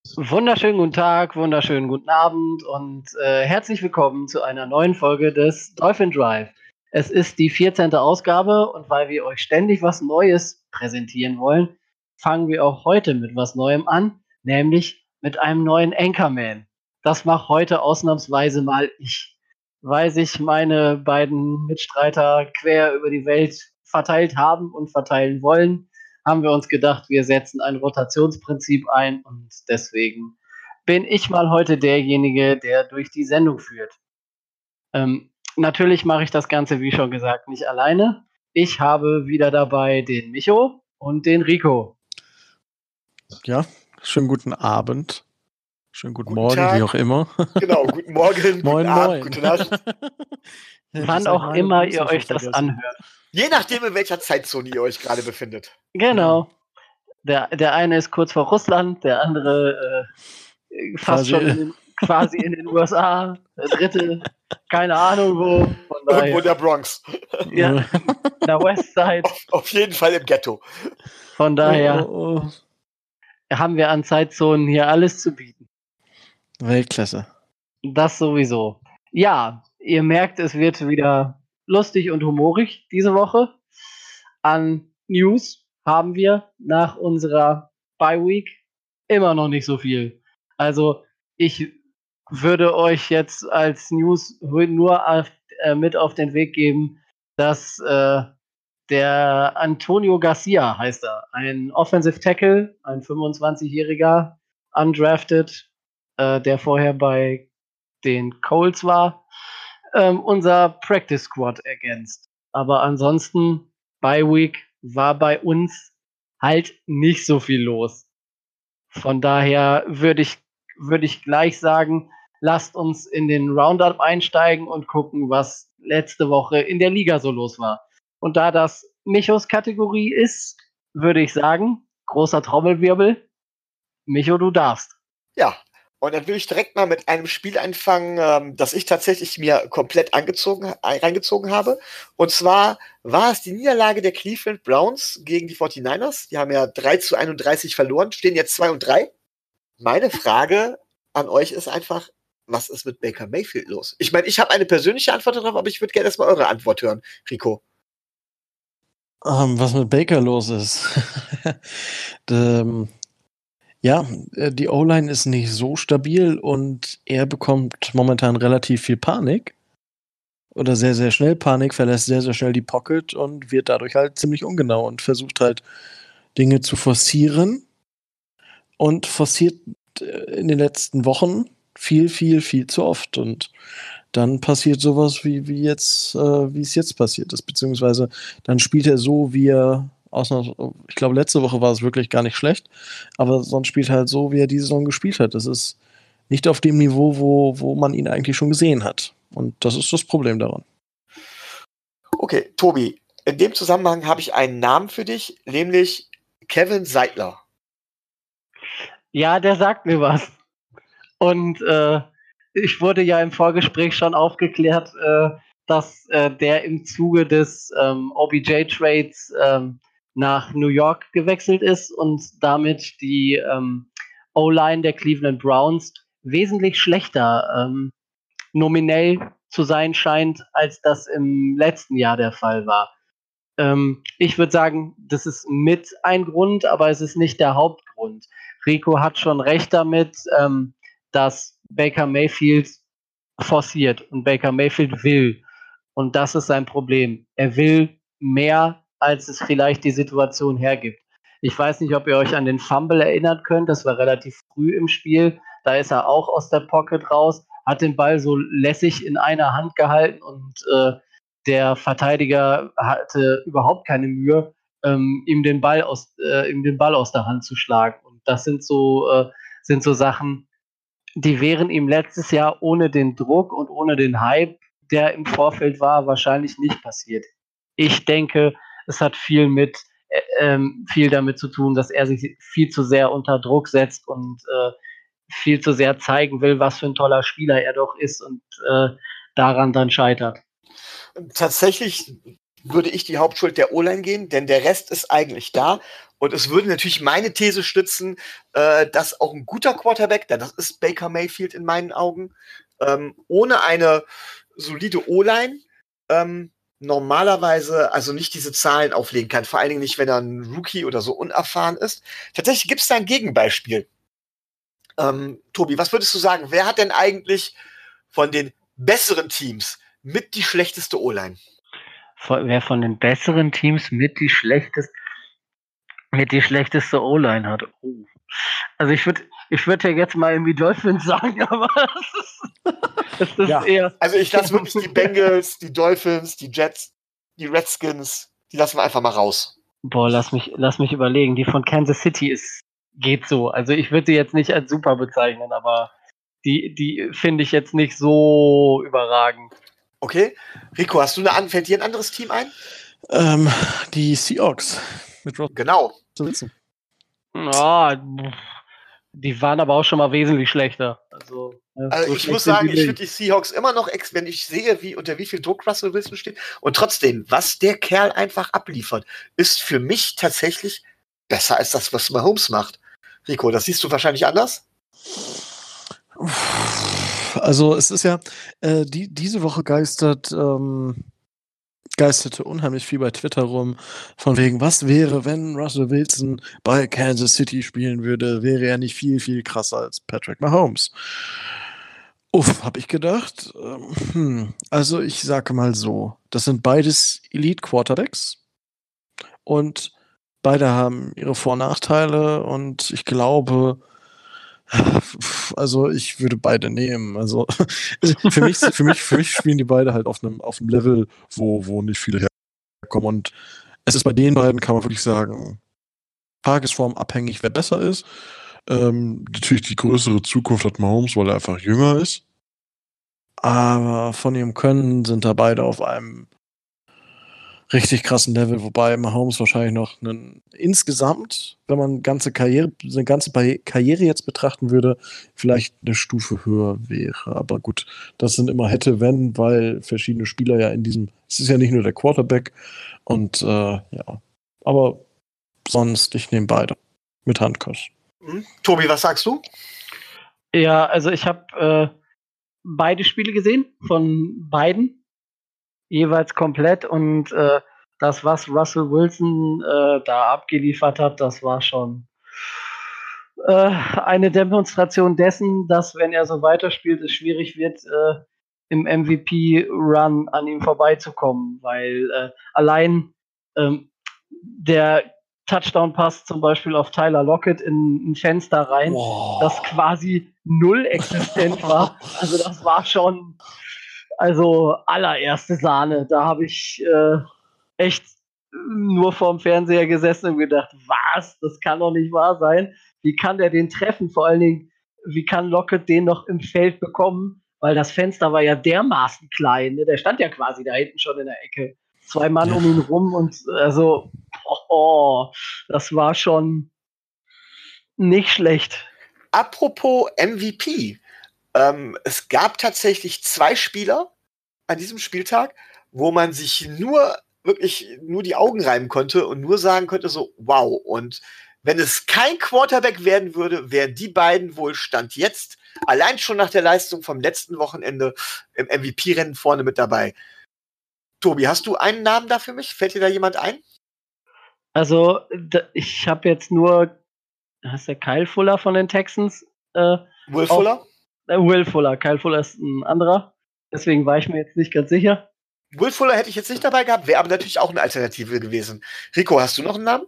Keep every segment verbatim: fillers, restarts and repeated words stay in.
Wunderschönen guten Tag, wunderschönen guten Abend und äh, herzlich willkommen zu einer neuen Folge des Dolphin Drive. Es ist die vierzehnte Ausgabe und weil wir euch ständig was Neues präsentieren wollen, fangen wir auch heute mit was Neuem an, nämlich mit einem neuen Anchorman. Das mache heute ausnahmsweise mal ich. Weil sich meine beiden Mitstreiter quer über die Welt verteilt haben und verteilen wollen, haben wir uns gedacht, wir setzen ein Rotationsprinzip ein und deswegen bin ich mal heute derjenige, der durch die Sendung führt. Ähm, natürlich mache ich das Ganze, wie schon gesagt, nicht alleine. Ich habe wieder dabei den Micho und den Rico. Ja, schönen guten Abend. Schönen guten, Guten Morgen, Tag. wie auch immer. Genau, guten Morgen, Moin, guten Abend, moin. gute Nacht. Wann auch immer ihr euch das anhört. Je nachdem, in welcher Zeitzone ihr euch gerade befindet. Genau. Der, der eine ist kurz vor Russland, der andere äh, fast Quasi- schon in den, quasi in den U S A, der dritte, keine Ahnung wo. Von Irgendwo daher, in der Bronx. ja, in der Westside. Auf, auf jeden Fall im Ghetto. Von daher Oh, oh, haben wir an Zeitzonen hier alles zu bieten. oh. Weltklasse. Das sowieso. Ja, ihr merkt, es wird wieder lustig und humorig diese Woche. An News haben wir nach unserer Bye Week immer noch nicht so viel. Also ich würde euch jetzt als News nur auf, äh, mit auf den Weg geben, dass äh, der Antonio Garcia heißt er, ein Offensive Tackle, ein fünfundzwanzigjähriger, undrafted, äh, der vorher bei den Colts war, ähm, unser Practice Squad ergänzt. Aber ansonsten, Bye Week war bei uns halt nicht so viel los. Von daher würde ich, würde ich gleich sagen, lasst uns in den Roundup einsteigen und gucken, was letzte Woche in der Liga so los war. Und da das Michos Kategorie ist, würde ich sagen, großer Trommelwirbel. Micho, du darfst. Ja, und dann will ich direkt mal mit einem Spiel anfangen, ähm, das ich tatsächlich mir komplett angezogen, äh, reingezogen habe. Und zwar war es die Niederlage der Cleveland Browns gegen die forty-niners. Die haben ja drei zu einunddreißig verloren, stehen jetzt zwei und drei. Meine Frage an euch ist einfach, was ist mit Baker Mayfield los? Ich meine, ich habe eine persönliche Antwort darauf, aber ich würde gerne erstmal eure Antwort hören, Rico. Ähm, was mit Baker los ist. ähm, ja, äh, die O-Line ist nicht so stabil und er bekommt momentan relativ viel Panik. Oder sehr, sehr schnell Panik, verlässt sehr, sehr schnell die Pocket und wird dadurch halt ziemlich ungenau und versucht halt Dinge zu forcieren. Und forciert äh, in den letzten Wochen viel, viel, viel zu oft. Und dann passiert sowas, wie, wie jetzt, äh, wie es jetzt passiert ist. Beziehungsweise dann spielt er so, wie er ausnahms- ich glaube, letzte Woche war es wirklich gar nicht schlecht, aber sonst spielt er halt so, wie er diese Saison gespielt hat. Das ist nicht auf dem Niveau, wo, wo man ihn eigentlich schon gesehen hat. Und das ist das Problem daran. Okay, Tobi, in dem Zusammenhang habe ich einen Namen für dich, nämlich Kevin Seidler. Ja, der sagt mir was. Und äh, ich wurde ja im Vorgespräch schon aufgeklärt, äh, dass äh, der im Zuge des ähm, O B J-Trades ähm, nach New York gewechselt ist und damit die ähm, O-Line der Cleveland Browns wesentlich schlechter ähm, nominell zu sein scheint, als das im letzten Jahr der Fall war. Ähm, ich würde sagen, das ist mit ein Grund, aber es ist nicht der Hauptgrund. Rico hat schon recht damit, ähm, dass Baker Mayfield forciert und Baker Mayfield will. Und das ist sein Problem. Er will mehr, als es vielleicht die Situation hergibt. Ich weiß nicht, ob ihr euch an den Fumble erinnern könnt. Das war relativ früh im Spiel. Da ist er auch aus der Pocket raus, hat den Ball so lässig in einer Hand gehalten und äh, der Verteidiger hatte überhaupt keine Mühe, ähm, ihm, den Ball aus, äh, ihm den Ball aus der Hand zu schlagen. Und das sind so, äh, sind so Sachen, die wären ihm letztes Jahr ohne den Druck und ohne den Hype, der im Vorfeld war, wahrscheinlich nicht passiert. Ich denke, es hat viel mit äh, ähm, viel damit zu tun, dass er sich viel zu sehr unter Druck setzt und äh, viel zu sehr zeigen will, was für ein toller Spieler er doch ist und äh, daran dann scheitert. Tatsächlich würde ich die Hauptschuld der O-Line gehen, denn der Rest ist eigentlich da. Und es würde natürlich meine These stützen, äh, dass auch ein guter Quarterback, denn das ist Baker Mayfield in meinen Augen, ähm, ohne eine solide O-Line ähm, normalerweise also nicht diese Zahlen auflegen kann. Vor allen Dingen nicht, wenn er ein Rookie oder so unerfahren ist. Tatsächlich gibt es da ein Gegenbeispiel. Ähm, Tobi, was würdest du sagen? Wer hat denn eigentlich von den besseren Teams mit die schlechteste O-Line? Wer von den besseren Teams mit die schlechteste, mit die schlechteste O-Line hat? Oh. Also ich würde ich würd ja jetzt mal irgendwie Dolphins sagen, aber das ist, das ist Ja. eher... Also ich lasse wirklich die Bengals, die Dolphins, die Jets, die Redskins, die lassen wir einfach mal raus. Boah, lass mich, lass mich überlegen. Die von Kansas City ist, geht so. Also ich würde die jetzt nicht als super bezeichnen, aber die, die finde ich jetzt nicht so überragend. Okay. Rico, hast du eine an, fällt dir ein anderes Team ein? Ähm, die Seahawks mit Russell Genau. Wilson. Ja, die waren aber auch schon mal wesentlich schlechter. Also, ja, Also so ich schlecht muss sind sagen, die ich nicht. finde die Seahawks immer noch, ex wenn ich sehe, wie unter wie viel Druck Russell Wilson steht. Und trotzdem, was der Kerl einfach abliefert, ist für mich tatsächlich besser als das, was Mahomes macht. Rico, das siehst du wahrscheinlich anders? Also es ist ja, äh, die, diese Woche geistert, ähm, geisterte unheimlich viel bei Twitter rum, von wegen, was wäre, wenn Russell Wilson bei Kansas City spielen würde, wäre er nicht viel, viel krasser als Patrick Mahomes. Uff, hab ich gedacht. Ähm, hm, also ich sage mal so, das sind beides Elite-Quarterbacks und beide haben ihre Vor- und Nachteile und ich glaube, also ich würde beide nehmen. Also für mich, für mich, für mich spielen die beide halt auf einem, auf einem Level, wo, wo nicht viele herkommen. Und es ist bei den beiden, kann man wirklich sagen, Tagesform abhängig, wer besser ist. Ähm, natürlich die größere Zukunft hat Mahomes, weil er einfach jünger ist. Aber von ihrem Können sind da beide auf einem richtig krassen Level, wobei Mahomes wahrscheinlich noch einen, insgesamt, wenn man ganze Karriere, eine ganze Karriere jetzt betrachten würde, vielleicht eine Stufe höher wäre. Aber gut, das sind immer hätte, wenn, weil verschiedene Spieler ja in diesem, es ist ja nicht nur der Quarterback und äh, ja, aber sonst, ich nehme beide mit Handkuss. Hm? Tobi, was sagst du? Ja, also ich habe äh, beide Spiele gesehen, von beiden, jeweils komplett und äh, das, was Russell Wilson äh, da abgeliefert hat, das war schon äh, eine Demonstration dessen, dass, wenn er so weiterspielt, es schwierig wird, äh, im M V P-Run an ihm vorbeizukommen, weil äh, allein ähm, der Touchdown-Pass zum Beispiel auf Tyler Lockett in ein Fenster rein, Wow. das quasi null existent war. Also das war schon, also allererste Sahne. Da habe ich äh, echt nur vorm Fernseher gesessen und gedacht, was, das kann doch nicht wahr sein. Wie kann der den treffen? Vor allen Dingen, wie kann Lockett den noch im Feld bekommen? Weil das Fenster war ja dermaßen klein. Ne? Der stand ja quasi da hinten schon in der Ecke. Zwei Mann Ja. um ihn rum und also, oh, das war schon nicht schlecht. Apropos M V P. Ähm, es gab tatsächlich zwei Spieler an diesem Spieltag, wo man sich nur wirklich nur die Augen reiben konnte und nur sagen konnte so, wow. Und wenn es kein Quarterback werden würde, wären die beiden wohl Stand jetzt allein schon nach der Leistung vom letzten Wochenende im M V P-Rennen vorne mit dabei. Tobi, hast du einen Namen da für mich? Fällt dir da jemand ein? Also, ich habe jetzt nur, heißt der Kyle Fuller von den Texans? Äh, Will auf, Fuller? Äh, Will Fuller. Kyle Fuller ist ein anderer. Deswegen war ich mir jetzt nicht ganz sicher. Will Fuller hätte ich jetzt nicht dabei gehabt, wäre aber natürlich auch eine Alternative gewesen. Rico, hast du noch einen Namen?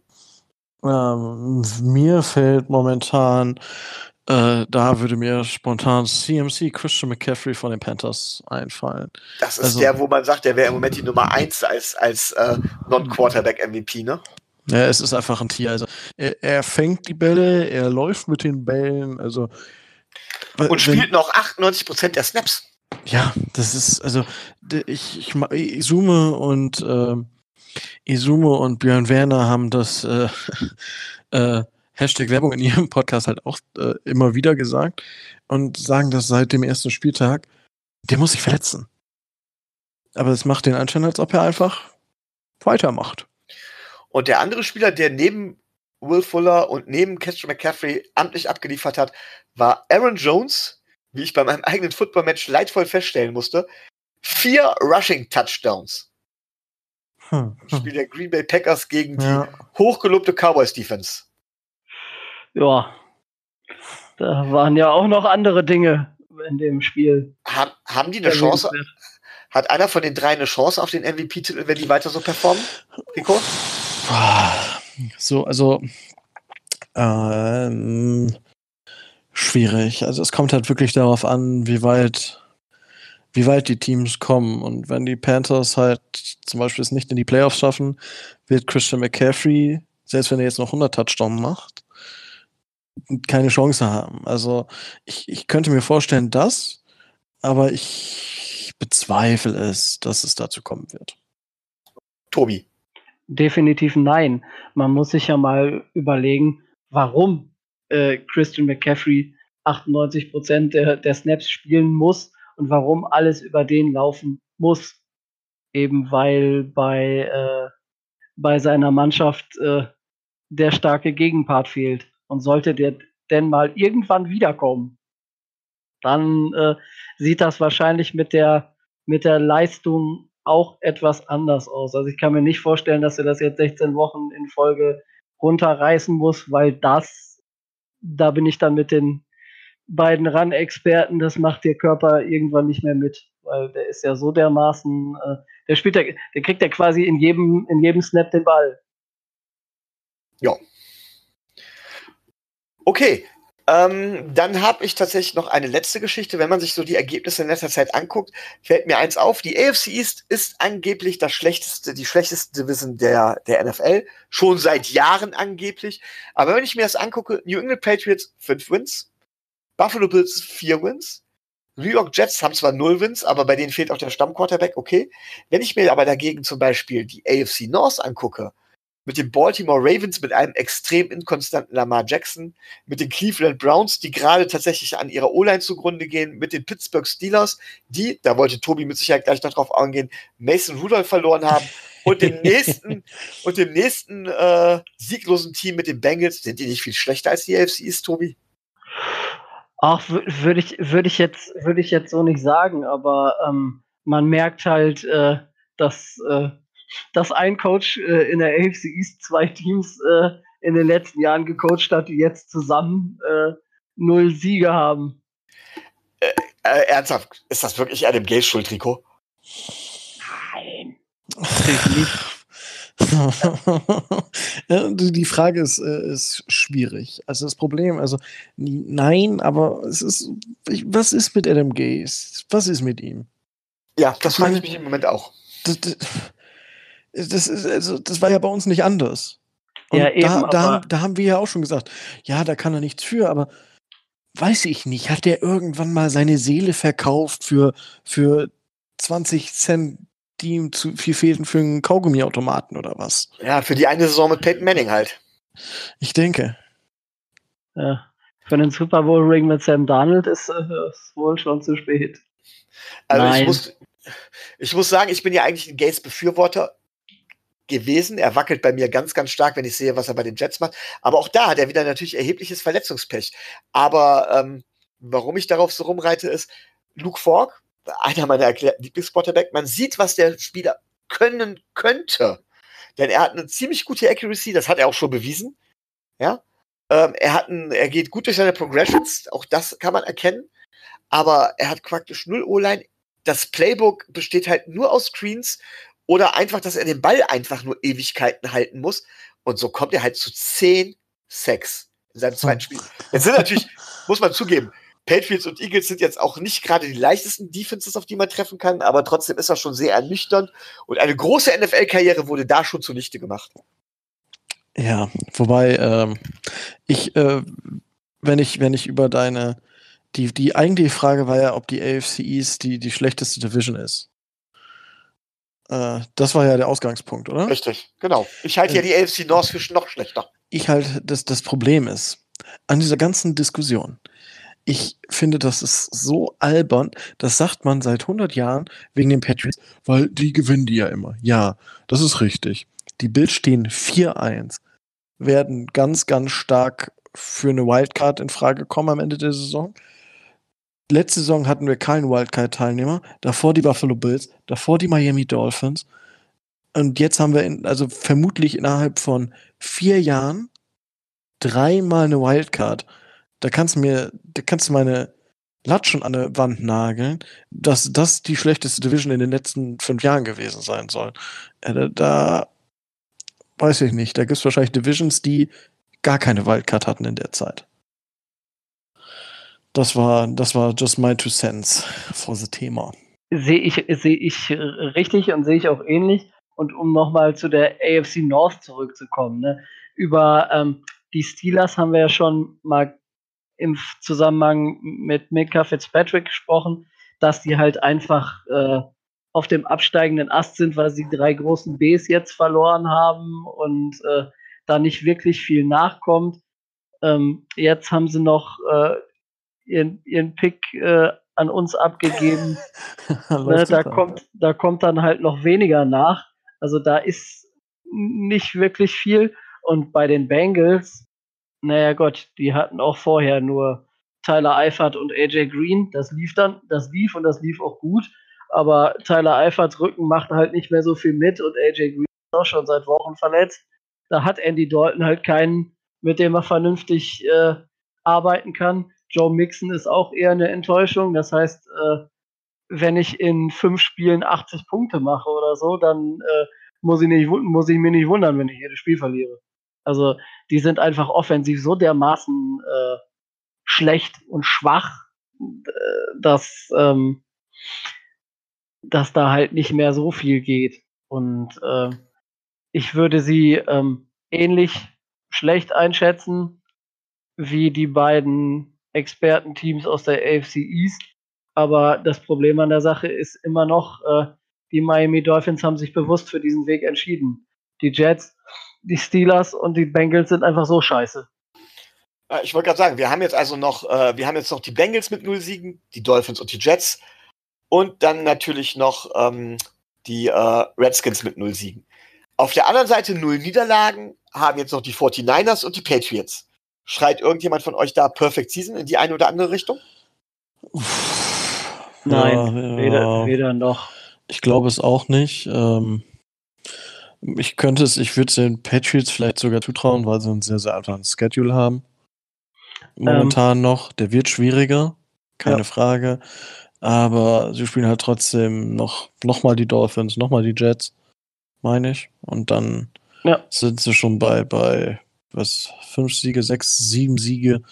Ähm, mir fällt momentan, äh, da würde mir spontan C M C, Christian McCaffrey von den Panthers einfallen. Das ist Also, der, wo man sagt, der wäre im Moment die Nummer eins als, als äh, Non-Quarterback-M V P, ne? ja, es ist einfach ein Tier. Also, er, er fängt die Bälle, er läuft mit den Bällen, also. Und spielt noch achtundneunzig Prozent der Snaps. Ja, das ist, also, ich, ich, ich zoome und, äh, Izumo und Björn Werner haben das äh, äh, Hashtag Werbung in ihrem Podcast halt auch äh, immer wieder gesagt und sagen das seit dem ersten Spieltag, der muss sich verletzen. Aber es macht den Anschein, als ob er einfach weitermacht. Und der andere Spieler, der neben Will Fuller und neben Christian McCaffrey amtlich abgeliefert hat, war Aaron Jones, wie ich bei meinem eigenen Football-Match leidvoll feststellen musste, vier Rushing-Touchdowns. Hm, Im Spiel der Green Bay Packers gegen Ja. die hochgelobte Cowboys-Defense. Ja, da waren ja auch noch andere Dinge in dem Spiel. Haben, haben die eine Chance? Hat einer von den drei eine Chance auf den M V P-Titel, wenn die weiter so performen? Rico? So, also ähm, schwierig. Also es kommt halt wirklich darauf an, wie weit, wie weit die Teams kommen. Und wenn die Panthers halt zum Beispiel es nicht in die Playoffs schaffen, wird Christian McCaffrey, selbst wenn er jetzt noch hundert Touchdowns macht, keine Chance haben. Also ich, ich könnte mir vorstellen, dass, aber ich bezweifle es, dass es dazu kommen wird. Tobi. Definitiv nein. Man muss sich ja mal überlegen, warum äh, Christian McCaffrey achtundneunzig Prozent der, der Snaps spielen muss und warum alles über den laufen muss. Eben weil bei, äh, bei seiner Mannschaft äh, der starke Gegenpart fehlt. Und sollte der denn mal irgendwann wiederkommen, dann äh, sieht das wahrscheinlich mit der, mit der Leistung auch etwas anders aus. Also ich kann mir nicht vorstellen, dass er das jetzt sechzehn Wochen in Folge runterreißen muss, weil das, da bin ich dann mit den beiden Run-Experten, das macht der Körper irgendwann nicht mehr mit, weil der ist ja so dermaßen, äh, der spielt, der, der kriegt ja quasi in jedem, in jedem Snap den Ball. Ja. Okay, ähm, dann habe ich tatsächlich noch eine letzte Geschichte. Wenn man sich so die Ergebnisse in letzter Zeit anguckt, fällt mir eins auf. Die A F C East ist angeblich das schlechteste, die schlechteste Division der, der N F L. Schon seit Jahren angeblich. Aber wenn ich mir das angucke, New England Patriots fünf Wins, Buffalo Bills vier Wins, New York Jets haben zwar null Wins, aber bei denen fehlt auch der Stammquarterback, okay. Wenn ich mir aber dagegen zum Beispiel die A F C North angucke, mit den Baltimore Ravens, mit einem extrem inkonstanten Lamar Jackson, mit den Cleveland Browns, die gerade tatsächlich an ihrer O-Line zugrunde gehen, mit den Pittsburgh Steelers, die, da wollte Tobi mit Sicherheit gleich noch drauf eingehen, Mason Rudolph verloren haben, und dem nächsten, und dem nächsten äh, sieglosen Team mit den Bengals. Sind die nicht viel schlechter als die A F C East, Tobi? Ach, würde ich, würde ich jetzt, würde ich jetzt so nicht sagen, aber ähm, man merkt halt, äh, dass, äh, dass ein Coach äh, in der A F C East zwei Teams äh, in den letzten Jahren gecoacht hat, die jetzt zusammen äh, null Siege haben. Äh, äh, ernsthaft, ist das wirklich Adam Gase Schuld, Rico? Nein. Natürlich nicht. Ja, die Frage ist, ist schwierig. Also das Problem, also nein, aber es ist, ich, was ist mit Adam Gase? Was ist mit ihm? Ja, das frage ich mich im Moment auch. Das, das, das, ist, also, das war ja bei uns nicht anders. Und ja, eben, da, da, aber haben, da haben wir ja auch schon gesagt, ja, da kann er nichts für, aber weiß ich nicht, hat der irgendwann mal seine Seele verkauft für, für zwanzig Cent, die ihm zu viel fehlten für einen Kaugummiautomaten oder was? Ja, für die eine Saison mit Peyton Manning halt. Ich denke. Ja, für einen Super Bowl Ring mit Sam Darnold ist es äh, wohl schon zu spät. Also Nein. ich muss, ich muss sagen, ich bin ja eigentlich ein Gase-Befürworter gewesen. Er wackelt bei mir ganz, ganz stark, wenn ich sehe, was er bei den Jets macht. Aber auch da hat er wieder natürlich erhebliches Verletzungspech. Aber ähm, warum ich darauf so rumreite, ist Luke Falk, einer meiner erklärten Lieblingsquarterback. Man sieht, was der Spieler können könnte. Denn er hat eine ziemlich gute Accuracy, das hat er auch schon bewiesen. Ja, ähm, er hat ein, er geht gut durch seine Progressions, auch das kann man erkennen. Aber er hat praktisch null O-Line. Das Playbook besteht halt nur aus Screens oder einfach, dass er den Ball einfach nur Ewigkeiten halten muss. Und so kommt er halt zu zehn Sacks in seinem zweiten Spiel. Jetzt sind natürlich, muss man zugeben, Patriots und Eagles sind jetzt auch nicht gerade die leichtesten Defenses, auf die man treffen kann, aber trotzdem ist das schon sehr ernüchternd. Und eine große N F L-Karriere wurde da schon zunichte gemacht. Ja, wobei, ähm, ich, äh, wenn ich, wenn ich über deine, die, die eigentliche Frage war ja, ob die A F C East die, die schlechteste Division ist. Äh, das war ja der Ausgangspunkt, oder? Richtig, genau. Ich halte äh, ja die A F C North für noch schlechter. Ich halte, das, das Problem ist, an dieser ganzen Diskussion, ich finde, das ist so albern, das sagt man seit hundert Jahren wegen den Patriots, weil die gewinnen die ja immer. Ja, das ist richtig. Die Bills stehen vier eins. werden ganz, ganz stark für eine Wildcard in Frage kommen am Ende der Saison. Letzte Saison hatten wir keinen Wildcard-Teilnehmer, davor die Buffalo Bills, davor die Miami Dolphins. Und jetzt haben wir in, also vermutlich innerhalb von vier Jahren dreimal eine Wildcard. Da kannst du mir, da kannst du meine Latschen an der Wand nageln, dass das die schlechteste Division in den letzten fünf Jahren gewesen sein soll. Äh, da, da weiß ich nicht. Da gibt es wahrscheinlich Divisions, die gar keine Wildcard hatten in der Zeit. Das war, das war just my two cents for the Thema. Sehe ich, sehe ich richtig und sehe ich auch ähnlich. Und um nochmal zu der A F C North zurückzukommen, ne? Über ähm, die Steelers haben wir ja schon mal im Zusammenhang mit Minka Fitzpatrick gesprochen, dass die halt einfach äh, auf dem absteigenden Ast sind, weil sie drei großen Bs jetzt verloren haben und äh, da nicht wirklich viel nachkommt. Ähm, jetzt haben sie noch äh, ihren, ihren Pick äh, an uns abgegeben. ne, da, kommt, da kommt dann halt noch weniger nach. Also da ist nicht wirklich viel. Und bei den Bengals, naja Gott, die hatten auch vorher nur Tyler Eifert und A J Green. Das lief dann, das lief und das lief auch gut. Aber Tyler Eiferts Rücken macht halt nicht mehr so viel mit und A J Green ist auch schon seit Wochen verletzt. Da hat Andy Dalton halt keinen, mit dem er vernünftig äh, arbeiten kann. Joe Mixon ist auch eher eine Enttäuschung. Das heißt, äh, wenn ich in fünf Spielen achtzig Punkte mache oder so, dann äh, muss, ich nicht, muss ich mich nicht wundern, wenn ich jedes Spiel verliere. Also die sind einfach offensiv so dermaßen äh, schlecht und schwach, äh, dass, ähm, dass da halt nicht mehr so viel geht. Und äh, ich würde sie ähm, ähnlich schlecht einschätzen wie die beiden Expertenteams aus der A F C East. Aber das Problem an der Sache ist immer noch, äh, die Miami Dolphins haben sich bewusst für diesen Weg entschieden. Die Jets, die Steelers und die Bengals sind einfach so scheiße. Ich wollte gerade sagen, wir haben jetzt also noch, äh, wir haben jetzt noch die Bengals mit null Siegen, die Dolphins und die Jets und dann natürlich noch ähm, die äh, Redskins mit null Siegen. Auf der anderen Seite null Niederlagen haben jetzt noch die forty-niners und die Patriots. Schreit irgendjemand von euch da Perfect Season in die eine oder andere Richtung? Nein, Ja, ja. Weder, weder noch. Ich glaube es auch nicht. Ähm, ich könnte es, ich würde es den Patriots vielleicht sogar zutrauen, weil sie einen sehr, sehr einfachen Schedule haben. Momentan ähm, noch. Der wird schwieriger, keine ja. Frage. Aber sie spielen halt trotzdem noch, noch mal die Dolphins, noch mal die Jets, meine ich. Und dann ja. sind sie schon bei, bei was, fünf Siege, sechs, sieben Siege.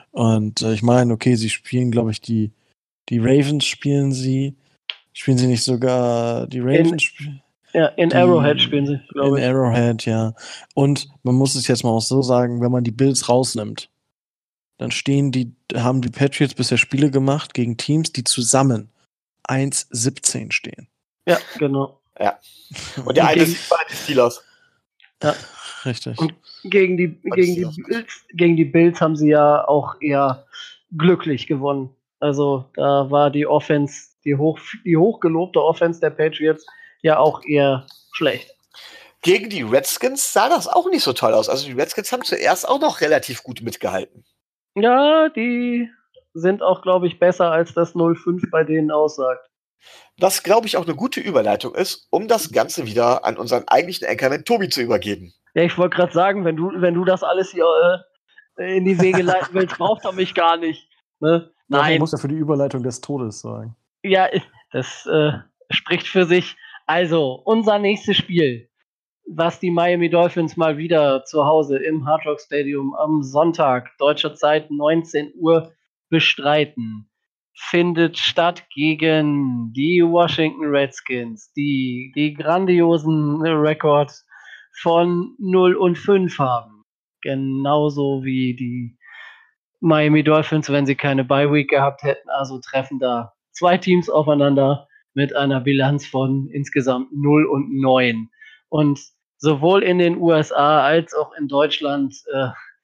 Und äh, ich meine, okay, sie spielen, glaube ich, die, die Ravens spielen sie. Spielen sie nicht sogar die Ravens? In, ja, in die, Arrowhead spielen sie, glaube ich. In Arrowhead, ja. Und man muss es jetzt mal auch so sagen, wenn man die Bills rausnimmt, dann stehen die, haben die Patriots bisher Spiele gemacht gegen Teams, die zusammen eins siebzehn stehen. Ja, genau. Ja. Und der eine ist die Steelers. Ja. Richtig. Und gegen die, gegen, die Bills, gegen die Bills haben sie ja auch eher glücklich gewonnen. Also da war die Offense, die, hoch, die hochgelobte Offense der Patriots ja auch eher schlecht. Gegen die Redskins sah das auch nicht so toll aus. Also die Redskins haben zuerst auch noch relativ gut mitgehalten. Ja, die sind auch, glaube ich, besser als das null fünf bei denen aussagt. Was, glaube ich, auch eine gute Überleitung ist, um das Ganze wieder an unseren eigentlichen Anchorman Tobi zu übergeben. Ja, ich wollte gerade sagen, wenn du, wenn du das alles hier äh, in die Wege leiten willst, braucht er mich gar nicht. Ne? Nein. Man muss ja für die Überleitung des Todes sagen. Ja, das äh, spricht für sich. Also, unser nächstes Spiel, was die Miami Dolphins mal wieder zu Hause im Hard Rock Stadium am Sonntag, deutscher Zeit neunzehn Uhr, bestreiten, findet statt gegen die Washington Redskins, die die grandiosen Rekord von null und fünf haben. Genauso wie die Miami Dolphins, wenn sie keine Bye-Week gehabt hätten. Also treffen da zwei Teams aufeinander mit einer Bilanz von insgesamt null und neun. Und sowohl in den U S A als auch in Deutschland äh,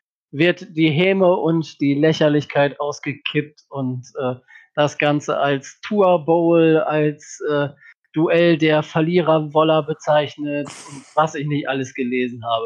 wird die Häme und die Lächerlichkeit ausgekippt und äh, das Ganze als Tour Bowl, als äh, Duell der Verliererwoller bezeichnet und was ich nicht alles gelesen habe.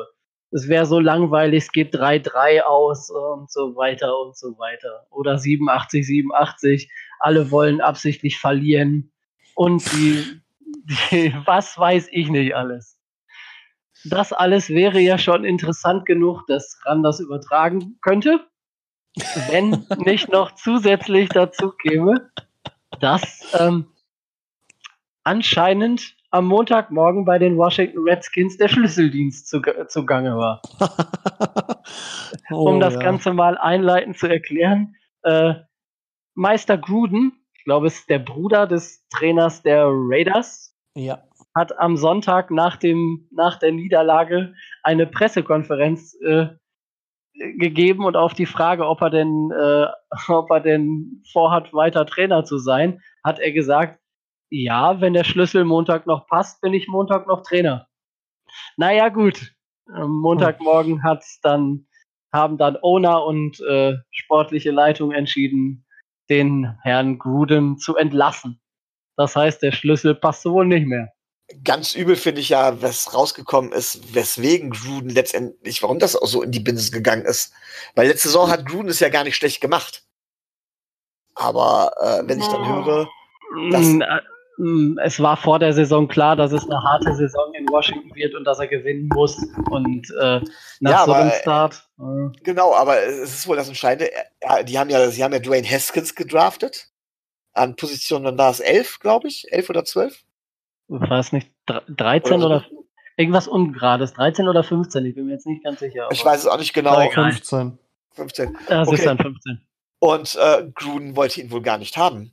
es wäre so langweilig, es geht drei drei aus und so weiter und so weiter. Oder siebenundachtzig siebenundachtzig, alle wollen absichtlich verlieren und die, die was weiß ich nicht alles. Das alles wäre ja schon interessant genug, dass Ran das übertragen könnte, wenn nicht noch zusätzlich dazu käme, dass ähm, anscheinend am Montagmorgen bei den Washington Redskins der Schlüsseldienst zu, zugange war. Oh, um das ja. Ganze mal einleitend zu erklären, äh, Meister Gruden, ich glaube, es ist der Bruder des Trainers der Raiders, Ja. hat am Sonntag nach, dem, nach der Niederlage eine Pressekonferenz äh, gegeben und auf die Frage, ob er denn, äh, ob er denn vorhat, weiter Trainer zu sein, hat er gesagt, ja, wenn der Schlüssel Montag noch passt, bin ich Montag noch Trainer. Naja, gut. Am Montagmorgen hat's dann, haben dann Owner und äh, sportliche Leitung entschieden, den Herrn Gruden zu entlassen. Das heißt, der Schlüssel passt wohl nicht mehr. Ganz übel finde ich ja, was rausgekommen ist, weswegen Gruden letztendlich, warum das auch so in die Binsen gegangen ist. Weil letzte Saison hat Gruden es ja gar nicht schlecht gemacht. Aber äh, wenn ich dann höre, dass, Es war vor der Saison klar, dass es eine harte Saison in Washington wird und dass er gewinnen muss. Und äh, nach Ja, so aber, einem Start. Äh, genau, aber es ist wohl das Entscheidende. Ja, die haben ja, sie haben ja Dwayne Haskins gedraftet. An Position, dann war es elf, glaube ich. elf oder zwölf. Ich weiß nicht, dreizehn oder, so. oder irgendwas Ungerades. dreizehn oder fünfzehn, ich bin mir jetzt nicht ganz sicher. Ich weiß es auch nicht genau. Na, egal. fünfzehn. fünfzehn. Das ist Okay. dann fünfzehn. Und äh, Gruden wollte ihn wohl gar nicht haben.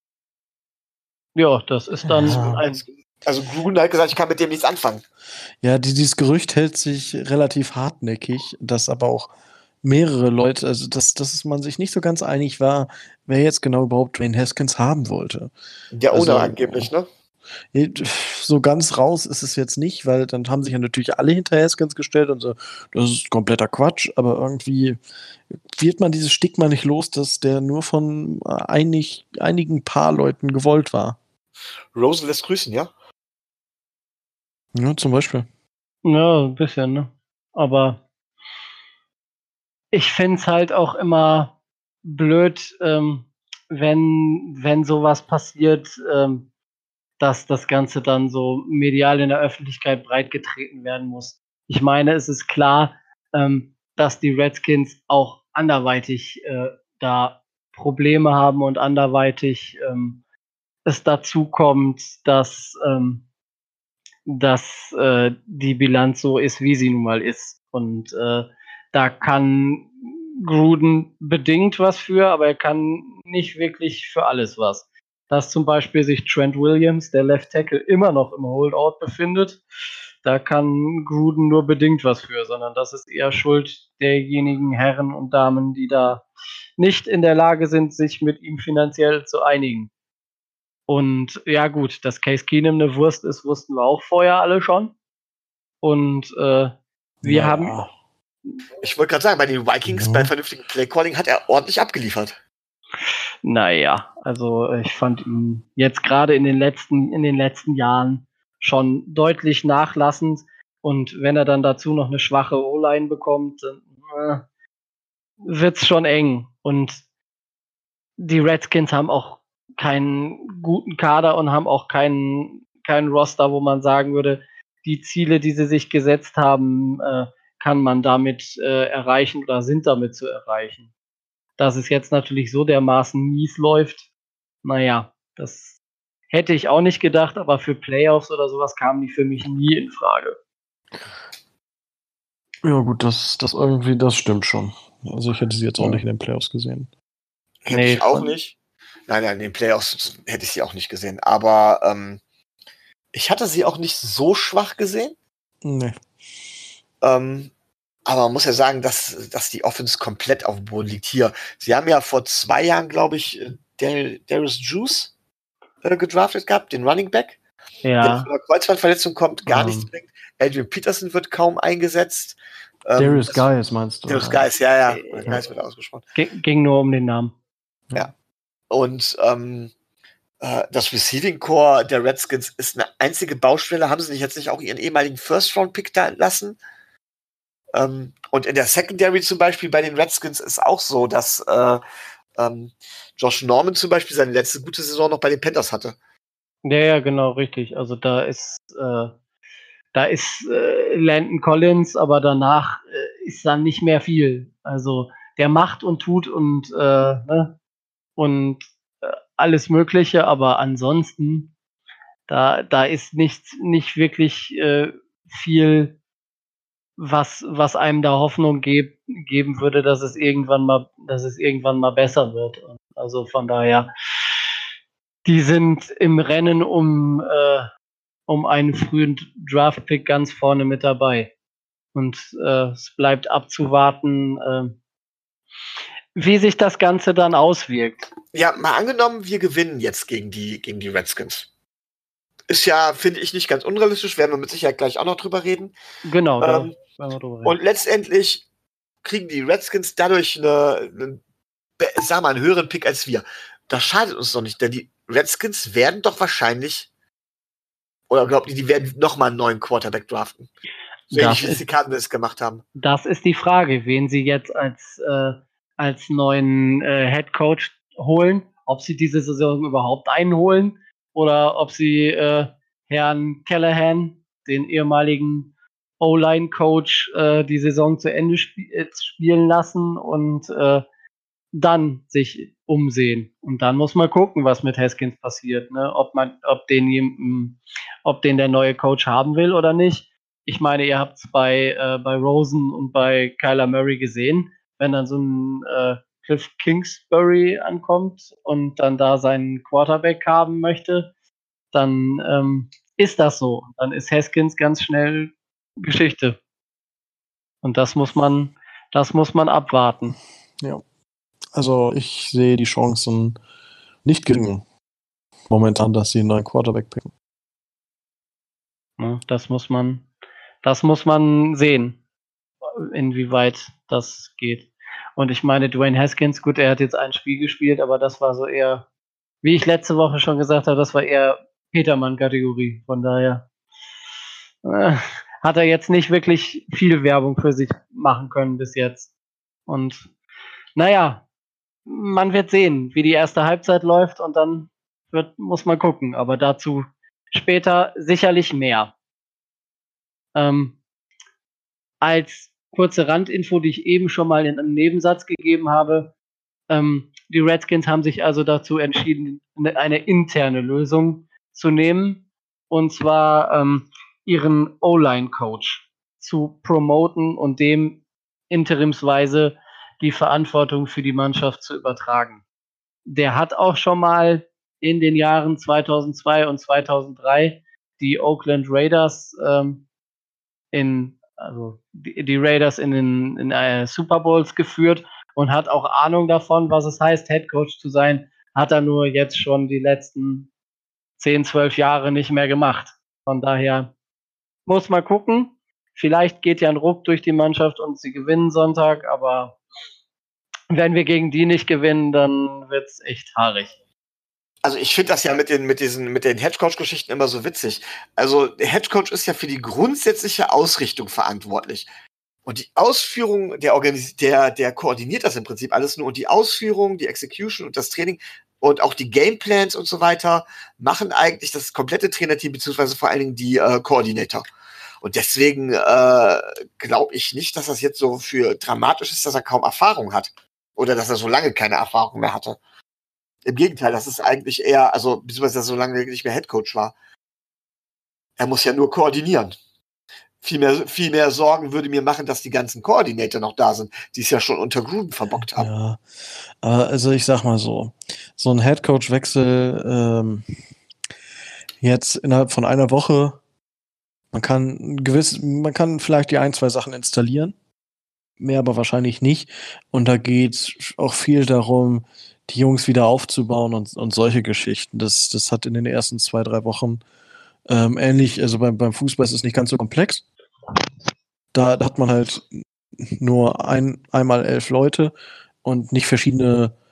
Ja, das ist dann Ja. ein. Also Gruden hat gesagt, ich kann mit dem nichts anfangen. Ja, die, dieses Gerücht hält sich relativ hartnäckig, dass aber auch mehrere Leute, also dass, dass man sich nicht so ganz einig war, wer jetzt genau überhaupt Dwayne Haskins haben wollte. Der Also, Owner angeblich, ne? So ganz raus ist es jetzt nicht, weil dann haben sich ja natürlich alle hinter Haskins gestellt und so, das ist kompletter Quatsch, aber irgendwie wird man dieses Stigma nicht los, dass der nur von einig, einigen paar Leuten gewollt war. Rosen lässt grüßen, ja? Ja, zum Beispiel. Ja, ein bisschen, ne? Aber ich finde es halt auch immer blöd, ähm, wenn, wenn sowas passiert, ähm, dass das Ganze dann so medial in der Öffentlichkeit breitgetreten werden muss. Ich meine, es ist klar, ähm, dass die Redskins auch anderweitig äh, da Probleme haben und anderweitig ähm, es dazu kommt, dass, ähm, dass äh, die Bilanz so ist, wie sie nun mal ist. Und äh, da kann Gruden bedingt was für, aber er kann nicht wirklich für alles was. Dass zum Beispiel sich Trent Williams, der Left Tackle, immer noch im Holdout befindet, da kann Gruden nur bedingt was für, sondern das ist eher Schuld derjenigen Herren und Damen, die da nicht in der Lage sind, sich mit ihm finanziell zu einigen. Und ja gut, dass Case Keenum eine Wurst ist, wussten wir auch vorher alle schon. Und äh, wir Ja, haben. ja. Ich wollte gerade sagen, bei den Vikings, Mhm. bei vernünftigem Playcalling hat er ordentlich abgeliefert. Naja, also ich fand ihn jetzt gerade in den letzten, in den letzten Jahren schon deutlich nachlassend. Und wenn er dann dazu noch eine schwache O-Line bekommt, dann äh, wird's schon eng. Und die Redskins haben auch keinen guten Kader und haben auch keinen, keinen Roster, wo man sagen würde, die Ziele, die sie sich gesetzt haben, äh, kann man damit äh, erreichen oder sind damit zu erreichen. Dass es jetzt natürlich so dermaßen mies läuft, naja, das hätte ich auch nicht gedacht, aber für Playoffs oder sowas kamen die für mich nie in Frage. Ja, gut, das, das irgendwie, das stimmt schon. Also ich hätte sie jetzt auch Ja. nicht in den Playoffs gesehen. Hätte Nee, ich auch von- nicht. Nein, nein, in den Playoffs hätte ich sie auch nicht gesehen. Aber ähm, ich hatte sie auch nicht so schwach gesehen. Nee. Ähm, aber man muss ja sagen, dass, dass die Offense komplett auf dem Boden liegt hier. Sie haben ja vor zwei Jahren, glaube ich, Dar- Darius Juice äh, gedraftet gehabt, den Running Back. Der Ja, von einer Kreuzbandverletzung kommt, gar Ähm. nichts bringt. Adrian Peterson wird kaum eingesetzt. Ähm, Darius das- Guys meinst du? Darius Guys, ja, ja. Äh, Guys wird ausgesprochen. ging, ging nur um den Namen. Und ähm, äh, das Receiving Core der Redskins ist eine einzige Baustelle. Haben sie nicht jetzt nicht auch ihren ehemaligen First-Round-Pick da entlassen? Ähm, und in der Secondary zum Beispiel bei den Redskins ist auch so, dass äh, ähm, Josh Norman zum Beispiel seine letzte gute Saison noch bei den Panthers hatte. Ja, ja, genau, richtig. Also da ist, äh, da ist äh, Landon Collins, aber danach äh, ist dann nicht mehr viel. Also der macht und tut und, äh, ne, und äh, alles Mögliche, aber ansonsten, da, da ist nicht, nicht wirklich äh, viel, was, was einem da Hoffnung geb, geben würde, dass es irgendwann mal, dass es irgendwann mal besser wird. Und also von daher, die sind im Rennen um, äh, um einen frühen Draft-Pick ganz vorne mit dabei. Und äh, es bleibt abzuwarten, äh, wie sich das Ganze dann auswirkt. Ja, mal angenommen, wir gewinnen jetzt gegen die, gegen die Redskins. Ist ja, finde ich, nicht ganz unrealistisch, werden wir mit Sicherheit gleich auch noch drüber reden. Genau, da Ähm, werden wir drüber reden. Und letztendlich kriegen die Redskins dadurch eine, eine, sag mal, einen höheren Pick als wir. Das schadet uns doch nicht, denn die Redskins werden doch wahrscheinlich, oder glaubt ihr, die werden nochmal einen neuen Quarterback draften? So ähnlich, wie es die Cardinals gemacht haben. Das ist die Frage, wen sie jetzt als, äh, als neuen äh, Head Coach holen, ob sie diese Saison überhaupt einholen oder ob sie äh, Herrn Callahan, den ehemaligen O-Line-Coach, äh, die Saison zu Ende sp äh, spielen lassen und äh, dann sich umsehen. Und dann muss man gucken, was mit Haskins passiert, ne? Ob man, ob den, ob den der neue Coach haben will oder nicht. Ich meine, ihr habt es bei, äh, bei Rosen und bei Kyler Murray gesehen, wenn dann so ein äh, Cliff Kingsbury ankommt und dann da seinen Quarterback haben möchte, dann ähm, ist das so. Dann ist Haskins ganz schnell Geschichte. Und das muss man, das muss man abwarten. Ja. Also ich sehe die Chancen nicht gering momentan, dass sie einen neuen Quarterback picken. Ja, das muss man, das muss man sehen, inwieweit das geht. Und ich meine, Dwayne Haskins, gut, er hat jetzt ein Spiel gespielt, aber das war so eher, wie ich letzte Woche schon gesagt habe, das war eher Petermann-Kategorie. Von daher äh, hat er jetzt nicht wirklich viel Werbung für sich machen können bis jetzt. Und naja, man wird sehen, wie die erste Halbzeit läuft und dann wird, muss man gucken. Aber dazu später sicherlich mehr. Ähm, als kurze Randinfo, die ich eben schon mal in einem Nebensatz gegeben habe, ähm, die Redskins haben sich also dazu entschieden, eine interne Lösung zu nehmen, und zwar ähm, ihren O-Line-Coach zu promoten und dem interimsweise die Verantwortung für die Mannschaft zu übertragen. Der hat auch schon mal in den Jahren zweitausendzwei und zweitausenddrei die Oakland Raiders ähm, in, also die, die Raiders in den in, äh, Super Bowls geführt und hat auch Ahnung davon, was es heißt, Head Coach zu sein, hat er nur jetzt schon die letzten zehn, zwölf Jahre nicht mehr gemacht. Von daher muss man gucken. Vielleicht geht ja ein Ruck durch die Mannschaft und sie gewinnen Sonntag, aber wenn wir gegen die nicht gewinnen, dann wird's echt haarig. Also ich finde das ja mit den, mit diesen, mit den Headcoach-Geschichten immer so witzig. Also der Headcoach ist ja für die grundsätzliche Ausrichtung verantwortlich. Und die Ausführung, der, Organis der, der koordiniert das im Prinzip alles nur. Und die Ausführung, die Execution und das Training und auch die Gameplans und so weiter machen eigentlich das komplette Trainerteam, beziehungsweise vor allen Dingen die äh, Koordinator. Und deswegen äh, glaube ich nicht, dass das jetzt so für dramatisch ist, dass er kaum Erfahrung hat. Oder dass er so lange keine Erfahrung mehr hatte. Im Gegenteil, das ist eigentlich eher, also beziehungsweise dass er so lange nicht mehr Headcoach war. Er muss ja nur koordinieren. Viel mehr, viel mehr Sorgen würde mir machen, dass die ganzen Koordinator noch da sind, die es ja schon unter Gruden verbockt haben. Ja, aber also ich sag mal so, so ein Headcoach-Wechsel ähm, jetzt innerhalb von einer Woche, man kann gewiss, man kann vielleicht die ein, zwei Sachen installieren, mehr aber wahrscheinlich nicht. Und da geht auch viel darum, die Jungs wieder aufzubauen und, und solche Geschichten. Das, das hat in den ersten zwei, drei Wochen ähm, ähnlich, also beim, beim Fußball ist es nicht ganz so komplex. Da, da hat man halt nur ein, einmal elf Leute und nicht verschiedene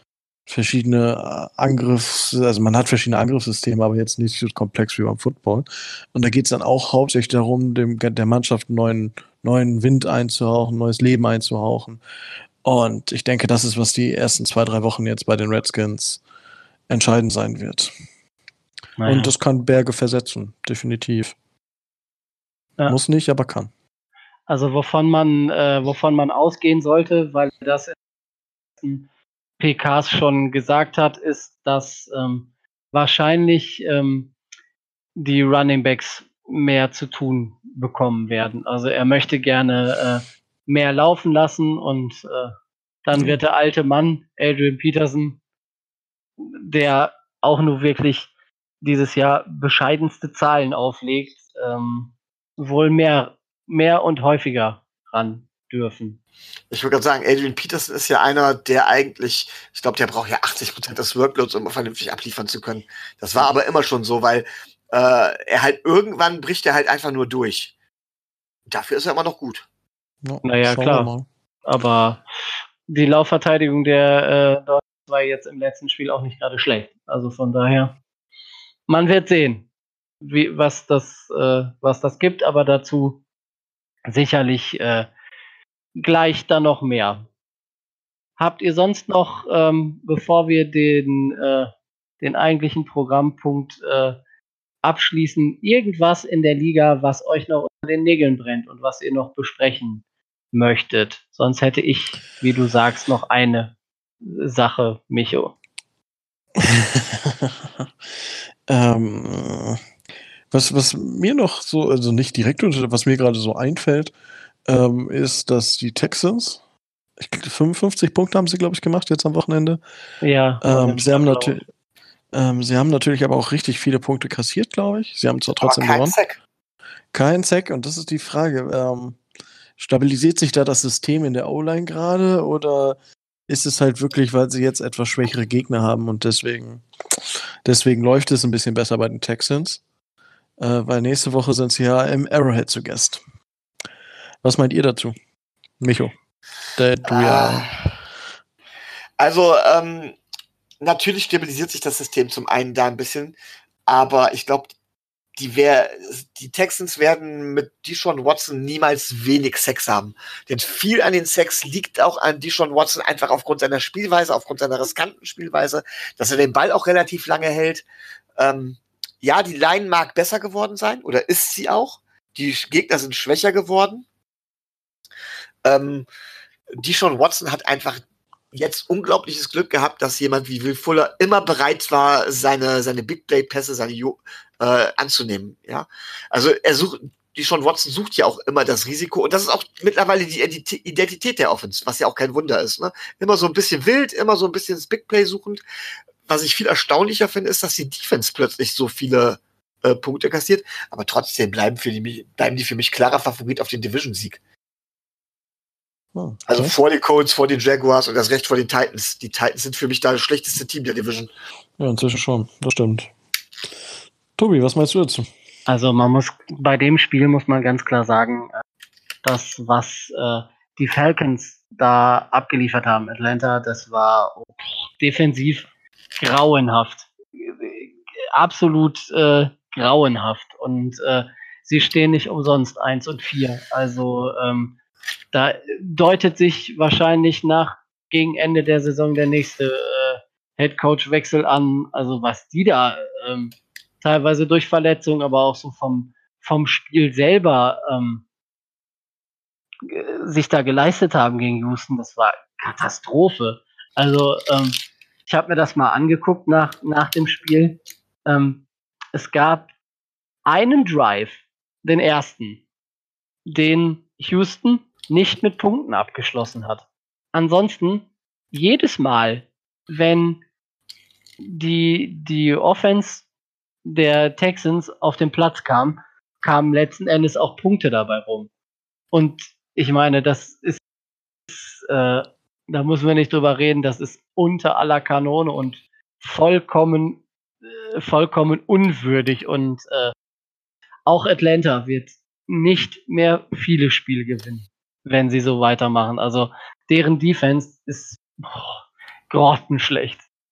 verschiedene Angriffs, also man hat verschiedene Angriffssysteme, aber jetzt nicht so komplex wie beim Football. Und da geht es dann auch hauptsächlich darum, dem, der Mannschaft einen neuen, neuen Wind einzuhauchen, neues Leben einzuhauchen. Und ich denke, das ist, was die ersten zwei, drei Wochen jetzt bei den Redskins entscheidend sein wird. Naja. Und das kann Berge versetzen, definitiv. Ja. Muss nicht, aber kann. Also wovon man, äh, wovon man ausgehen sollte, weil das in P Ks schon gesagt hat, ist, dass ähm, wahrscheinlich ähm, die Running Backs mehr zu tun bekommen werden. Also er möchte gerne äh, mehr laufen lassen und äh, dann mhm. wird der alte Mann, Adrian Peterson, der auch nur wirklich dieses Jahr bescheidenste Zahlen auflegt, ähm, wohl mehr, mehr und häufiger ran dürfen. Ich würde gerade sagen, Adrian Peterson ist ja einer, der eigentlich, ich glaube, der braucht ja achtzig Prozent des Workloads, um vernünftig abliefern zu können. Das war aber immer schon so, weil äh, er halt irgendwann bricht er halt einfach nur durch. Dafür ist er immer noch gut. Ja, naja, klar. Aber die Laufverteidigung der äh, Deutschen war jetzt im letzten Spiel auch nicht gerade schlecht. Also von daher, man wird sehen, wie, was, das, äh, was das gibt, aber dazu sicherlich äh, gleich dann noch mehr. Habt ihr sonst noch, ähm, bevor wir den, äh, den eigentlichen Programmpunkt äh, abschließen, irgendwas in der Liga, was euch noch unter den Nägeln brennt und was ihr noch besprechen möchtet? Sonst hätte ich, wie du sagst, noch eine Sache, Micho. ähm, was, was mir noch so, also nicht direkt, was mir gerade so einfällt, ähm, ist, dass die Texans, ich glaube, fünfundfünfzig Punkte haben sie, glaube ich, gemacht jetzt am Wochenende. Ja. Ähm, sie, haben natür- ähm, sie haben natürlich aber auch richtig viele Punkte kassiert, glaube ich. Sie haben zwar trotzdem aber kein gewonnen. Sack. Kein Sack, und das ist die Frage. Ähm, stabilisiert sich da das System in der O-Line gerade oder ist es halt wirklich, weil sie jetzt etwas schwächere Gegner haben und deswegen, deswegen läuft es ein bisschen besser bei den Texans? Äh, weil nächste Woche sind sie ja im Arrowhead zu Gast. Was meint ihr dazu, Micho? Der du ja. Also, ähm, natürlich stabilisiert sich das System zum einen da ein bisschen, aber ich glaube, die, wär, die Texans werden mit Deshaun Watson niemals wenig Sex haben. Denn viel an den Sex liegt auch an Deshaun Watson einfach aufgrund seiner Spielweise, aufgrund seiner riskanten Spielweise, dass er den Ball auch relativ lange hält. Ähm, ja, die Line mag besser geworden sein, oder ist sie auch. Die Gegner sind schwächer geworden. Ähm, Deshaun Watson hat einfach jetzt unglaubliches Glück gehabt, dass jemand wie Will Fuller immer bereit war, seine, seine Big Play-Pässe seine jo- äh, anzunehmen. Ja? Also er sucht, Deshaun Watson sucht ja auch immer das Risiko und das ist auch mittlerweile die Identität der Offense, was ja auch kein Wunder ist. Ne? Immer so ein bisschen wild, immer so ein bisschen das Big Play suchend. Was ich viel erstaunlicher finde, ist, dass die Defense plötzlich so viele äh, Punkte kassiert, aber trotzdem bleiben, für die, bleiben die für mich klarer Favorit auf den Division-Sieg. Oh, okay. Also vor den Colts, vor den Jaguars und das Recht vor den Titans. Die Titans sind für mich da das schlechteste Team der Division. Ja, inzwischen schon, das stimmt. Tobi, was meinst du dazu? Also man muss, bei dem Spiel muss man ganz klar sagen, das, was äh, die Falcons da abgeliefert haben, Atlanta, das war oh, defensiv grauenhaft. Absolut äh, grauenhaft. Und äh, sie stehen nicht umsonst eins und vier. Also ähm, da deutet sich wahrscheinlich nach gegen Ende der Saison der nächste äh, Headcoach-Wechsel an. Also was die da ähm, teilweise durch Verletzungen, aber auch so vom, vom Spiel selber ähm, sich da geleistet haben gegen Houston, das war Katastrophe. Also ähm, ich habe mir das mal angeguckt nach, nach dem Spiel. Ähm, es gab einen Drive, den ersten, den Houston nicht mit Punkten abgeschlossen hat. Ansonsten, jedes Mal, wenn die, die Offense der Texans auf den Platz kam, kamen letzten Endes auch Punkte dabei rum. Und ich meine, das ist, äh, da müssen wir nicht drüber reden, das ist unter aller Kanone und vollkommen, äh, vollkommen unwürdig. Und äh, auch Atlanta wird nicht mehr viele Spiele gewinnen, wenn sie so weitermachen. Also deren Defense ist oh, grottenschlecht.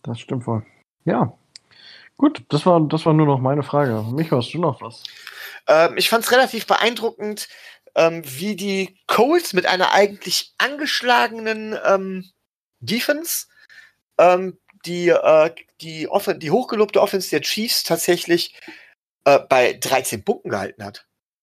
Das stimmt wohl. Ja. Gut, das war, das war nur noch meine Frage. Mich hast du noch was? Ähm, ich fand es relativ beeindruckend, ähm, wie die Colts mit einer eigentlich angeschlagenen ähm, Defense ähm, die, äh, die, Offen die hochgelobte Offense der Chiefs tatsächlich äh, bei dreizehn Punkten gehalten hat.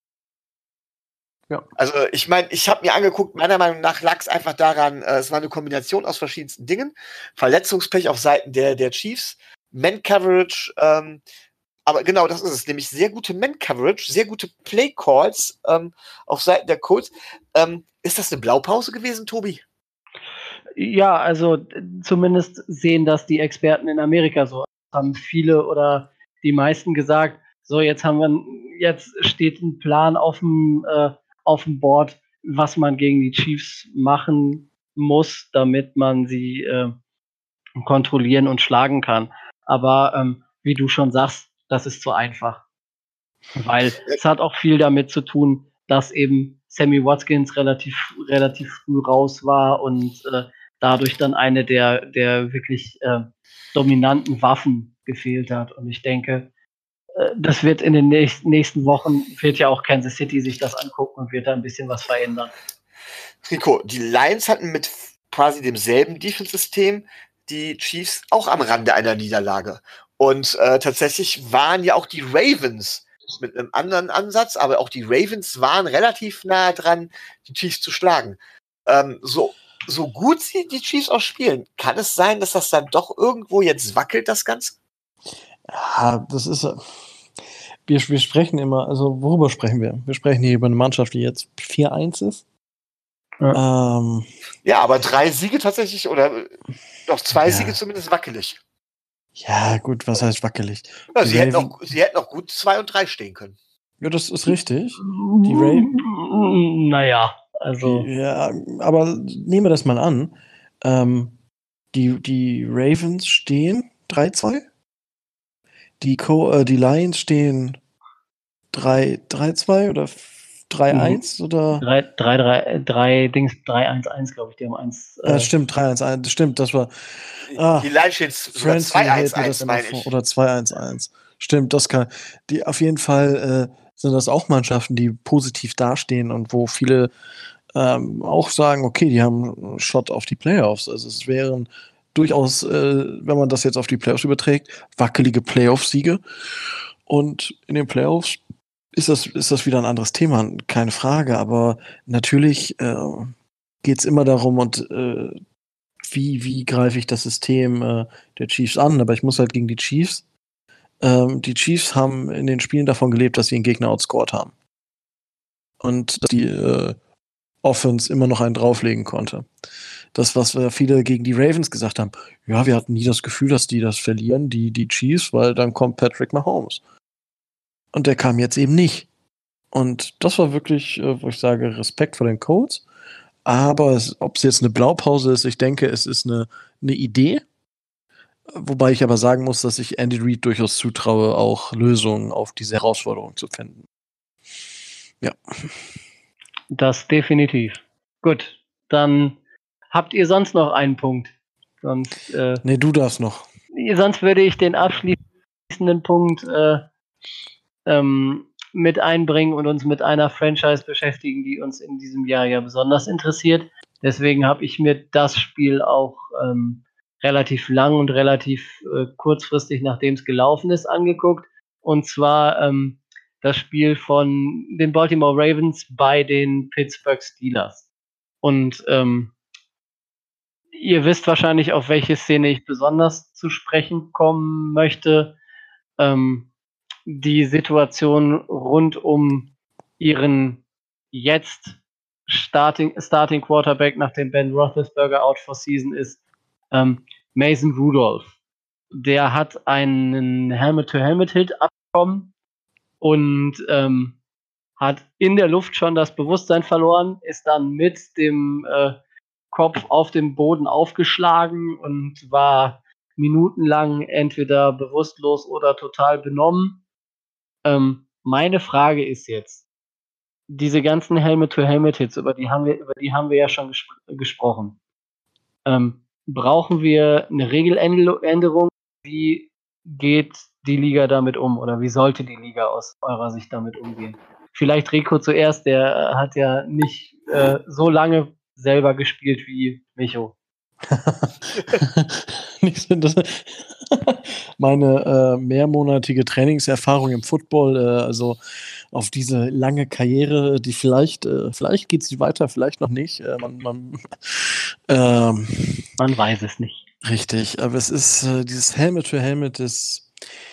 Ja. Also ich meine, ich habe mir angeguckt, meiner Meinung nach lag es einfach daran, äh, es war eine Kombination aus verschiedensten Dingen. Verletzungspech auf Seiten der, der Chiefs, Man-Coverage, ähm, aber genau das ist es, nämlich sehr gute Man-Coverage, sehr gute Play-Calls ähm, auf Seiten der Colts. Ähm, ist das eine Blaupause gewesen, Tobi? Ja, also d- zumindest sehen das die Experten in Amerika so. Haben viele oder die meisten gesagt, so jetzt haben wir, n- jetzt steht ein Plan auf dem äh, auf dem Board, was man gegen die Chiefs machen muss, damit man sie äh, kontrollieren und schlagen kann. Aber ähm, wie du schon sagst, das ist zu einfach. Weil es hat auch viel damit zu tun, dass eben Sammy Watkins relativ, relativ früh raus war und äh, dadurch dann eine der, der wirklich äh, dominanten Waffen gefehlt hat. Und ich denke, äh, das wird in den nächsten, nächsten Wochen, wird ja auch Kansas City sich das angucken und wird da ein bisschen was verändern. Rico, die Lions hatten mit quasi demselben Defense-System die Chiefs auch am Rande einer Niederlage. Und äh, tatsächlich waren ja auch die Ravens mit einem anderen Ansatz, aber auch die Ravens waren relativ nah dran, die Chiefs zu schlagen. Ähm, so, so gut sie die Chiefs auch spielen, kann es sein, dass das dann doch irgendwo jetzt wackelt, das Ganze? Ja, das ist. äh, Wir, wir sprechen immer, also worüber sprechen wir? Wir sprechen hier über eine Mannschaft, die jetzt vier eins ist. Ja. Ähm, Ja, aber drei Siege tatsächlich oder doch zwei Ja. Siege zumindest wackelig. ja, gut, was heißt wackelig? Ja, Die sie, hätten Raven- auch, sie hätten auch gut zwei und drei stehen können. Ja, das ist richtig. Die Raven- Naja, also. Die, ja, aber nehmen wir das mal an. Ähm, die, die Ravens stehen drei zwei. Die, Co äh, die Lions stehen drei zwei oder drei eins oder. drei drei drei Dings, drei eins eins, glaube ich, die haben eins. Ja, Äh, stimmt, drei eins eins. Stimmt, das war. Ah, Die Lions stehen sogar Francie zwei eins hält mir das eins, immer meine vor. ich. Oder zwei eins eins. Stimmt, das kann. Die auf jeden Fall äh, sind das auch Mannschaften, die positiv dastehen und wo viele ähm, auch sagen, okay, die haben einen Shot auf die Playoffs. Also es wären durchaus, äh, wenn man das jetzt auf die Playoffs überträgt, wackelige Playoff-Siege. Und in den Playoffs ist das, ist das wieder ein anderes Thema, keine Frage. Aber natürlich äh, geht es immer darum, und äh, wie, wie greife ich das System äh, der Chiefs an. Aber ich muss halt gegen die Chiefs. Ähm, die Chiefs haben in den Spielen davon gelebt, dass sie einen Gegner outscored haben. Und dass die äh, Offense immer noch einen drauflegen konnte. Das, was wir viele gegen die Ravens gesagt haben, ja, wir hatten nie das Gefühl, dass die das verlieren, die, die Chiefs, weil dann kommt Patrick Mahomes. Und der kam jetzt eben nicht. Und das war wirklich, äh, wo ich sage, Respekt vor den Colts. Aber ob es jetzt eine Blaupause ist, ich denke, es ist eine, eine Idee. Wobei ich aber sagen muss, dass ich Andy Reid durchaus zutraue, auch Lösungen auf diese Herausforderung zu finden. Ja. Das definitiv. Gut, dann habt ihr sonst noch einen Punkt. Sonst, äh, Nee, du darfst noch. sonst würde ich den abschließenden Punkt äh, ähm, mit einbringen und uns mit einer Franchise beschäftigen, die uns in diesem Jahr ja besonders interessiert. Deswegen habe ich mir das Spiel auch ähm, relativ lang und relativ äh, kurzfristig, nachdem es gelaufen ist, angeguckt. Und zwar ähm, das Spiel von den Baltimore Ravens bei den Pittsburgh Steelers. Und ähm, ihr wisst wahrscheinlich, auf welche Szene ich besonders zu sprechen kommen möchte. Ähm, die Situation rund um ihren jetzt Starting, Starting Quarterback, nachdem Ben Roethlisberger out for season ist, ähm, Mason Rudolph. Der hat einen Helmet-to-Helmet-Hit abbekommen und ähm, hat in der Luft schon das Bewusstsein verloren, ist dann mit dem äh, Kopf auf dem Boden aufgeschlagen und war minutenlang entweder bewusstlos oder total benommen. Ähm, meine Frage ist jetzt, diese ganzen Helmet-to-Helmet-Hits, über die haben wir, über die haben wir ja schon gespr gesprochen. Ähm, brauchen wir eine Regeländerung? Wie geht die Liga damit um oder wie sollte die Liga aus eurer Sicht damit umgehen? Vielleicht Rico zuerst, der hat ja nicht äh, so lange selber gespielt wie Micho. Nicht so, das, meine äh, mehrmonatige Trainingserfahrung im Football, äh, also auf diese lange Karriere, die vielleicht, äh, vielleicht geht sie weiter, vielleicht noch nicht. Äh, man, man, ähm, Man weiß es nicht. Richtig, aber es ist äh, dieses Helmet für Helmet ist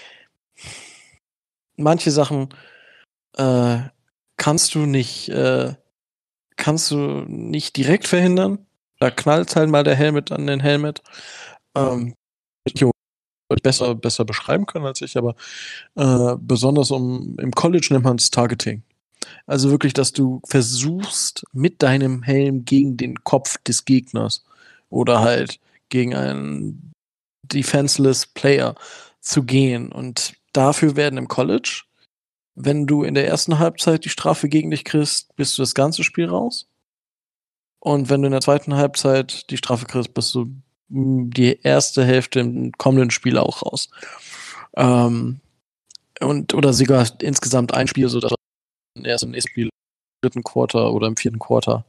manche Sachen äh, kannst du nicht äh, kannst du nicht direkt verhindern. Da knallt halt mal der Helmet an den Helmet. Ähm, besser, besser beschreiben können als ich, aber äh, besonders um im College nennt man es Targeting. Also wirklich, dass du versuchst, mit deinem Helm gegen den Kopf des Gegners oder halt gegen einen defenseless Player zu gehen. Und dafür werden im College, wenn du in der ersten Halbzeit die Strafe gegen dich kriegst, bist du das ganze Spiel raus. Und wenn du in der zweiten Halbzeit die Strafe kriegst, bist du die erste Hälfte im kommenden Spiel auch raus. Ähm, und, oder sogar insgesamt ein Spiel, sodass du erst im nächsten Spiel, im dritten Quarter oder im vierten Quarter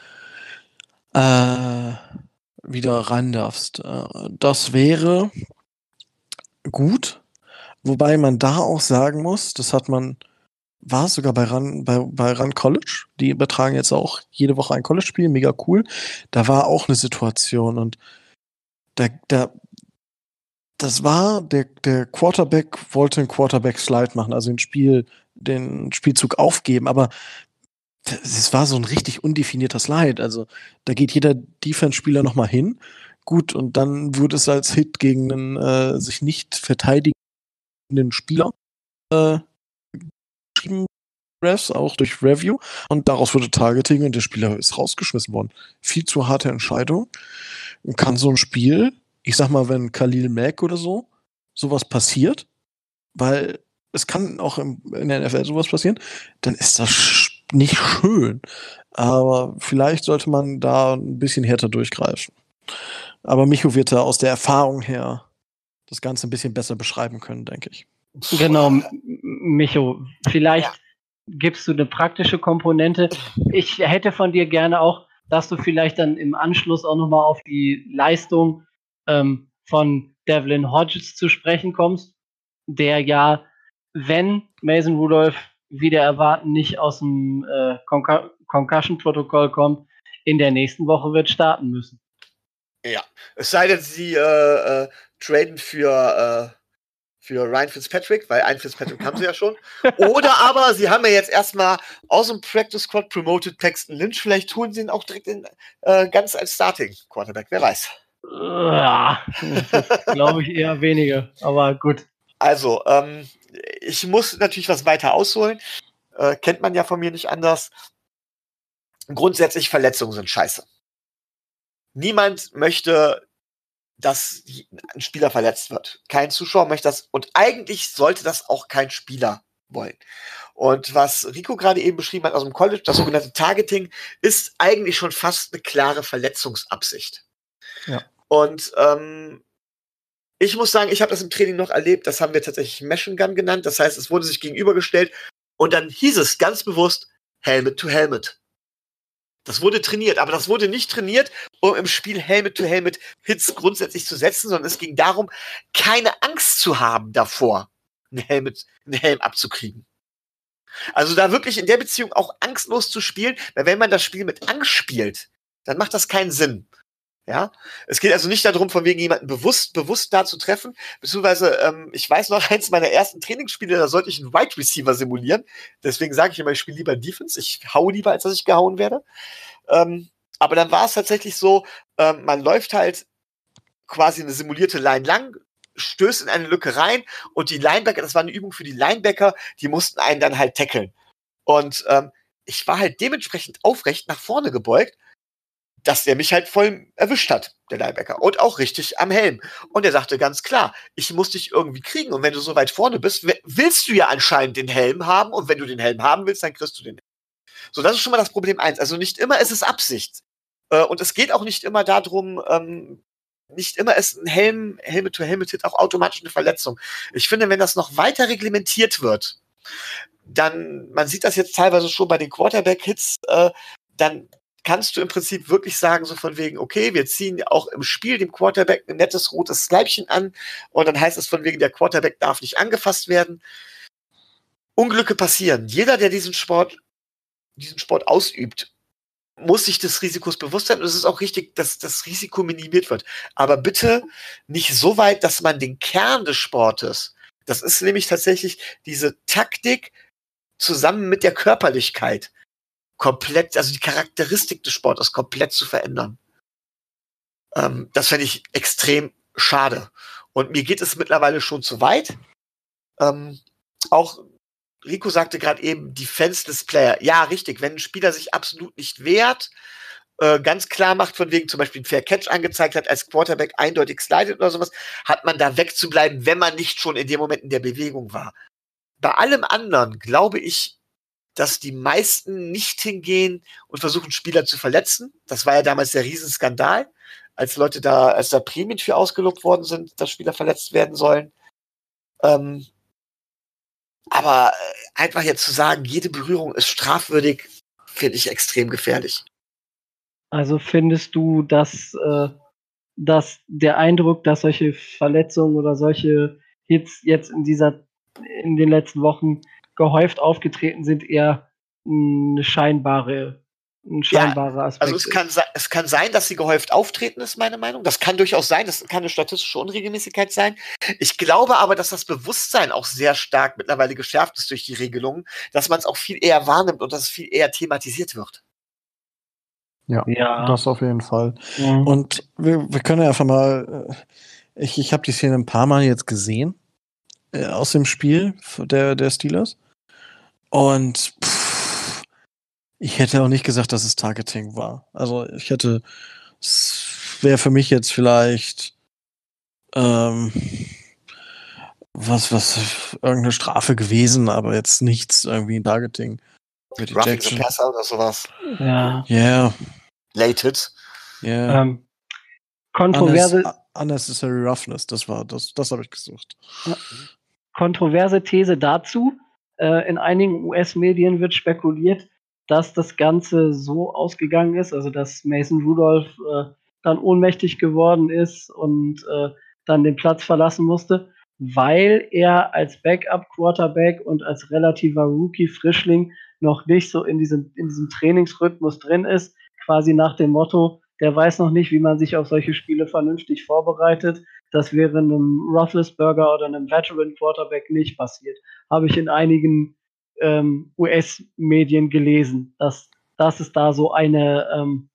äh, wieder rein darfst. Äh, das wäre gut, wobei man da auch sagen muss, das hat man, war es sogar bei Run, bei, bei Run College, die übertragen jetzt auch jede Woche ein College-Spiel, mega cool. Da war auch eine Situation und da, da, das war, der, der Quarterback wollte einen Quarterback-Slide machen, also den Spiel, den Spielzug aufgeben, aber es war so ein richtig undefinierter Slide. Also da geht jeder Defense-Spieler nochmal hin. Gut, und dann wurde es als Hit gegen einen äh, sich nicht verteidigenden Spieler äh, geschrieben, Refs, auch durch Review. Und daraus wurde Targeting und der Spieler ist rausgeschmissen worden. Viel zu harte Entscheidung. Und kann so ein Spiel, ich sag mal, wenn Khalil Mack oder so, sowas passiert, weil es kann auch im, in der N F L sowas passieren, dann ist das sch- nicht schön. Aber vielleicht sollte man da ein bisschen härter durchgreifen. Aber Micho wird da aus der Erfahrung her das Ganze ein bisschen besser beschreiben können, denke ich. Genau, M- Micho, vielleicht ja. Gibst du eine praktische Komponente. Ich hätte von dir gerne auch, dass du vielleicht dann im Anschluss auch nochmal auf die Leistung ähm, von Devlin Hodges zu sprechen kommst, der ja, wenn Mason Rudolph wieder erwarten nicht aus dem äh, Conc- Concussion-Protokoll kommt, in der nächsten Woche wird starten müssen. Ja, es sei denn, sie äh, äh, traden für, äh, für Ryan Fitzpatrick, weil einen Fitzpatrick haben sie ja schon. Oder aber sie haben ja jetzt erstmal aus dem Practice Squad promoted Paxton Lynch. Vielleicht tun sie ihn auch direkt in, äh, ganz als Starting Quarterback, wer weiß. Ja, glaube ich eher weniger, aber gut. Also, ähm, ich muss natürlich was weiter ausholen. Äh, kennt man ja von mir nicht anders. Grundsätzlich, Verletzungen sind scheiße. Niemand möchte, dass ein Spieler verletzt wird. Kein Zuschauer möchte das und eigentlich sollte das auch kein Spieler wollen. Und was Rico gerade eben beschrieben hat aus dem College, das sogenannte Targeting, ist eigentlich schon fast eine klare Verletzungsabsicht. Ja. Und ähm, ich muss sagen, ich habe das im Training noch erlebt, das haben wir tatsächlich Machine Gun genannt, das heißt, es wurde sich gegenübergestellt und dann hieß es ganz bewusst Helmet to Helmet. Das wurde trainiert, aber das wurde nicht trainiert, um im Spiel Helmet-to-Helmet-Hits grundsätzlich zu setzen, sondern es ging darum, keine Angst zu haben davor, einen, Helmet, einen Helm abzukriegen. Also da wirklich in der Beziehung auch angstlos zu spielen, weil wenn man das Spiel mit Angst spielt, dann macht das keinen Sinn. Ja, es geht also nicht darum, von wegen jemanden bewusst, bewusst da zu treffen, beziehungsweise, ähm, ich weiß noch, eins meiner ersten Trainingsspiele, da sollte ich einen Wide Receiver simulieren, deswegen sage ich immer, ich spiele lieber Defense, ich hau lieber, als dass ich gehauen werde, ähm, aber dann war es tatsächlich so, ähm, man läuft halt quasi eine simulierte Line lang, stößt in eine Lücke rein und die Linebacker, das war eine Übung für die Linebacker, die mussten einen dann halt tackeln und ähm, ich war halt dementsprechend aufrecht nach vorne gebeugt, dass der mich halt voll erwischt hat, der Linebacker. Und auch richtig am Helm. Und er sagte ganz klar, ich muss dich irgendwie kriegen. Und wenn du so weit vorne bist, willst du ja anscheinend den Helm haben. Und wenn du den Helm haben willst, dann kriegst du den Helm. So, das ist schon mal das Problem eins. Also nicht immer ist es Absicht. Und es geht auch nicht immer darum, nicht immer ist ein Helm, Helmet-to-Helmet-Hit auch automatisch eine Verletzung. Ich finde, wenn das noch weiter reglementiert wird, dann, man sieht das jetzt teilweise schon bei den Quarterback-Hits, äh, dann kannst du im Prinzip wirklich sagen, so von wegen, okay, wir ziehen auch im Spiel dem Quarterback ein nettes rotes Leibchen an und dann heißt es von wegen, der Quarterback darf nicht angefasst werden. Unglücke passieren. Jeder, der diesen Sport, diesen Sport ausübt, muss sich des Risikos bewusst sein und es ist auch richtig, dass das Risiko minimiert wird. Aber bitte nicht so weit, dass man den Kern des Sportes, das ist nämlich tatsächlich diese Taktik zusammen mit der Körperlichkeit, komplett, also die Charakteristik des Sportes komplett zu verändern. Ähm, das fände ich extrem schade. Und mir geht es mittlerweile schon zu weit. Ähm, auch Rico sagte gerade eben, Defenseless Player. Ja, richtig, wenn ein Spieler sich absolut nicht wehrt, äh, ganz klar macht, von wegen zum Beispiel ein Fair Catch angezeigt hat, als Quarterback eindeutig slidet oder sowas, hat man da wegzubleiben, wenn man nicht schon in dem Moment in der Bewegung war. Bei allem anderen glaube ich, dass die meisten nicht hingehen und versuchen, Spieler zu verletzen. Das war ja damals der Riesenskandal, als Leute da, als da Prämien für ausgelobt worden sind, dass Spieler verletzt werden sollen. Ähm, aber einfach jetzt zu sagen, jede Berührung ist strafwürdig, finde ich extrem gefährlich. Also findest du, dass, äh, dass der Eindruck, dass solche Verletzungen oder solche Hits jetzt in dieser, in den letzten Wochen gehäuft aufgetreten sind, eher eine scheinbare, ein scheinbarer Aspekt Also es kann, se- es kann sein, dass sie gehäuft auftreten, ist meine Meinung. Das kann durchaus sein, das kann eine statistische Unregelmäßigkeit sein. Ich glaube aber, dass das Bewusstsein auch sehr stark mittlerweile geschärft ist durch die Regelungen, dass man es auch viel eher wahrnimmt und dass es viel eher thematisiert wird. Ja, Ja. das auf jeden Fall. Mhm. Und wir, wir können ja einfach mal, äh, ich, ich habe die Szene ein paar Mal jetzt gesehen, äh, aus dem Spiel der, der Steelers. Und pff, ich hätte auch nicht gesagt, dass es Targeting war. Also ich hätte, es wäre für mich jetzt vielleicht ähm, was, was, irgendeine Strafe gewesen, aber jetzt nichts irgendwie ein Targeting mit Roughing the Ejection. Passer oder sowas. Ja. Yeah, Lated. yeah. Ähm, kontroverse, Unnes- unnecessary Roughness, das war, das, das habe ich gesucht. kontroverse These dazu. Äh, in einigen U S-Medien wird spekuliert, dass das Ganze so ausgegangen ist, also dass Mason Rudolph äh, dann ohnmächtig geworden ist und äh, dann den Platz verlassen musste, weil er als Backup-Quarterback und als relativer Rookie-Frischling noch nicht so in diesem, in diesem Trainingsrhythmus drin ist, quasi nach dem Motto, der weiß noch nicht, wie man sich auf solche Spiele vernünftig vorbereitet. Das wäre einem Roethlisberger oder einem Veteran Quarterback nicht passiert. Habe ich in einigen ähm, U S-Medien gelesen, dass, dass es da so eine, ähm,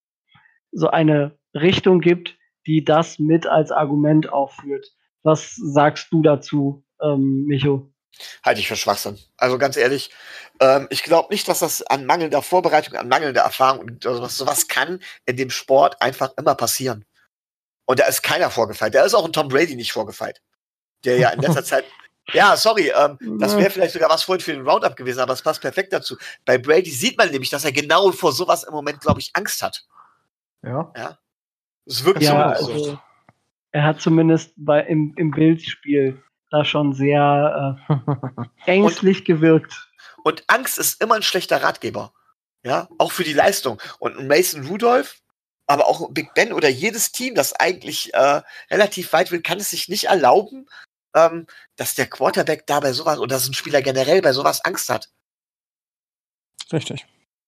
so eine Richtung gibt, die das mit als Argument aufführt. Was sagst du dazu, ähm, Micho? Halte ich für Schwachsinn. Also ganz ehrlich, ähm, ich glaube nicht, dass das an mangelnder Vorbereitung, an mangelnder Erfahrung und sowas, sowas kann in dem Sport einfach immer passieren. Und da ist keiner vorgefeilt. Da ist auch ein Tom Brady nicht vorgefeilt. Der ja in letzter Zeit, ja, sorry, ähm, das wäre vielleicht sogar was vorhin für den Roundup gewesen, aber es passt perfekt dazu. Bei Brady sieht man nämlich, dass er genau vor sowas im Moment, glaube ich, Angst hat. Ja. Ja. Es wirkt Ja, so. also er hat zumindest bei, im, im Bildspiel da schon sehr äh, ängstlich gewirkt. Und Angst ist immer ein schlechter Ratgeber. Ja, auch für die Leistung. Und Mason Rudolph, aber auch Big Ben oder jedes Team, das eigentlich äh, relativ weit will, kann es sich nicht erlauben, ähm, dass der Quarterback da bei sowas oder dass ein Spieler generell bei sowas Angst hat. Richtig.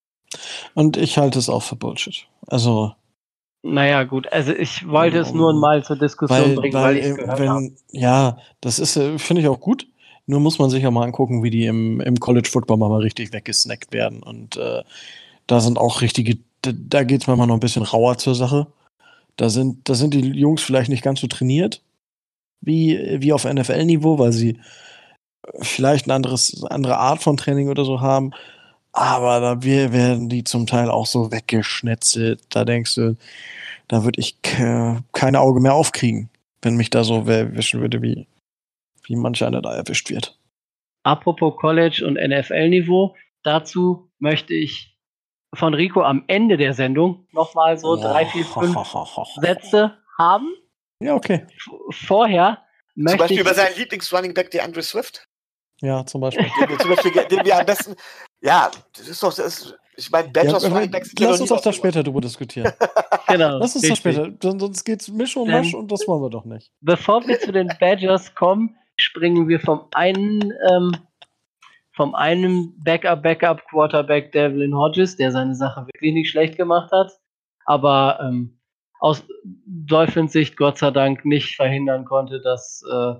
Und ich halte es auch für Bullshit. Also, Naja, gut, also ich wollte es nur Um, mal zur Diskussion weil, bringen, weil, weil ich es äh, gehört wenn, habe. ja, das ist, äh, finde ich auch gut. Nur muss man sich ja mal angucken, wie die im, im College Football mal richtig weggesnackt werden. Und äh, da sind auch richtige, da, da geht es manchmal noch ein bisschen rauer zur Sache. Da sind, da sind die Jungs vielleicht nicht ganz so trainiert wie, wie auf N F L-Niveau, weil sie vielleicht eine anderes, andere Art von Training oder so haben. Aber da wir- werden die zum Teil auch so weggeschnetzelt. Da denkst du, da würde ich ke- kein Auge mehr aufkriegen, wenn mich da so wer erwischen würde, wie, wie manch einer da erwischt wird. Apropos College und N F L-Niveau, dazu möchte ich von Rico am Ende der Sendung nochmal so drei, vier, fünf Sätze haben. Ja, okay. Vorher möchte Zum Beispiel ich über seinen Lieblings-Running-Back, DeAndre Swift. Ja, zum Beispiel. Den wir, zum Beispiel, den wir am besten. Ja, das ist doch. Das ist, ich meine, Badgers Ja, Running Backs sind ja lass noch uns nie doch da was später drüber diskutieren. Genau, Lass uns da richtig. später. Sonst sonst geht's Misch und Denn- Masch und das wollen wir doch nicht. Bevor wir zu den Badgers kommen, springen wir vom einen, ähm, vom einen Backup-Backup-Quarterback Devlin Hodges, der seine Sache wirklich nicht schlecht gemacht hat, aber ähm, aus Dolphins Sicht Gott sei Dank nicht verhindern konnte, dass äh,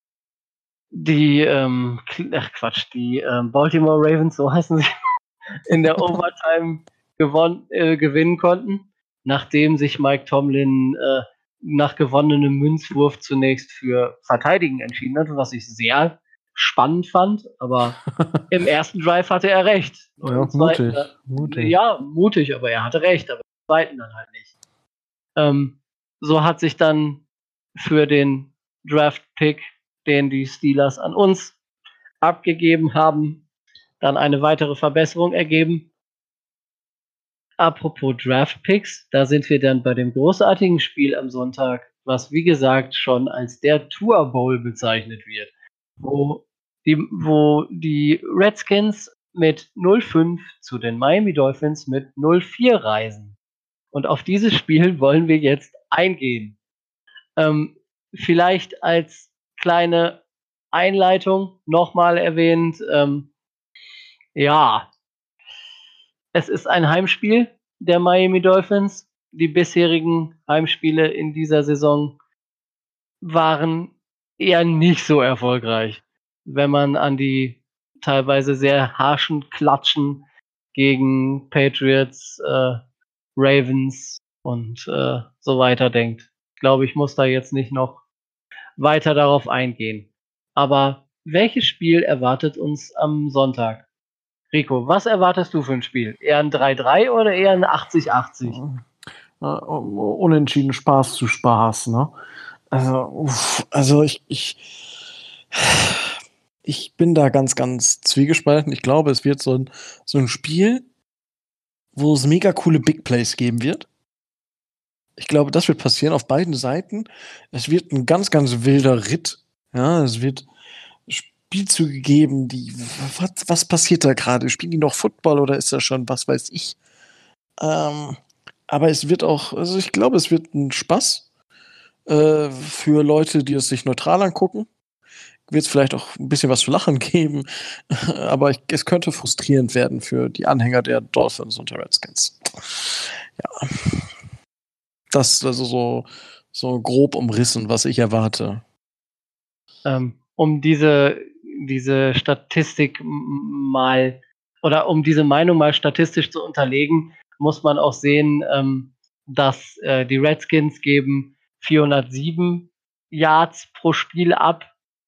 die, ähm, ach Quatsch, die ähm, Baltimore Ravens, so heißen sie, in der Overtime gewon- äh, gewinnen konnten, nachdem sich Mike Tomlin äh, nach gewonnenem Münzwurf zunächst für Verteidigen entschieden hat, was ich sehr spannend fand, aber im ersten Drive hatte er recht. Und Ja, im zweiten, mutig, mutig. Ja, mutig, aber er hatte recht, aber im zweiten dann halt nicht. Ähm, so hat sich dann für den Draft-Pick, den die Steelers an uns abgegeben haben, dann eine weitere Verbesserung ergeben. Apropos Draft-Picks, da sind wir dann bei dem großartigen Spiel am Sonntag, was wie gesagt schon als der Tour Bowl bezeichnet wird, wo die, wo die Redskins mit null fünf zu den Miami Dolphins mit null vier reisen. Und auf dieses Spiel wollen wir jetzt eingehen. Ähm, vielleicht als kleine Einleitung nochmal erwähnt, ähm, ja, es ist ein Heimspiel der Miami Dolphins. Die bisherigen Heimspiele in dieser Saison waren eher nicht so erfolgreich, wenn man an die teilweise sehr harschen Klatschen gegen Patriots, äh, Ravens und äh, so weiter denkt. Ich glaube, ich muss da jetzt nicht noch weiter darauf eingehen. Aber welches Spiel erwartet uns am Sonntag? Rico, was erwartest du für ein Spiel? Eher ein drei drei oder eher ein achtzig achtzig? Äh, unentschieden Spaß zu Spaß, ne? Also, uff, also ich, ich, ich bin da ganz, ganz zwiegespalten. Ich glaube, es wird so ein, so ein Spiel, wo es mega coole Big Plays geben wird. Ich glaube, das wird passieren auf beiden Seiten. Es wird ein ganz, ganz wilder Ritt. Ja, es wird Spielzüge geben, die, was, was passiert da gerade? Spielen die noch Football oder ist das schon, was weiß ich? Ähm, aber es wird auch, also ich glaube, es wird ein Spaß äh, für Leute, die es sich neutral angucken. Wird es vielleicht auch ein bisschen was zu lachen geben, aber ich, es könnte frustrierend werden für die Anhänger der Dolphins und der Redskins. Ja. Das ist also so, so grob umrissen, was ich erwarte. Ähm, um diese, diese Statistik mal oder um diese Meinung mal statistisch zu unterlegen, muss man auch sehen, ähm, dass äh, die Redskins geben vierhundertsieben Yards pro Spiel ab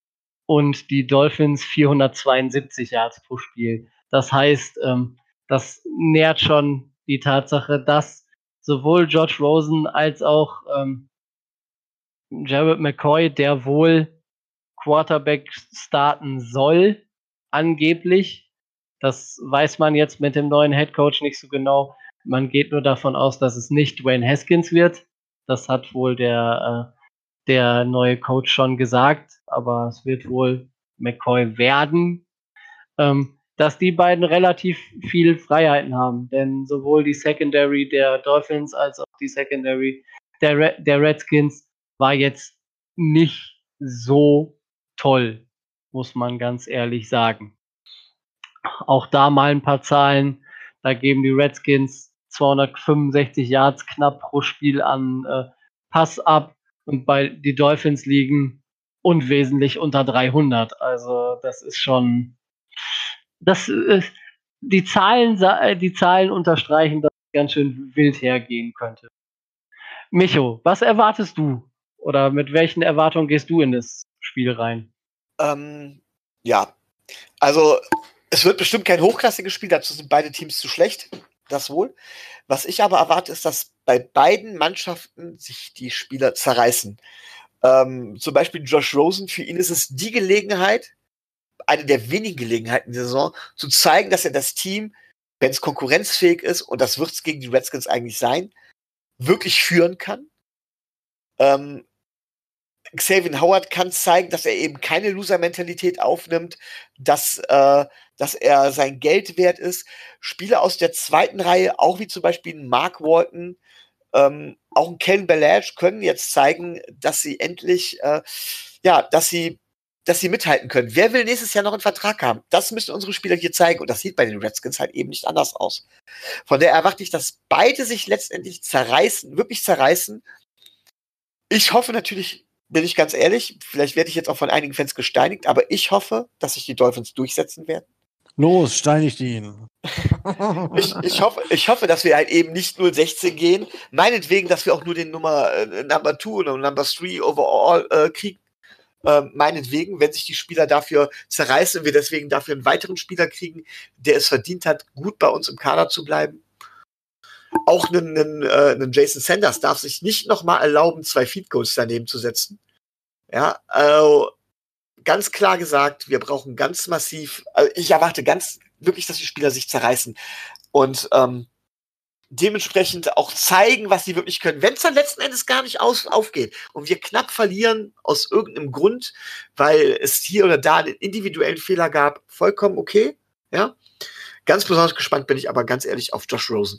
und die Dolphins vierhundertzweiundsiebzig Yards pro Spiel. Das heißt, ähm, das nährt schon die Tatsache, dass sowohl Josh Rosen als auch ähm, Jared McCoy, der wohl Quarterback starten soll, angeblich. Das weiß man jetzt mit dem neuen Headcoach nicht so genau. Man geht nur davon aus, dass es nicht Dwayne Haskins wird. Das hat wohl der, äh, der neue Coach schon gesagt, aber es wird wohl McCoy werden. Ähm, dass die beiden relativ viel Freiheiten haben, denn sowohl die Secondary der Dolphins als auch die Secondary der, Re- der Redskins war jetzt nicht so toll, muss man ganz ehrlich sagen. Auch da mal ein paar Zahlen. Da geben die Redskins zweihundertfünfundsechzig Yards knapp pro Spiel an äh, Pass ab und bei die Dolphins liegen unwesentlich unter dreihundert. Also das ist schon, das äh, die Zahlen, sa- die Zahlen unterstreichen, dass es ganz schön wild hergehen könnte. Micho, was erwartest du? Oder mit welchen Erwartungen gehst du in das Spiel rein? Ähm, ja, also es wird bestimmt kein hochklassiges Spiel, dazu sind beide Teams zu schlecht, das wohl. Was ich aber erwarte, ist, dass bei beiden Mannschaften sich die Spieler zerreißen. Ähm, zum Beispiel Josh Rosen, für ihn ist es die Gelegenheit, eine der wenigen Gelegenheiten der Saison, zu zeigen, dass er das Team, wenn es konkurrenzfähig ist, und das wird es gegen die Redskins eigentlich sein, wirklich führen kann. Ähm, Xavier Howard kann zeigen, dass er eben keine Loser-Mentalität aufnimmt, dass, äh, dass er sein Geld wert ist. Spieler aus der zweiten Reihe, auch wie zum Beispiel Mark Walton, ähm, auch ein Ken Ballage, können jetzt zeigen, dass sie endlich, äh, ja, dass sie, dass sie mithalten können. Wer will nächstes Jahr noch einen Vertrag haben? Das müssen unsere Spieler hier zeigen und das sieht bei den Redskins halt eben nicht anders aus. Von der erwarte ich, dass beide sich letztendlich zerreißen, wirklich zerreißen. Ich hoffe natürlich, bin ich ganz ehrlich, vielleicht werde ich jetzt auch von einigen Fans gesteinigt, aber ich hoffe, dass sich die Dolphins durchsetzen werden. Los, steinigt ihn. Ich, ich, hoffe, ich hoffe, dass wir halt eben nicht null sechzehn gehen. Meinetwegen, dass wir auch nur den Nummer äh, Number two oder Number three overall äh, kriegen. Äh, meinetwegen, wenn sich die Spieler dafür zerreißen und wir deswegen dafür einen weiteren Spieler kriegen, der es verdient hat, gut bei uns im Kader zu bleiben. Auch einen, einen, äh, einen Jason Sanders darf sich nicht nochmal erlauben, zwei Field Goals daneben zu setzen. Ja, also ganz klar gesagt, wir brauchen ganz massiv, also ich erwarte ganz wirklich, dass die Spieler sich zerreißen und ähm, dementsprechend auch zeigen, was sie wirklich können. Wenn es dann letzten Endes gar nicht aus, aufgeht und wir knapp verlieren aus irgendeinem Grund, weil es hier oder da einen individuellen Fehler gab, vollkommen okay. Ja, ganz besonders gespannt bin ich aber ganz ehrlich auf Josh Rosen.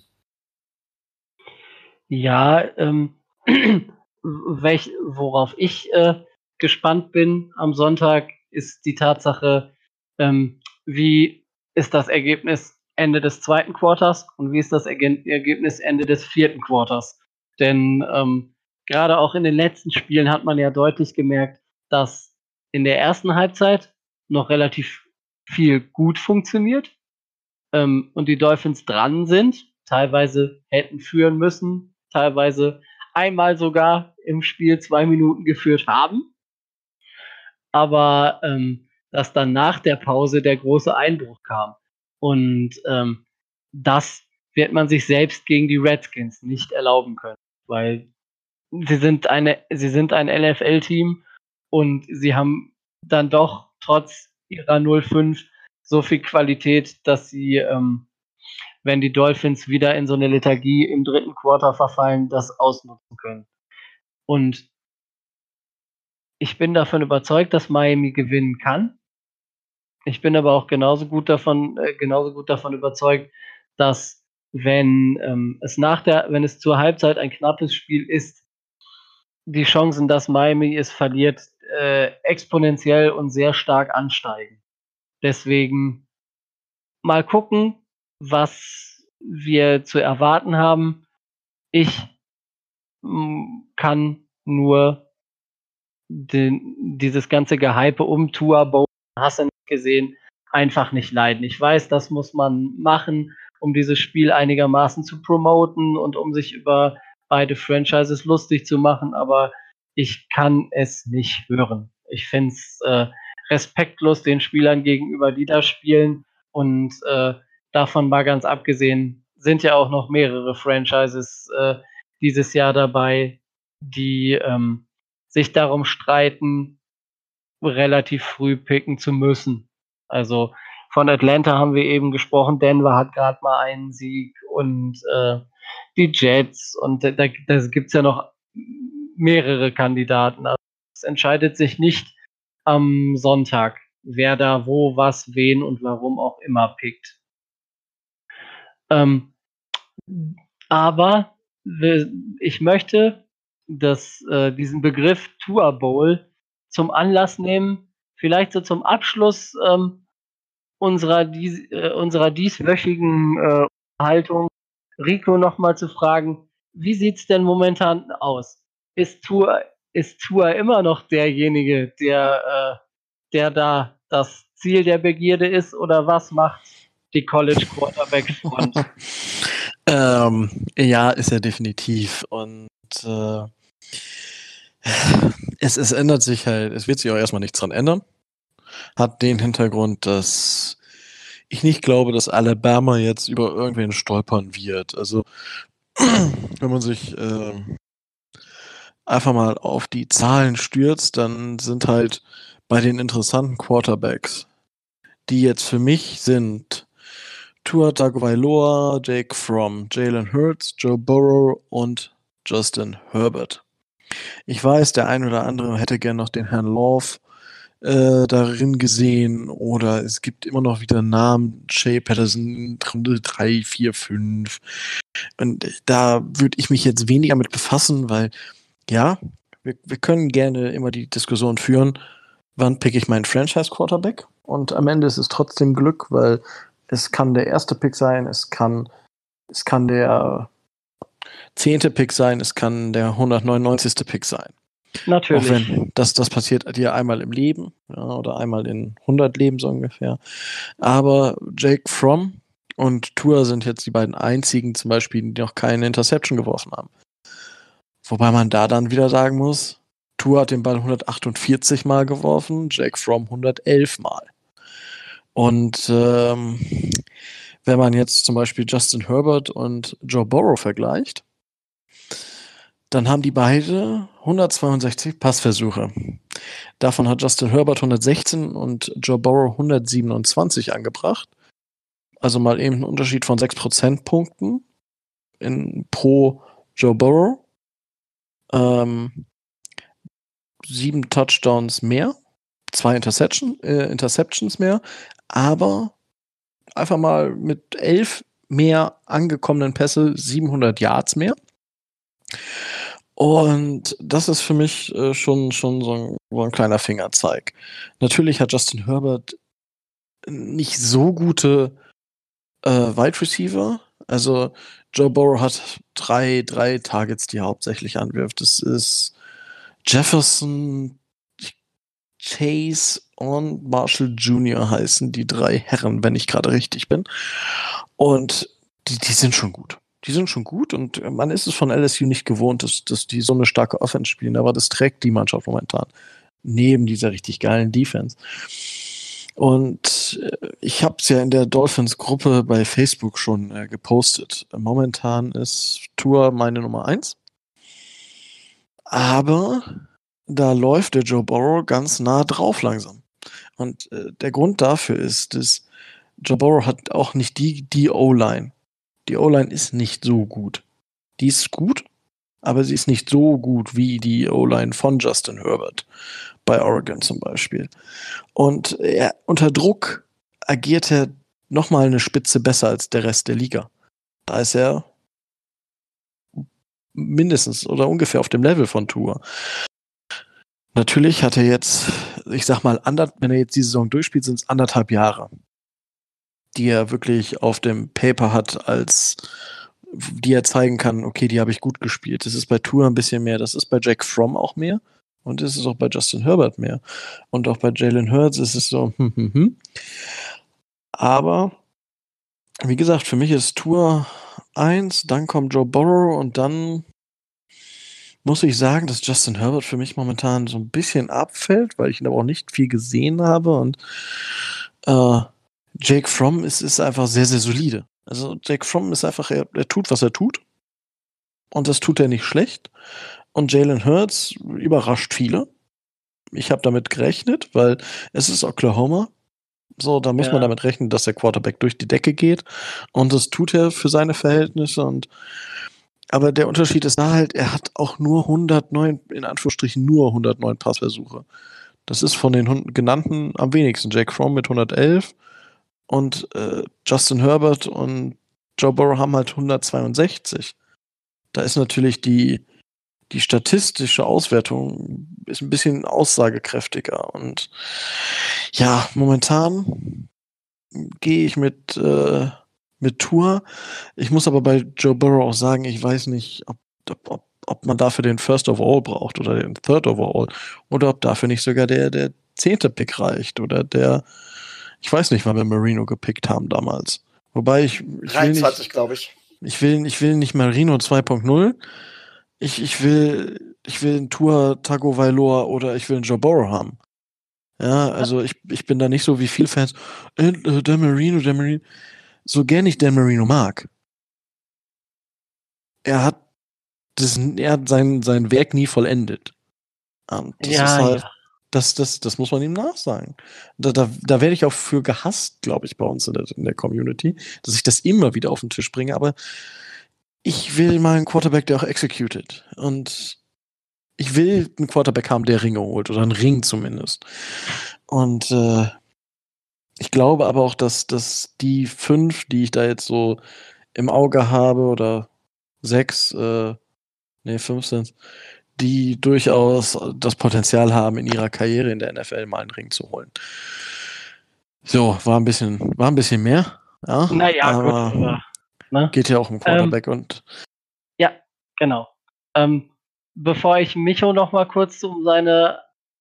Ja, ähm, welch, worauf ich äh, gespannt bin am Sonntag, ist die Tatsache, ähm, wie ist das Ergebnis Ende des zweiten Quarters und wie ist das Erge- Ergebnis Ende des vierten Quarters. Denn ähm, gerade auch in den letzten Spielen hat man ja deutlich gemerkt, dass in der ersten Halbzeit noch relativ viel gut funktioniert ähm, und die Dolphins dran sind, teilweise hätten führen müssen, teilweise einmal sogar im Spiel zwei Minuten geführt haben, aber ähm, dass dann nach der Pause der große Einbruch kam. Und ähm, das wird man sich selbst gegen die Redskins nicht erlauben können, weil sie sind eine, sie sind ein N F L-Team und sie haben dann doch trotz ihrer null fünf so viel Qualität, dass sie, ähm, wenn die Dolphins wieder in so eine Lethargie im dritten Quarter verfallen, das ausnutzen können. Und ich bin davon überzeugt, dass Miami gewinnen kann. Ich bin aber auch genauso gut davon, äh, genauso gut davon überzeugt, dass wenn ähm, es nach der, wenn es zur Halbzeit ein knappes Spiel ist, die Chancen, dass Miami es verliert, äh, exponentiell und sehr stark ansteigen. Deswegen mal gucken, was wir zu erwarten haben. Ich m, kann nur den, dieses ganze Gehype um Tua Bowl, hast du nicht gesehen, einfach nicht leiden. Ich weiß, das muss man machen, um dieses Spiel einigermaßen zu promoten und um sich über beide Franchises lustig zu machen, aber ich kann es nicht hören. Ich finde es äh, respektlos den Spielern gegenüber, die da spielen und äh, davon mal ganz abgesehen sind ja auch noch mehrere Franchises äh, dieses Jahr dabei, die ähm, sich darum streiten, relativ früh picken zu müssen. Also von Atlanta haben wir eben gesprochen, Denver hat gerade mal einen Sieg und äh, die Jets und da, da gibt es ja noch mehrere Kandidaten. Also es entscheidet sich nicht am Sonntag, wer da wo, was, wen und warum auch immer pickt. Ähm, aber ich möchte dass, äh, diesen Begriff Tua Bowl zum Anlass nehmen, vielleicht so zum Abschluss ähm, unserer, dies, äh, unserer dieswöchigen äh, Unterhaltung Rico nochmal zu fragen, wie sieht es denn momentan aus? Ist Tua, ist Tua immer noch derjenige, der, äh, der da das Ziel der Begierde ist oder was macht die College Quarterback Front? ähm, ja, ist er definitiv. Und äh, es, es ändert sich halt, es wird sich auch erstmal nichts dran ändern. Hat den Hintergrund, dass ich nicht glaube, dass Alabama jetzt über irgendwen stolpern wird. Also, wenn man sich äh, einfach mal auf die Zahlen stürzt, dann sind halt bei den interessanten Quarterbacks, die jetzt für mich sind, Tua Tagovailoa, Jake Fromm, Jalen Hurts, Joe Burrow und Justin Herbert. Ich weiß, der ein oder andere hätte gern noch den Herrn Love äh, darin gesehen oder es gibt immer noch wieder Namen, Shea Patterson, Runde drei, vier, fünf. Und da würde ich mich jetzt weniger mit befassen, weil ja, wir, wir können gerne immer die Diskussion führen, wann pick ich meinen Franchise-Quarterback? Und am Ende ist es trotzdem Glück, weil es kann der erste Pick sein, es kann, es kann der zehnte Pick sein, es kann der hundertneunundneunzigste Pick sein. Natürlich. Auch wenn das, das passiert dir einmal im Leben, ja, oder einmal in hundert Leben so ungefähr. Aber Jake Fromm und Tua sind jetzt die beiden einzigen zum Beispiel, die noch keine Interception geworfen haben. Wobei man da dann wieder sagen muss, Tua hat den Ball hundertachtundvierzig Mal geworfen, Jake Fromm hundertelf Mal. Und ähm, wenn man jetzt zum Beispiel Justin Herbert und Joe Burrow vergleicht, dann haben die beide hundertzweiundsechzig Passversuche. Davon hat Justin Herbert hundertsechzehn und Joe Burrow hundertsiebenundzwanzig angebracht. Also mal eben ein Unterschied von sechs Prozentpunkten in, pro Joe Burrow. Ähm, sieben Touchdowns mehr, zwei Interception, äh, Interceptions mehr, aber einfach mal mit elf mehr angekommenen Pässe siebenhundert Yards mehr. Und das ist für mich äh, schon, schon so ein, so ein kleiner Fingerzeig. Natürlich hat Justin Herbert nicht so gute äh, Wide Receiver. Also Joe Burrow hat drei, drei Targets, die er hauptsächlich anwirft. Das ist Jefferson, Chase und Marshall Junior heißen die drei Herren, wenn ich gerade richtig bin. Und die, die sind schon gut. Die sind schon gut und man ist es von L S U nicht gewohnt, dass, dass die so eine starke Offense spielen, aber das trägt die Mannschaft momentan. Neben dieser richtig geilen Defense. Und ich habe es ja in der Dolphins-Gruppe bei Facebook schon äh, gepostet. Momentan ist Tua meine Nummer eins. Aber da läuft der Joe Burrow ganz nah drauf langsam. Und äh, der Grund dafür ist, dass Joe Burrow hat auch nicht die, die O-Line. Die O-Line ist nicht so gut. Die ist gut, aber sie ist nicht so gut wie die O-Line von Justin Herbert bei Oregon zum Beispiel. Und er, unter Druck agiert er nochmal eine Spitze besser als der Rest der Liga. Da ist er mindestens oder ungefähr auf dem Level von Tua. Natürlich hat er jetzt, ich sag mal, ander, wenn er jetzt die Saison durchspielt, sind es anderthalb Jahre, die er wirklich auf dem Paper hat, als die er zeigen kann, okay, die habe ich gut gespielt. Das ist bei Tua ein bisschen mehr, das ist bei Jake Fromm auch mehr und das ist auch bei Justin Herbert mehr. Und auch bei Jalen Hurts ist es so, hm, hm, hm. Aber, wie gesagt, für mich ist Tua eins, dann kommt Joe Burrow und dann muss ich sagen, dass Justin Herbert für mich momentan so ein bisschen abfällt, weil ich ihn aber auch nicht viel gesehen habe und äh, Jake Fromm ist, ist einfach sehr, sehr solide. Also Jake Fromm ist einfach, er, er tut, was er tut und das tut er nicht schlecht und Jalen Hurts überrascht viele. Ich habe damit gerechnet, weil es ist Oklahoma. So, da muss Ja. man damit rechnen, dass der Quarterback durch die Decke geht und das tut er für seine Verhältnisse und aber der Unterschied ist da halt, er hat auch nur hundertneun, in Anführungsstrichen nur hundertneun Passversuche. Das ist von den hund- genannten am wenigsten. Jake Fromm mit hundertelf und äh, Justin Herbert und Joe Burrow haben halt hundertzweiundsechzig. Da ist natürlich die, die statistische Auswertung ist ein bisschen aussagekräftiger. Und ja, momentan gehe ich mit äh, mit Tua. Ich muss aber bei Joe Burrow auch sagen, ich weiß nicht, ob, ob, ob man dafür den First Overall braucht oder den Third Overall oder ob dafür nicht sogar der, der zehnte Pick reicht oder der, ich weiß nicht, wann wir Marino gepickt haben damals. Wobei ich, ich dreiundzwanzig, glaube ich. Ich will, ich will nicht Marino zwei Punkt null. Ich, ich will, ich will einen Tua Tagovailoa oder ich will einen Joe Burrow haben. Ja, also ich, ich bin da nicht so wie viele Fans, äh, äh, Dan Marino, Dan Marino. So gern ich Dan Marino mag. Er hat, das, er hat sein, sein Werk nie vollendet. Und das Ja, ist halt, ja. das, das, das muss man ihm nachsagen. Da, da, da werde ich auch für gehasst, glaube ich, bei uns in der, in der Community, dass ich das immer wieder auf den Tisch bringe, aber ich will mal einen Quarterback, der auch executed. Und ich will einen Quarterback haben, der Ringe holt oder einen Ring zumindest. Und äh, ich glaube aber auch, dass, dass die fünf, die ich da jetzt so im Auge habe oder sechs, äh, nee, fünf sind, die durchaus das Potenzial haben, in ihrer Karriere in der N F L mal einen Ring zu holen. So, war ein bisschen, war ein bisschen mehr, ja. Naja, gut, aber aber, ne? geht ja auch um Quarterback Ähm, und Ja, genau. Ähm, bevor ich Micho noch mal kurz um seine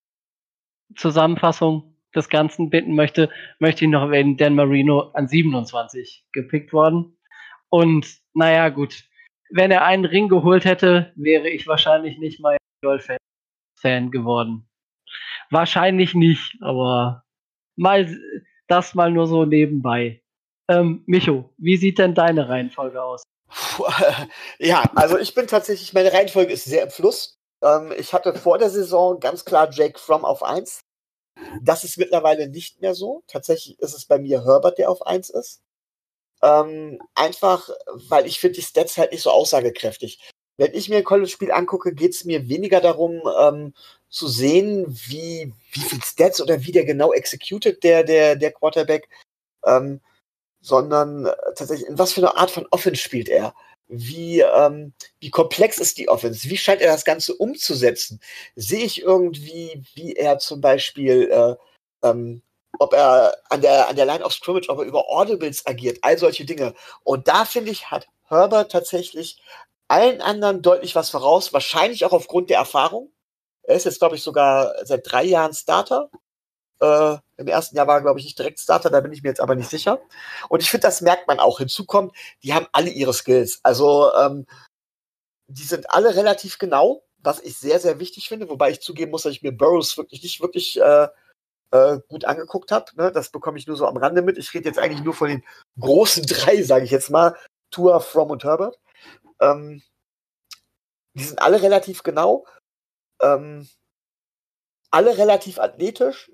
Zusammenfassung des Ganzen bitten möchte, möchte ich noch erwähnen, Dan Marino an siebenundzwanzig gepickt worden. Und naja, gut, wenn er einen Ring geholt hätte, wäre ich wahrscheinlich nicht mal Golf-Fan geworden. Wahrscheinlich nicht, aber mal das mal nur so nebenbei. Ähm, Micho, wie sieht denn deine Reihenfolge aus? Puh, ja, also ich bin tatsächlich, meine Reihenfolge ist sehr im Fluss. Ähm, ich hatte vor der Saison ganz klar Jake Fromm auf eins. Das ist mittlerweile nicht mehr so. Tatsächlich ist es bei mir Herbert, der auf eins ist. Ähm, einfach, weil ich finde die Stats halt nicht so aussagekräftig. Wenn ich mir ein College-Spiel angucke, geht es mir weniger darum, ähm, zu sehen, wie, wie viel Stats oder wie der genau executed, der, der, der Quarterback, ähm, sondern äh, tatsächlich, in was für eine Art von Offense spielt er? Wie, ähm, wie komplex ist die Offense? Wie scheint er das Ganze umzusetzen? Sehe ich irgendwie, wie er zum Beispiel, äh, ähm, ob er an der, an der Line of Scrimmage, ob er über Audibles agiert, all solche Dinge. Und da, finde ich, hat Herbert tatsächlich allen anderen deutlich was voraus, wahrscheinlich auch aufgrund der Erfahrung. Er ist jetzt, glaube ich, sogar seit drei Jahren Starter. Äh, Im ersten Jahr war er, glaube ich, nicht direkt Starter, da bin ich mir jetzt aber nicht sicher. Und ich finde, das merkt man auch. Hinzu kommt, die haben alle ihre Skills. Also, ähm, die sind alle relativ genau, was ich sehr, sehr wichtig finde, wobei ich zugeben muss, dass ich mir Burrows wirklich nicht wirklich äh, äh, gut angeguckt habe. Ne? Das bekomme ich nur so am Rande mit. Ich rede jetzt eigentlich nur von den großen drei, sage ich jetzt mal. Tua, Fromm und Herbert. Ähm, die sind alle relativ genau. Ähm, alle relativ athletisch.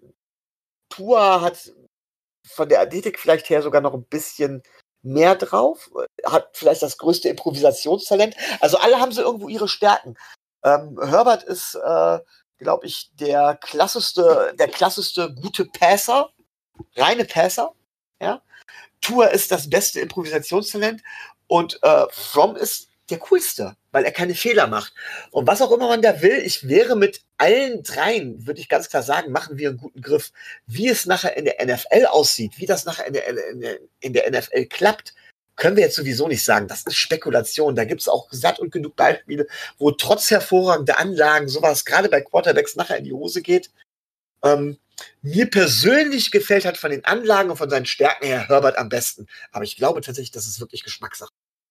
Tua hat von der Athletik vielleicht her sogar noch ein bisschen mehr drauf, hat vielleicht das größte Improvisationstalent. Also alle haben so irgendwo ihre Stärken. Ähm, Herbert ist, äh, glaube ich, der klassischste, der klassischste gute Passer, reine Passer. Ja? Tua ist das beste Improvisationstalent und äh, Fromm ist der coolste, weil er keine Fehler macht. Und was auch immer man da will, ich wäre mit allen dreien, würde ich ganz klar sagen, machen wir einen guten Griff. Wie es nachher in der N F L aussieht, wie das nachher in der, in der, in der N F L klappt, können wir jetzt sowieso nicht sagen. Das ist Spekulation. Da gibt es auch satt und genug Beispiele, wo trotz hervorragender Anlagen sowas gerade bei Quarterbacks nachher in die Hose geht. Ähm, mir persönlich gefällt halt von den Anlagen und von seinen Stärken her Herbert am besten. Aber ich glaube tatsächlich, das ist wirklich Geschmackssache.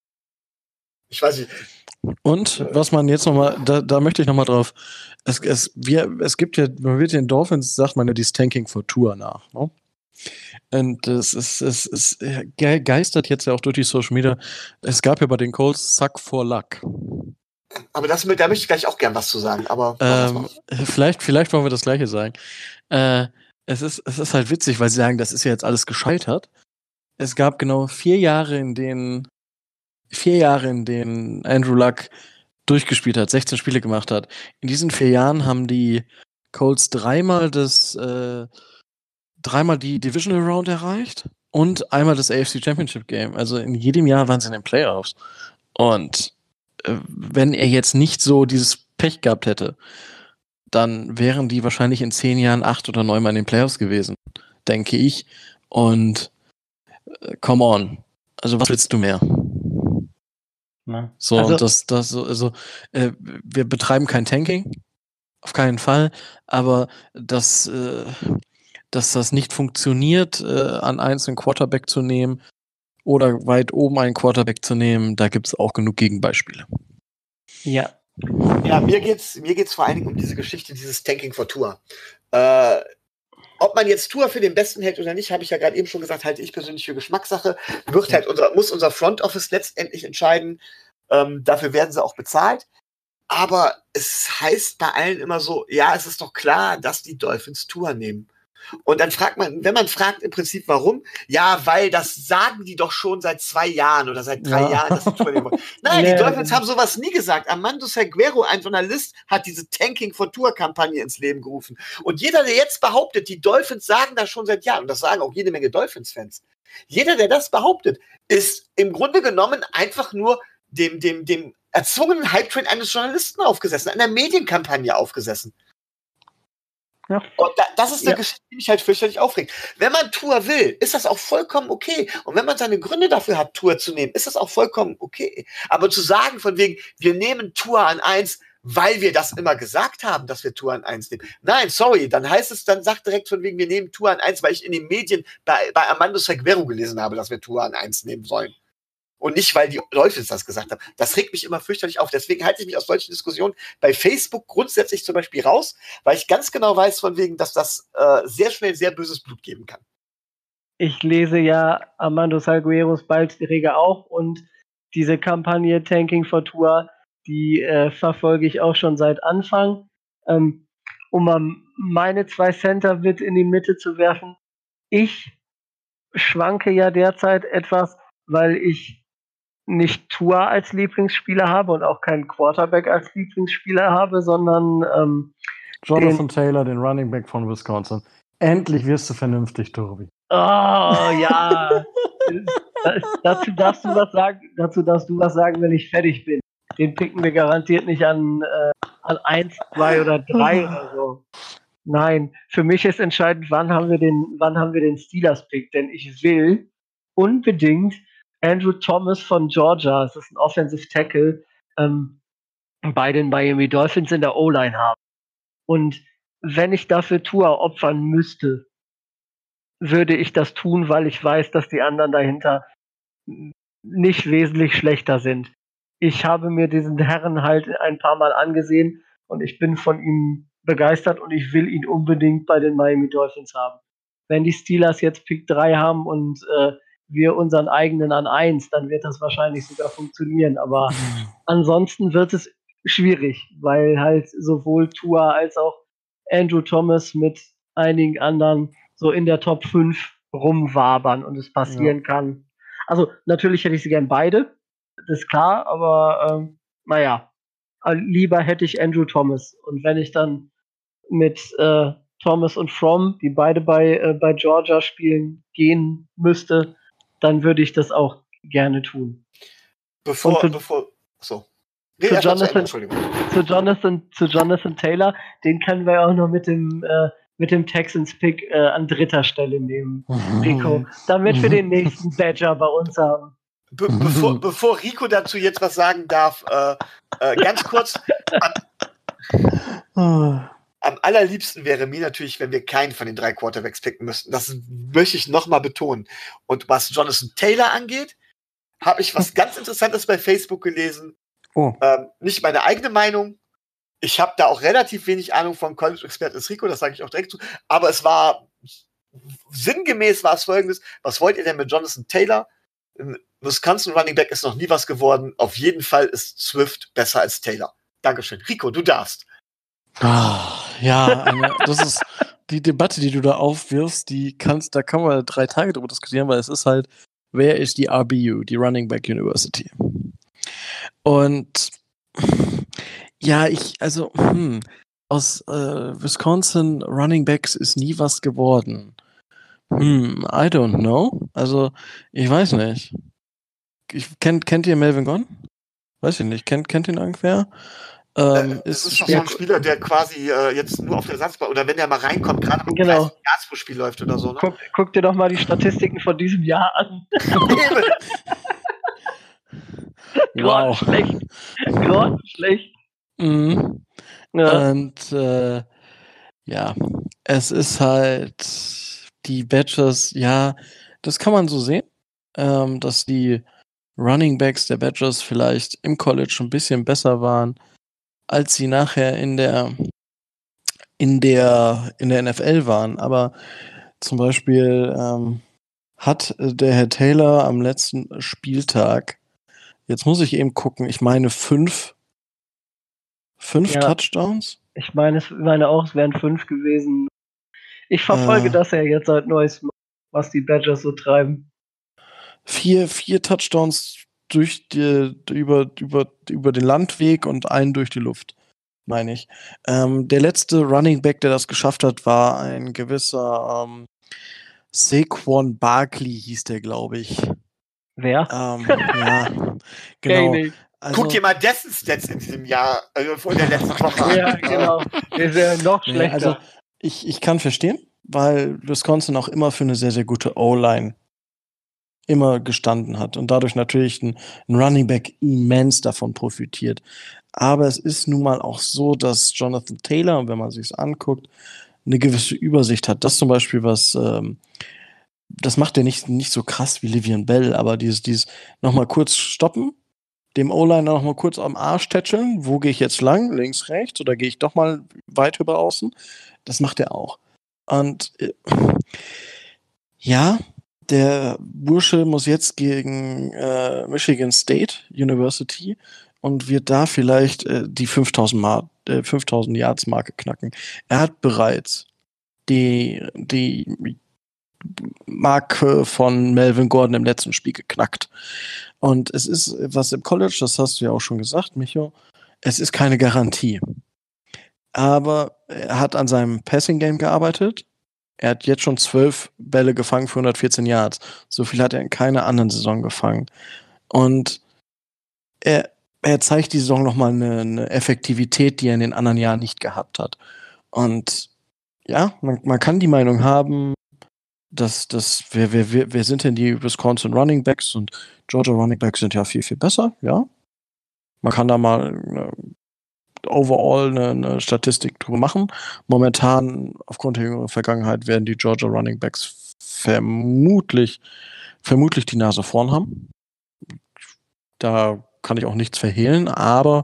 Ich weiß nicht. Und was man jetzt nochmal, da, da möchte ich nochmal drauf, es, es, wir, es gibt ja, man wird den Dolphins, sagt man ja, die Tanking for Tour nach. Ne? Und es, ist, es, es geistert jetzt ja auch durch die Social Media. Es gab ja bei den Colts Suck for Luck. Aber das, da möchte ich gleich auch gern was zu sagen. Aber ähm, vielleicht, vielleicht wollen wir das Gleiche sagen. Äh, es, ist, es ist halt witzig, weil sie sagen, das ist ja jetzt alles gescheitert. Es gab genau vier Jahre, in denen vier Jahre, in denen Andrew Luck durchgespielt hat, sechzehn Spiele gemacht hat. In diesen vier Jahren haben die Colts dreimal das, äh, dreimal die Divisional Round erreicht und einmal das A F C Championship Game. Also in jedem Jahr waren sie in den Playoffs. Und äh, wenn er jetzt nicht so dieses Pech gehabt hätte, dann wären die wahrscheinlich in zehn Jahren acht oder neunmal in den Playoffs gewesen, denke ich. Und äh, come on. Also was willst du mehr? Na, So, also, und das, das, also, äh, wir betreiben kein Tanking, auf keinen Fall, aber dass, äh, dass das nicht funktioniert, äh, an einzelnen Quarterback zu nehmen oder weit oben einen Quarterback zu nehmen, da gibt es auch genug Gegenbeispiele. ja. Ja, mir geht's, mir geht's vor allen Dingen um diese Geschichte, dieses Tanking for Tour. Äh, ob man jetzt Tour für den Besten hält oder nicht, habe ich ja gerade eben schon gesagt, halte ich persönlich für Geschmackssache. Wird halt unser, muss unser Front Office letztendlich entscheiden. Ähm, dafür werden sie auch bezahlt. Aber es heißt bei allen immer so, ja, es ist doch klar, dass die Dolphins Tour nehmen. Und dann fragt man, wenn man fragt im Prinzip, warum? Ja, weil das sagen die doch schon seit zwei Jahren oder seit drei Ja. Jahren, dass sie Tour nehmen wollen. Nein, Ja, die Dolphins genau. haben sowas nie gesagt. Armando Seguero, ein Journalist, hat diese Tanking for Tour-Kampagne ins Leben gerufen. Und jeder, der jetzt behauptet, die Dolphins sagen das schon seit Jahren, und das sagen auch jede Menge Dolphins-Fans, jeder, der das behauptet, ist im Grunde genommen einfach nur dem, dem, dem erzwungenen Hype-Train eines Journalisten aufgesessen, einer Medienkampagne aufgesessen. Ja. Und da, das ist eine Ja. Geschichte, die mich halt fürchterlich aufregt. Wenn man Tour will, ist das auch vollkommen okay. Und wenn man seine Gründe dafür hat, Tour zu nehmen, ist das auch vollkommen okay. Aber zu sagen von wegen, wir nehmen Tour an eins, weil wir das immer gesagt haben, dass wir Tour an eins nehmen. Nein, sorry, dann heißt es, dann sagt direkt von wegen, wir nehmen Tour an eins, weil ich in den Medien bei, bei Armando Seguero gelesen habe, dass wir Tour an eins nehmen sollen. Und nicht, weil die Dolphins das gesagt haben. Das regt mich immer fürchterlich auf. Deswegen halte ich mich aus solchen Diskussionen bei Facebook grundsätzlich zum Beispiel raus, weil ich ganz genau weiß von wegen, dass das äh, sehr schnell sehr böses Blut geben kann. Ich lese ja Armando Salgueros Beiträge auch und diese Kampagne Tanking for Tour, die äh, verfolge ich auch schon seit Anfang. Ähm, um mal meine zwei Center mit in die Mitte zu werfen. Ich schwanke ja derzeit etwas, weil ich nicht Tua als Lieblingsspieler habe und auch keinen Quarterback als Lieblingsspieler habe, sondern ähm, Jonathan Taylor, den Running Back von Wisconsin. Endlich wirst du vernünftig, Tobi. oh ja, das, dazu darfst du was sagen, dazu darfst du was sagen, wenn ich fertig bin. Den picken wir garantiert nicht an, äh, an eins, zwei oder drei oder so. Nein, für mich ist entscheidend, wann haben wir den, wann haben wir den Steelers-Pick, denn ich will unbedingt Andrew Thomas von Georgia, das ist ein Offensive Tackle, ähm, bei den Miami Dolphins in der O-Line haben. Und wenn ich dafür Tua opfern müsste, würde ich das tun, weil ich weiß, dass die anderen dahinter nicht wesentlich schlechter sind. Ich habe mir diesen Herren halt ein paar Mal angesehen und ich bin von ihm begeistert und ich will ihn unbedingt bei den Miami Dolphins haben. Wenn die Steelers jetzt Pick drei haben und äh, wir unseren eigenen an eins, dann wird das wahrscheinlich sogar funktionieren. Aber ansonsten wird es schwierig, weil halt sowohl Tua als auch Andrew Thomas mit einigen anderen so in der Top fünf rumwabern und es passieren ja. kann. Also natürlich hätte ich sie gern beide, das ist klar, aber ähm, naja, lieber hätte ich Andrew Thomas. Und wenn ich dann mit äh, Thomas und Fromm, die beide bei, äh, bei Georgia spielen, gehen müsste, dann würde ich das auch gerne tun. Bevor, zu, bevor, so. Nee, zu, Jonathan, zu, zu, Jonathan, zu Jonathan Taylor, den können wir auch noch mit dem, äh, mit dem Texans-Pick äh, an dritter Stelle nehmen, Rico, damit wir den nächsten Badger bei uns haben. Be bevor, bevor Rico dazu jetzt was sagen darf, äh, äh, ganz kurz, am, am allerliebsten wäre mir natürlich, wenn wir keinen von den drei Quarterbacks picken müssten. Das möchte ich nochmal betonen. Und was Jonathan Taylor angeht, habe ich was ganz Interessantes bei Facebook gelesen. Oh. Ähm, nicht meine eigene Meinung. Ich habe da auch relativ wenig Ahnung von College-Experten ist Rico, das sage ich auch direkt zu. Aber es war, sinngemäß war es folgendes: Was wollt ihr denn mit Jonathan Taylor? Im Wisconsin Running Back ist noch nie was geworden. Auf jeden Fall ist Swift besser als Taylor. Dankeschön. Rico, du darfst. Ah, ja, eine, das ist die Debatte, die du da aufwirfst, die kannst, da kann man drei Tage drüber diskutieren, weil es ist halt, wer ist die R B U, die Running Back University? Und ja, ich, also, hm, aus äh, Wisconsin Running Backs ist nie was geworden. Hm, I don't know. Also, ich weiß nicht. Ich, kennt, kennt ihr Melvin Gonn? Weiß ich nicht. Kennt, kennt ihn irgendwer? Ähm, äh, ist, ist doch so ein Spieler, der quasi äh, jetzt nur auf der Ersatzbank, oder wenn der mal reinkommt, gerade im genau. dreißig Yards pro Spiel läuft oder so. Ne? Guck, guck dir doch mal die Statistiken von diesem Jahr an. Wow. schlecht. schlecht. Mhm. Ja. Und äh, ja, es ist halt die Badgers, ja, das kann man so sehen, ähm, dass die Running Backs der Badgers vielleicht im College ein bisschen besser waren, als sie nachher in der in der in der N F L waren. Aber zum Beispiel ähm, hat der Herr Taylor am letzten Spieltag, jetzt muss ich eben gucken, ich meine fünf fünf ja, Touchdowns. Ich meine, es meine auch, es wären fünf gewesen. Ich verfolge Äh, das ja jetzt seit Neuestem, was die Badgers so treiben. Vier, vier Touchdowns durch die, über, über, über den Landweg und einen durch die Luft, meine ich. Ähm, der letzte Running Back, der das geschafft hat, war ein gewisser ähm, Saquon Barkley, hieß der, glaube ich. Wer? Ähm, ja, Kenn genau. ich. Guck Also, dir mal dessen Stats in diesem Jahr, also vor der letzten Woche an. Ja, genau. Der ist ja noch nee, also schlechter. ich, ich kann verstehen, weil Wisconsin auch immer für eine sehr, sehr gute O-Line immer gestanden hat und dadurch natürlich ein, ein Running Back immens davon profitiert. Aber es ist nun mal auch so, dass Jonathan Taylor, wenn man sich es anguckt, eine gewisse Übersicht hat. Das zum Beispiel, was ähm, das macht er nicht, nicht so krass wie Livian Bell, aber dieses, dieses nochmal kurz stoppen, dem O-Liner nochmal kurz am Arsch tätscheln, wo gehe ich jetzt lang, links, rechts, oder gehe ich doch mal weit über außen, das macht er auch. Und äh, ja, der Bursche muss jetzt gegen äh, Michigan State University und wird da vielleicht äh, die fünftausend, Mar- äh, fünftausend Yards Marke knacken. Er hat bereits die, die Marke von Melvin Gordon im letzten Spiel geknackt. Und es ist was im College, das hast du ja auch schon gesagt, Micho, es ist keine Garantie. Aber er hat an seinem Passing Game gearbeitet. Er hat jetzt schon zwölf Bälle gefangen für hundertvierzehn Yards. So viel hat er in keiner anderen Saison gefangen. Und er, er zeigt die Saison nochmal eine, eine Effektivität, die er in den anderen Jahren nicht gehabt hat. Und ja, man, man kann die Meinung haben, dass das, wer, wer, wer, wer sind denn die Wisconsin Running Backs? Und Georgia Running Backs sind ja viel, viel besser, ja. Man kann da mal eine, overall eine, eine Statistik drüber machen. Momentan, aufgrund der jüngeren Vergangenheit, werden die Georgia Running Backs vermutlich, vermutlich die Nase vorn haben. Da kann ich auch nichts verhehlen, aber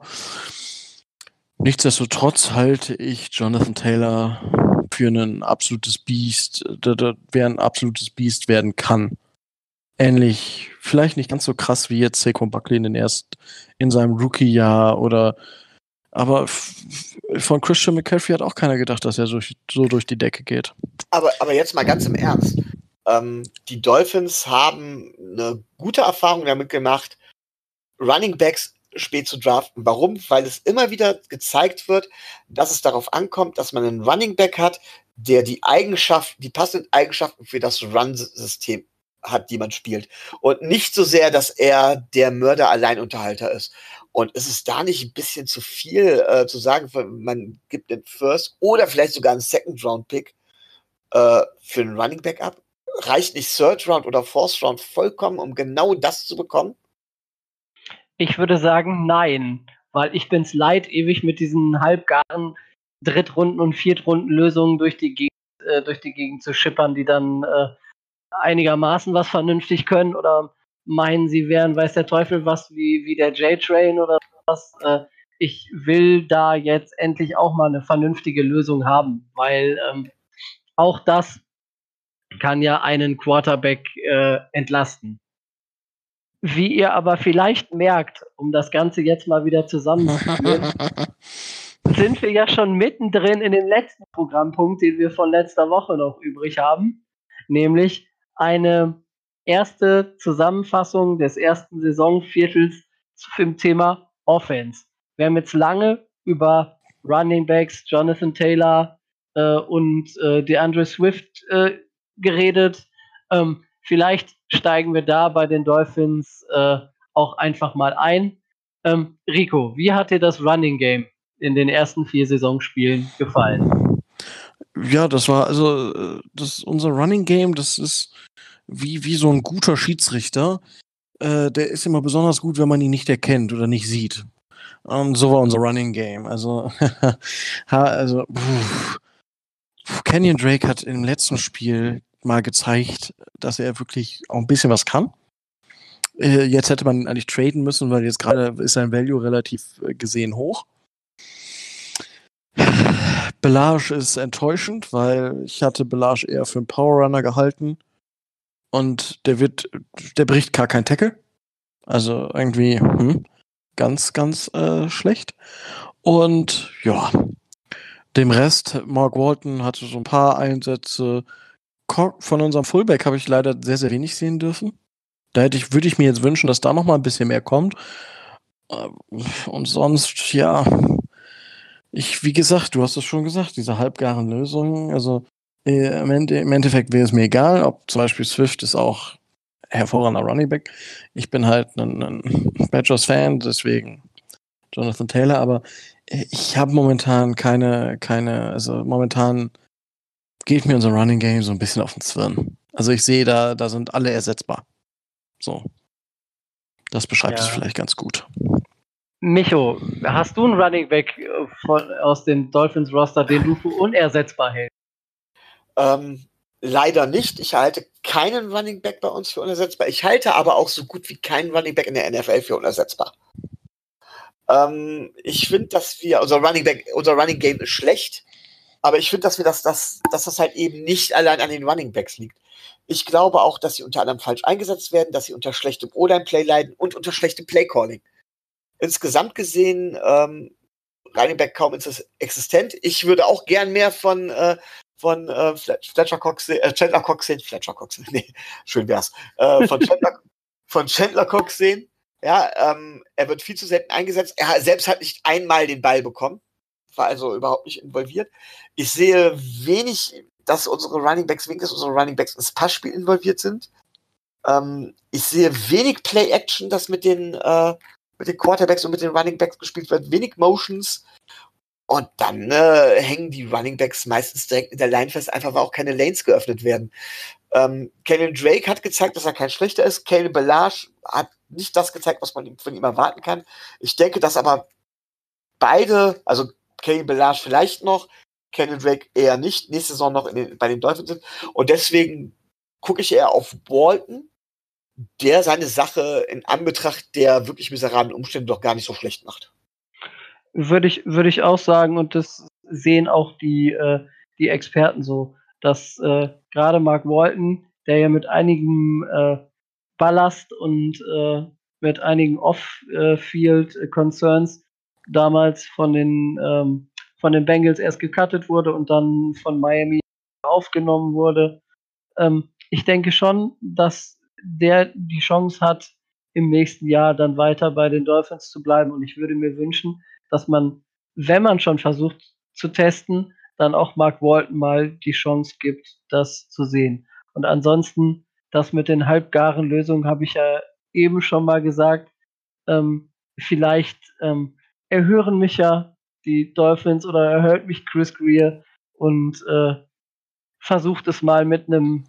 nichtsdestotrotz halte ich Jonathan Taylor für ein absolutes Biest, wer ein absolutes Biest werden kann. Ähnlich, vielleicht nicht ganz so krass wie jetzt Saquon Barkley in den erst in seinem Rookie-Jahr oder aber f- von Christian McCaffrey hat auch keiner gedacht, dass er so, so durch die Decke geht. Aber, aber jetzt mal ganz im Ernst. Ähm, die Dolphins haben eine gute Erfahrung damit gemacht, Running Backs spät zu draften. Warum? Weil es immer wieder gezeigt wird, dass es darauf ankommt, dass man einen Running Back hat, der die Eigenschaften, die passenden Eigenschaften für das Run-System hat, die man spielt. Und nicht so sehr, dass er der Mörder-Alleinunterhalter ist. Und ist es da nicht ein bisschen zu viel äh, zu sagen, man gibt den First oder vielleicht sogar einen Second-Round-Pick äh, für einen Running Back ab? Reicht nicht Third Round oder Fourth Round vollkommen, um genau das zu bekommen? Ich würde sagen, nein, weil ich bin's leid, ewig mit diesen halbgaren Drittrunden- und Viertrunden-Lösungen durch die Gegend, äh, durch die Gegend zu schippern, die dann äh, einigermaßen was vernünftig können oder meinen, sie wären, weiß der Teufel was, wie, wie der J-Train oder was. Äh, ich will da jetzt endlich auch mal eine vernünftige Lösung haben, weil ähm, auch das kann ja einen Quarterback äh, entlasten. Wie ihr aber vielleicht merkt, um das Ganze jetzt mal wieder zusammenzuführen, sind wir ja schon mittendrin in dem letzten Programmpunkt, den wir von letzter Woche noch übrig haben, nämlich eine erste Zusammenfassung des ersten Saisonviertels zum Thema Offense. Wir haben jetzt lange über Running Backs, Jonathan Taylor äh, und äh, DeAndre Swift äh, geredet. Ähm, vielleicht steigen wir da bei den Dolphins äh, auch einfach mal ein. Ähm, Rico, wie hat dir das Running Game in den ersten vier Saisonspielen gefallen? Ja, das war also äh, das unser Running Game, das ist wie, wie so ein guter Schiedsrichter. Äh, der ist immer besonders gut, wenn man ihn nicht erkennt oder nicht sieht. Und so war unser Running Game. Also, ha, also pff, Kenyon Drake hat im letzten Spiel mal gezeigt, dass er wirklich auch ein bisschen was kann. Äh, jetzt hätte man eigentlich traden müssen, weil jetzt gerade ist sein Value relativ äh, gesehen hoch. Belage ist enttäuschend, weil ich hatte Belage eher für einen Power Runner gehalten. Und der wird, der bricht gar kein Tackle. Also irgendwie hm, ganz, ganz äh, schlecht. Und ja, dem Rest, Mark Walton hatte so ein paar Einsätze. Von unserem Fullback habe ich leider sehr, sehr wenig sehen dürfen. Da hätte ich, würde ich mir jetzt wünschen, dass da noch mal ein bisschen mehr kommt. Und sonst, ja, ich, wie gesagt, du hast es schon gesagt, diese halbgaren Lösungen, also äh, im, Ende, im Endeffekt wäre es mir egal, ob zum Beispiel Swift ist auch hervorragender Running Back. Ich bin halt ein, ein Badgers-Fan, deswegen Jonathan Taylor, aber ich habe momentan keine, keine, also momentan geht mir unser Running Game so ein bisschen auf den Zwirn. Also ich sehe, da, da sind alle ersetzbar. So. Das beschreibt es Ja. vielleicht ganz gut. Micho, hast du einen Running Back äh, von, aus dem Dolphins-Roster, den du für unersetzbar hältst? Ähm, leider nicht. Ich halte keinen Running Back bei uns für unersetzbar. Ich halte aber auch so gut wie keinen Running Back in der N F L für unersetzbar. Ähm, ich finde, dass wir, unser Running Back, unser Running Game ist schlecht, aber ich finde, dass wir das, das, dass das halt eben nicht allein an den Running Backs liegt. Ich glaube auch, dass sie unter anderem falsch eingesetzt werden, dass sie unter schlechtem O-Line-Play leiden und unter schlechtem Play-Calling. Insgesamt gesehen, ähm, Running Back kaum existent. Ich würde auch gern mehr von, äh, von äh, Fletcher Cox, äh, Chandler Cox sehen. Fletcher Cox, nee, schön wär's. Äh, von, Chandler, von Chandler Cox sehen. Ja, ähm, er wird viel zu selten eingesetzt. Er selbst hat nicht einmal den Ball bekommen. War also überhaupt nicht involviert. Ich sehe wenig, dass unsere Running Backs, wenigstens unsere Running Backs ins Passspiel involviert sind. Ähm, ich sehe wenig Play-Action, das mit den, äh, mit den Quarterbacks und mit den Running Backs gespielt wird. Wenig Motions. Und dann äh, hängen die Running Backs meistens direkt in der Line fest, einfach weil auch keine Lanes geöffnet werden. Ähm, Kenyon Drake hat gezeigt, dass er kein schlechter ist. Kalen Ballage hat nicht das gezeigt, was man von ihm erwarten kann. Ich denke, dass aber beide, also Kalen Ballage vielleicht noch, Kenyon Drake eher nicht, nächste Saison noch in den, bei den Dolphins sind. Und deswegen gucke ich eher auf Walton, der seine Sache in Anbetracht der wirklich miserablen Umstände doch gar nicht so schlecht macht. Würde ich, würde ich auch sagen, und das sehen auch die, äh, die Experten so, dass äh, gerade Mark Walton, der ja mit einigem äh, Ballast und äh, mit einigen Off-Field-Concerns damals von den, ähm, von den Bengals erst gecuttet wurde und dann von Miami aufgenommen wurde. Ähm, ich denke schon, dass der die Chance hat, im nächsten Jahr dann weiter bei den Dolphins zu bleiben. Und ich würde mir wünschen, dass man, wenn man schon versucht zu testen, dann auch Mark Walton mal die Chance gibt, das zu sehen. Und ansonsten, das mit den halbgaren Lösungen habe ich ja eben schon mal gesagt. Ähm, vielleicht ähm, erhören mich ja die Dolphins oder erhört mich Chris Greer und äh, versucht es mal mit einem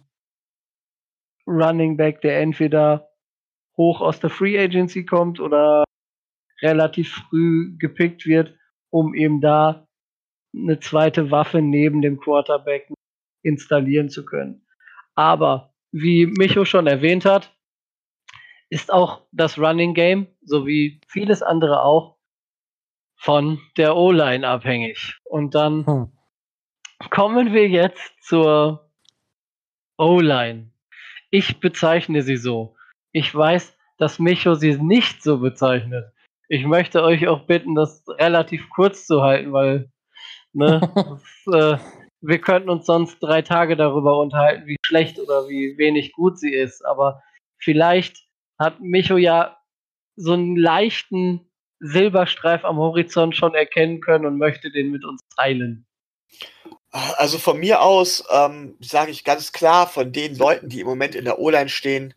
Running Back, der entweder hoch aus der Free Agency kommt oder relativ früh gepickt wird, um eben da eine zweite Waffe neben dem Quarterback installieren zu können. Aber wie Micho schon erwähnt hat, ist auch das Running Game, so wie vieles andere auch, von der O-Line abhängig. Und dann hm. kommen wir jetzt zur O-Line. Ich bezeichne sie so. Ich weiß, dass Micho sie nicht so bezeichnet. Ich möchte euch auch bitten, das relativ kurz zu halten, weil ne, das, äh, wir könnten uns sonst drei Tage darüber unterhalten, wie schlecht oder wie wenig gut sie ist. Aber vielleicht hat Micho ja so einen leichten Silberstreif am Horizont schon erkennen können und möchte den mit uns teilen. Also von mir aus ähm, sage ich ganz klar, von den Leuten, die im Moment in der O-Line stehen,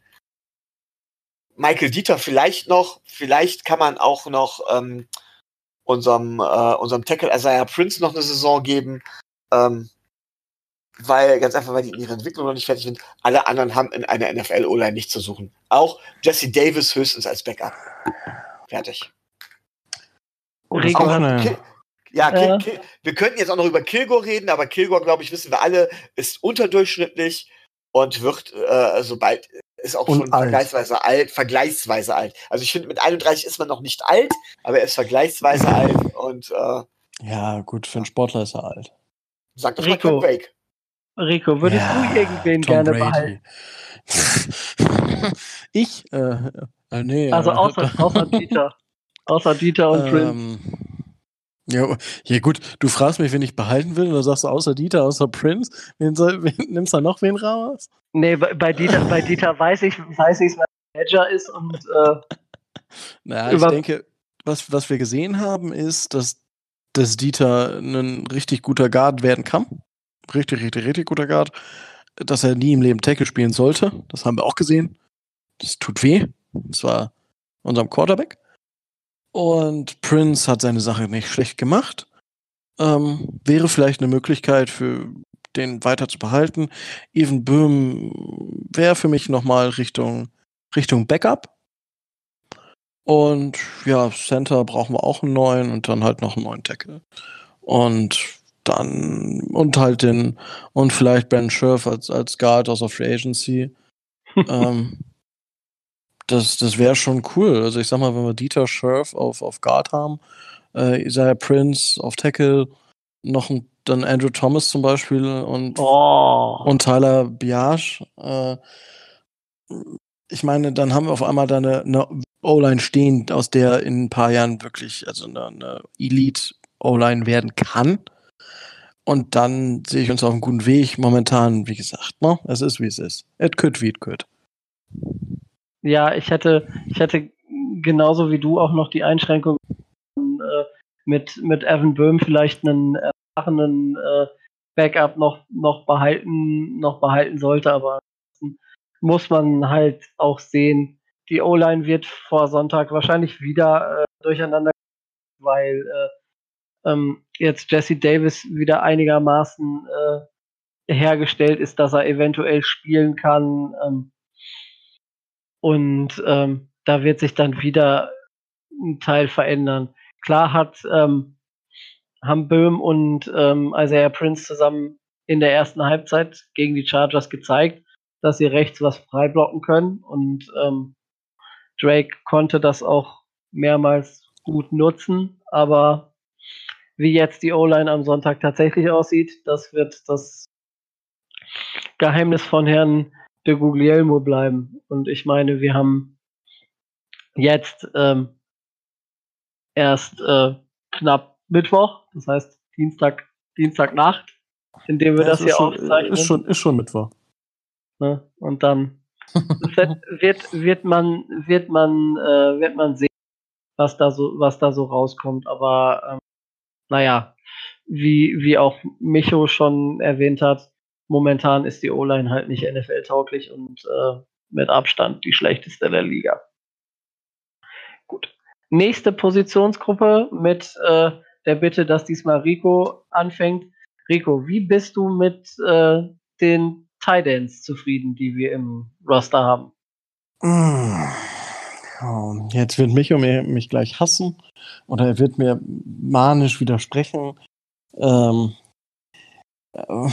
Michael Dieter vielleicht noch, vielleicht kann man auch noch ähm, unserem, äh, unserem Tackle Isaiah Prince noch eine Saison geben, ähm, weil, ganz einfach, weil die in ihrer Entwicklung noch nicht fertig sind. Alle anderen haben in einer N F L-O-Line nichts zu suchen. Auch Jesse Davis höchstens als Backup. Fertig. Rico, auch, hast Ki- ja, Ki- Ki- wir könnten jetzt auch noch über Kilgore reden, aber Kilgore, glaube ich, wissen wir alle, ist unterdurchschnittlich und wird, äh, sobald, ist auch Und schon alt. vergleichsweise alt, vergleichsweise alt. Also ich finde, mit einunddreißig ist man noch nicht alt, aber er ist vergleichsweise alt und äh, ja, gut, für einen Sportler ist er alt. Sag das Rico, mal Ken Drake. Rico, würdest ja, du irgendwen Tom gerne Brady. behalten? ich? Äh, äh, nee. Also äh, außer, außer Dieter. Außer Dieter und Prince. ähm, Ja, ja gut, du fragst mich, wen ich behalten will, und dann sagst du außer Dieter, außer Prince, wen soll, wen, nimmst du noch wen raus? Nee, bei, bei Dieter, bei Dieter weiß ich, weiß ich, was Manager ist und äh, Naja, ich über. denke, was, was wir gesehen haben, ist, dass, dass Dieter ein richtig guter Guard werden kann. Richtig, richtig, richtig guter Guard. Dass er nie im Leben Tackle spielen sollte. Das haben wir auch gesehen. Das tut weh. Und zwar unserem Quarterback. Und Prince hat seine Sache nicht schlecht gemacht. Ähm, wäre vielleicht eine Möglichkeit für den weiter zu behalten. Evan Böhm wäre für mich nochmal Richtung, Richtung Backup. Und ja, Center brauchen wir auch einen neuen und dann halt noch einen neuen Tackle. Und dann, und halt den, und vielleicht Ben Scherf als, als Guard aus der Free Agency. ähm, das das wäre schon cool. Also ich sag mal, wenn wir Dieter Scherf auf, auf Guard haben, äh, Isaiah Prince auf Tackle, noch ein, dann Andrew Thomas zum Beispiel und, Oh. und Tyler Biage. Äh, ich meine, dann haben wir auf einmal da eine, eine O-Line stehen, aus der in ein paar Jahren wirklich, also eine, eine Elite-O-Line werden kann. Und dann sehe ich uns auf einem guten Weg. Momentan, wie gesagt, ne? Es ist, wie es ist. It could, wie it could. Ja, ich hätte, ich hätte genauso wie du auch noch die Einschränkung äh, mit, mit Evan Böhm vielleicht einen erfahrenen äh, Backup noch, noch behalten, noch behalten sollte, aber muss man halt auch sehen, die O-Line wird vor Sonntag wahrscheinlich wieder äh, durcheinander, weil äh, ähm, jetzt Jesse Davis wieder einigermaßen äh, hergestellt ist, dass er eventuell spielen kann. Ähm, und ähm, da wird sich dann wieder ein Teil verändern. Klar hat ähm, haben Böhm und ähm, Isaiah Prince zusammen in der ersten Halbzeit gegen die Chargers gezeigt, dass sie rechts was freiblocken können und ähm, Drake konnte das auch mehrmals gut nutzen, aber wie jetzt die O-Line am Sonntag tatsächlich aussieht, das wird das Geheimnis von Herrn de Guglielmo bleiben. Und ich meine, wir haben jetzt ähm, erst äh, knapp Mittwoch, das heißt Dienstag, Dienstagnacht, in dem wir Ja, es das ist hier schon, aufzeichnen. ist schon, ist schon Mittwoch. Ne? Und dann wird, wird, wird man, wird man, äh, wird man sehen, was da so, was da so rauskommt. Aber ähm, naja, wie, wie auch Micho schon erwähnt hat, momentan ist die O-Line halt nicht N F L-tauglich und äh, mit Abstand die schlechteste der Liga. Gut. Nächste Positionsgruppe mit äh, der Bitte, dass diesmal Rico anfängt. Rico, wie bist du mit äh, den Tight Ends zufrieden, die wir im Roster haben? Oh, jetzt wird Micho mir, mich gleich hassen oder er wird mir manisch widersprechen. Ähm, äh,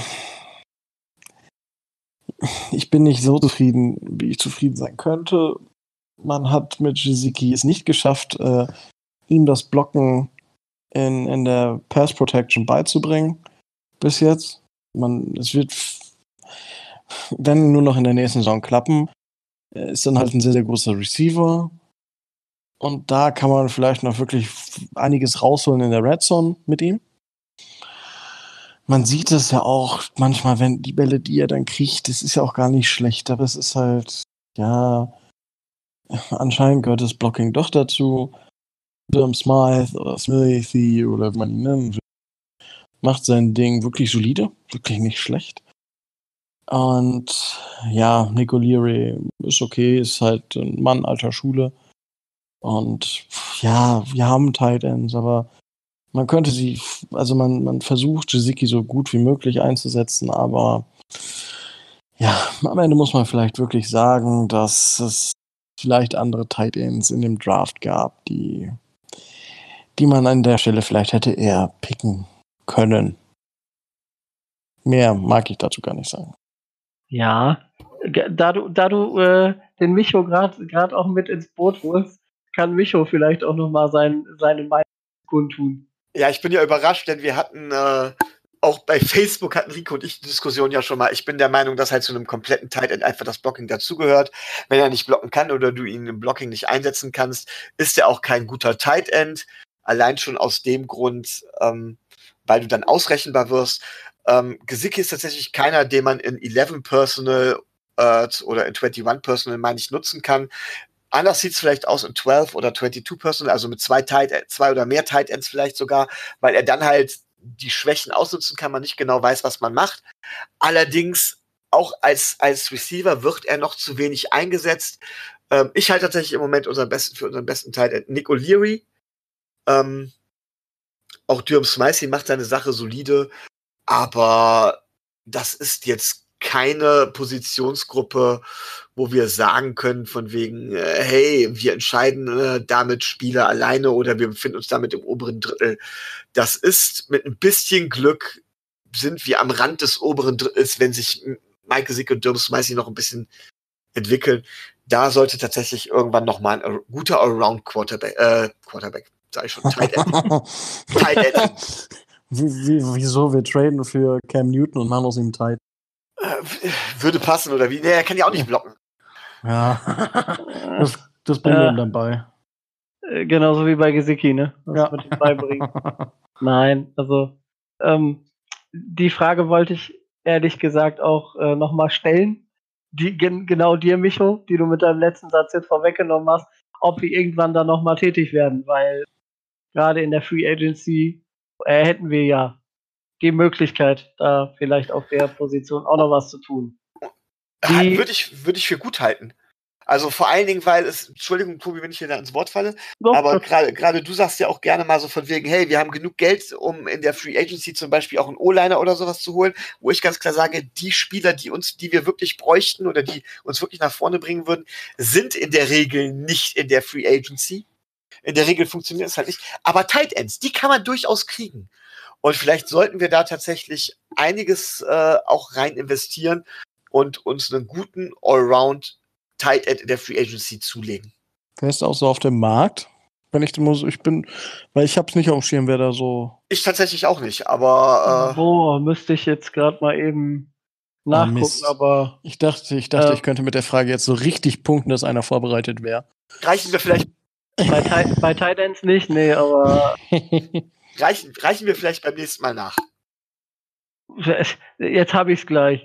ich bin nicht so zufrieden, wie ich zufrieden sein könnte. Man hat mit Gesicki es nicht geschafft, äh, ihm das Blocken in, in der Pass Protection beizubringen. Bis jetzt. Man, es wird, wenn nur noch in der nächsten Saison klappen, ist dann halt ein sehr, sehr großer Receiver. Und da kann man vielleicht noch wirklich einiges rausholen in der Red Zone mit ihm. Man sieht es ja auch manchmal, wenn die Bälle, die er dann kriegt, das ist ja auch gar nicht schlecht, aber es ist halt, ja, anscheinend gehört das Blocking doch dazu. Durham Smythe oder Smithy oder wie man ihn nennt, macht sein Ding wirklich solide, wirklich nicht schlecht. Und ja, Nico Leary ist okay, ist halt ein Mann alter Schule. Und ja, wir haben Tight Ends, aber man könnte sie, also man, man versucht Gesicki so gut wie möglich einzusetzen, aber ja, am Ende muss man vielleicht wirklich sagen, dass es vielleicht andere Tight Ends in dem Draft gab, die, die man an der Stelle vielleicht hätte eher picken können. Mehr mag ich dazu gar nicht sagen. Ja, da du, da du äh, den Micho gerade auch mit ins Boot holst, kann Micho vielleicht auch nochmal sein, seine Meinung kundtun. Ja, ich bin ja überrascht, denn wir hatten äh, auch bei Facebook hatten Rico und ich die Diskussion ja schon mal. Ich bin der Meinung, dass halt zu einem kompletten Tight End einfach das Blocking dazugehört. Wenn er nicht blocken kann oder du ihn im Blocking nicht einsetzen kannst, ist er auch kein guter Tight End. Allein schon aus dem Grund, ähm, weil du dann ausrechenbar wirst. Ähm, Gesicki ist tatsächlich keiner, den man in elf Personal äh, oder in einundzwanzig Personal, meine ich, nutzen kann. Anders sieht es vielleicht aus in zwölf oder zweiundzwanzig Personal, also mit zwei, Tight, zwei oder mehr Tight Ends vielleicht sogar, weil er dann halt die Schwächen ausnutzen kann, man nicht genau weiß, was man macht. Allerdings auch als, als Receiver wird er noch zu wenig eingesetzt. Ähm, ich halte tatsächlich im Moment unseren besten, für unseren besten Tight End Nick O'Leary. Ähm, auch Durham Smythe macht seine Sache solide, aber das ist jetzt keine Positionsgruppe, wo wir sagen können, von wegen, äh, hey, wir entscheiden äh, damit Spieler alleine oder wir befinden uns damit im oberen Drittel. Das ist mit ein bisschen Glück sind wir am Rand des oberen Drittels, wenn sich Mike Gesicki und Durham Smythe noch ein bisschen entwickeln. Da sollte tatsächlich irgendwann noch mal ein guter Allround-Quarterback, äh, Quarterback, sag ich schon, Tight End. Tight End. Wie, wie, wieso? Wir traden für Cam Newton und machen aus ihm Tight. Äh, würde passen, oder wie? Nee, er kann ja auch nicht blocken. Ja, das, das bringen wir Ja. ihm dann bei. Äh, Genauso wie bei Gesicki, ne? Das Ja. mit dem Beibringen. Nein, also ähm, die Frage wollte ich ehrlich gesagt auch äh, nochmal stellen. Die, gen, genau dir, Micho, die du mit deinem letzten Satz jetzt vorweggenommen hast, ob wir irgendwann da nochmal tätig werden, weil gerade in der Free Agency äh, hätten wir ja die Möglichkeit, da vielleicht auf der Position auch noch was zu tun. Die- Würde ich, würde ich für gut halten. Also vor allen Dingen, weil es, Entschuldigung, Tobi, wenn ich hier da ins Wort falle, Doch, aber das- gerade gerade du sagst ja auch gerne mal so von wegen, hey, wir haben genug Geld, um in der Free Agency zum Beispiel auch einen O-Liner oder sowas zu holen, wo ich ganz klar sage, die Spieler, die uns, die wir wirklich bräuchten oder die uns wirklich nach vorne bringen würden, sind in der Regel nicht in der Free Agency. In der Regel funktioniert es halt nicht. Aber Tight Ends, die kann man durchaus kriegen. Und vielleicht sollten wir da tatsächlich einiges äh, auch rein investieren und uns einen guten Allround Tight End in der Free Agency zulegen. Wer ist auch so auf dem Markt? Wenn ich muss, ich bin, weil ich hab's nicht auf dem Schirm, wer da so. Ich tatsächlich auch nicht, aber äh, Boah, müsste ich jetzt gerade mal eben nachgucken, Mist. aber Ich dachte, ich dachte, Ähm. ich könnte mit der Frage jetzt so richtig punkten, dass einer vorbereitet wäre. reichen wir vielleicht bei, Ti- bei Tight Ends nicht, nee, aber reichen, reichen wir vielleicht beim nächsten Mal nach. jetzt habe ich es gleich.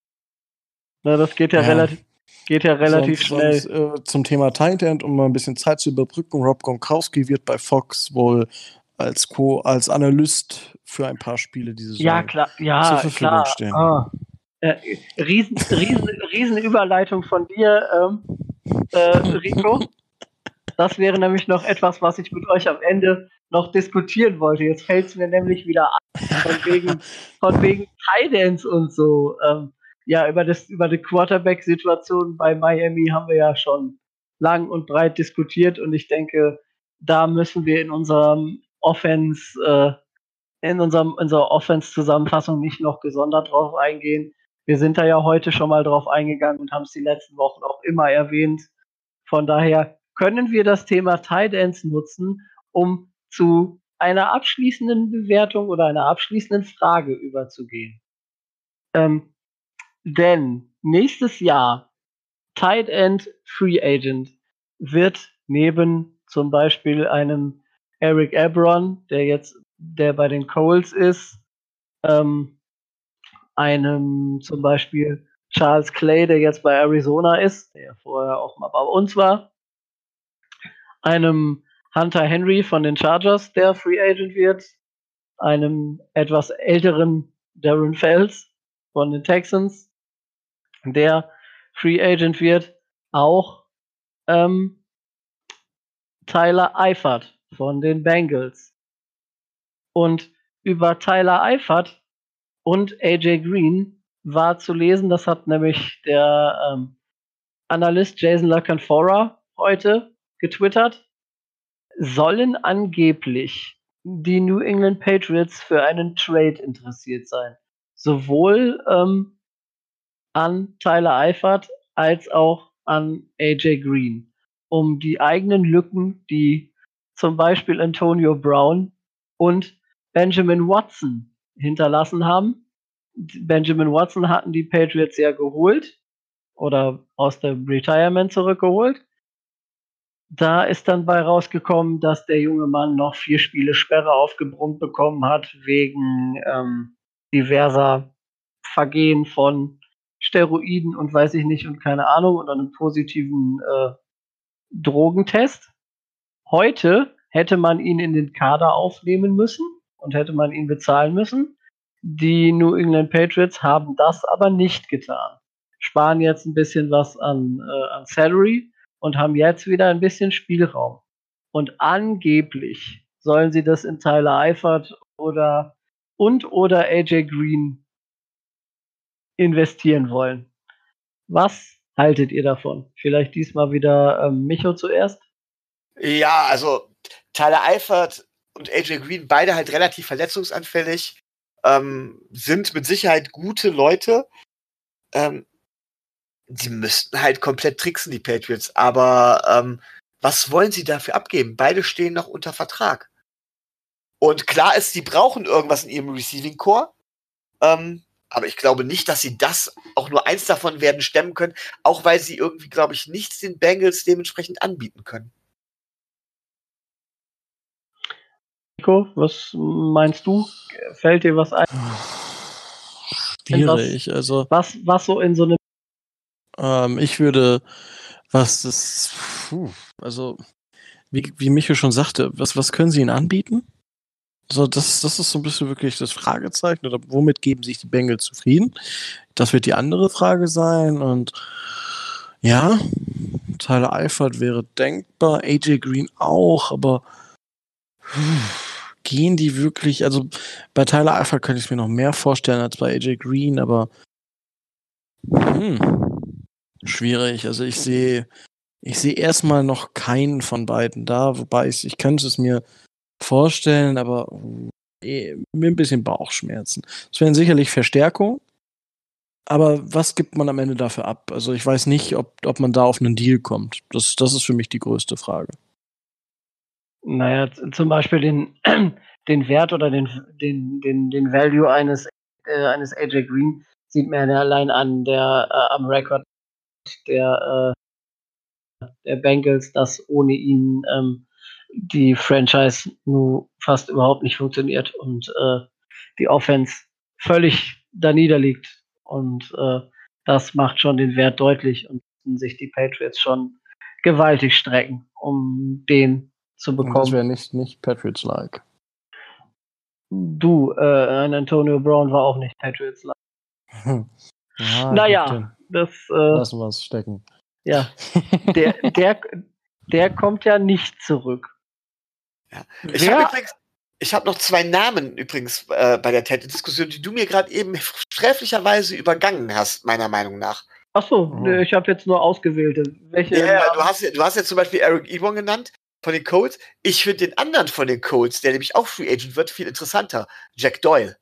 Na, das geht ja, Ja. relativ, geht ja relativ sonst, schnell. Sonst, äh, zum Thema Tight End, um mal ein bisschen Zeit zu überbrücken, Rob Gronkowski wird bei Fox wohl als Co als Analyst für ein paar Spiele diese Saison Ja, klar, ja, zur Verfügung klar. stehen. Ah. Äh, riesen, riesen, riesen Überleitung von dir, ähm, äh, Rico. Das wäre nämlich noch etwas, was ich mit euch am Ende noch diskutieren wollte. Jetzt fällt es mir nämlich wieder an, von wegen, von wegen Tight Ends und so. Ähm, ja, über, das, über die Quarterback-Situation bei Miami haben wir ja schon lang und breit diskutiert und ich denke, da müssen wir in unserem Offense, äh, in unserem, unserer Offense-Zusammenfassung nicht noch gesondert drauf eingehen. Wir sind da ja heute schon mal drauf eingegangen und haben es die letzten Wochen auch immer erwähnt. Von daher können wir das Thema Tight Ends nutzen, um zu einer abschließenden Bewertung oder einer abschließenden Frage überzugehen. Ähm, denn nächstes Jahr Tight End Free Agent wird neben zum Beispiel einem Eric Ebron, der jetzt der bei den Coles ist, ähm, einem zum Beispiel Charles Clay, der jetzt bei Arizona ist, der vorher auch mal bei uns war, einem Hunter Henry von den Chargers, der Free Agent wird, einem etwas älteren Darren Fells von den Texans, der Free Agent wird, auch ähm, Tyler Eifert von den Bengals. Und über Tyler Eifert und A J Green war zu lesen, das hat nämlich der ähm, Analyst Jason LaCanfora heute getwittert, sollen angeblich die New England Patriots für einen Trade interessiert sein. Sowohl ähm, an Tyler Eifert als auch an A J Green, um die eigenen Lücken, die zum Beispiel Antonio Brown und Benjamin Watson hinterlassen haben. Benjamin Watson hatten die Patriots ja geholt oder aus dem Retirement zurückgeholt. da ist dann bei rausgekommen, dass der junge Mann noch vier Spiele Sperre aufgebrummt bekommen hat wegen ähm, diverser Vergehen von Steroiden und weiß ich nicht und keine Ahnung und einem positiven äh, Drogentest. Heute hätte man ihn in den Kader aufnehmen müssen und hätte man ihn bezahlen müssen. Die New England Patriots haben das aber nicht getan. Sparen jetzt ein bisschen was an, äh, an Salary und haben jetzt wieder ein bisschen Spielraum. Und angeblich sollen sie das in Tyler Eifert oder und oder A J Green investieren wollen. Was haltet ihr davon? Vielleicht diesmal wieder ähm, Micho zuerst? Ja, also Tyler Eifert und A J Green, beide halt relativ verletzungsanfällig, ähm, sind mit Sicherheit gute Leute. Ähm, die müssten halt komplett tricksen, die Patriots. Aber ähm, was wollen sie dafür abgeben? Beide stehen noch unter Vertrag. Und klar ist, sie brauchen irgendwas in ihrem Receiving Core. Ähm, aber ich glaube nicht, dass sie das, auch nur eins davon werden stemmen können, auch weil sie irgendwie, glaube ich, nichts den Bengals dementsprechend anbieten können. Nico, was meinst du? Fällt dir was ein? Schwierig. Was, also was, was so in so einem ähm, ich würde, was das, puh, also wie, wie Micho schon sagte, was, was können sie ihnen anbieten? So, das, das ist so ein bisschen wirklich das Fragezeichen. Oder womit geben sich die Bengals zufrieden? Das wird die andere Frage sein. Und ja, Tyler Eifert wäre denkbar, A J Green auch, aber gehen die wirklich, also bei Tyler Eifert könnte ich es mir noch mehr vorstellen als bei A J Green, aber hm, schwierig. Also ich sehe ich sehe erstmal noch keinen von beiden da, wobei ich, ich könnte es mir vorstellen, aber eh, mit ein bisschen Bauchschmerzen. Es wären sicherlich Verstärkungen, aber was gibt man am Ende dafür ab? Also ich weiß nicht, ob, ob man da auf einen Deal kommt. Das, das ist für mich die größte Frage. Naja, z- zum Beispiel den, den Wert oder den, den, den, den Value eines, äh, eines A J Green sieht man ja allein an der, äh, am Rekord der, äh, der Bengals, dass ohne ihn ähm, die Franchise nur fast überhaupt nicht funktioniert und äh, die Offense völlig da niederliegt. Und äh, das macht schon den Wert deutlich und müssen sich die Patriots schon gewaltig strecken, um den zu Und das bekommen. wäre nicht, nicht Patriots-like. Du, äh, ein Antonio Brown war auch nicht Patriots. Hm. Ja, Naja, gut, dann das, äh, lassen wir es stecken. ja, der, der, der kommt ja nicht zurück. Ja. Ich habe übrigens, ich habe noch zwei Namen übrigens äh, bei der T E D-Diskussion, die du mir gerade eben sträflicherweise übergangen hast, meiner Meinung nach. Achso, Oh. ich habe jetzt nur ausgewählte. Welche Ja, Namen? du hast, ja- du hast jetzt zum Beispiel Eric Ebron genannt von den Colts. Ich finde den anderen von den Colts, der nämlich auch Free Agent wird, viel interessanter. Jack Doyle.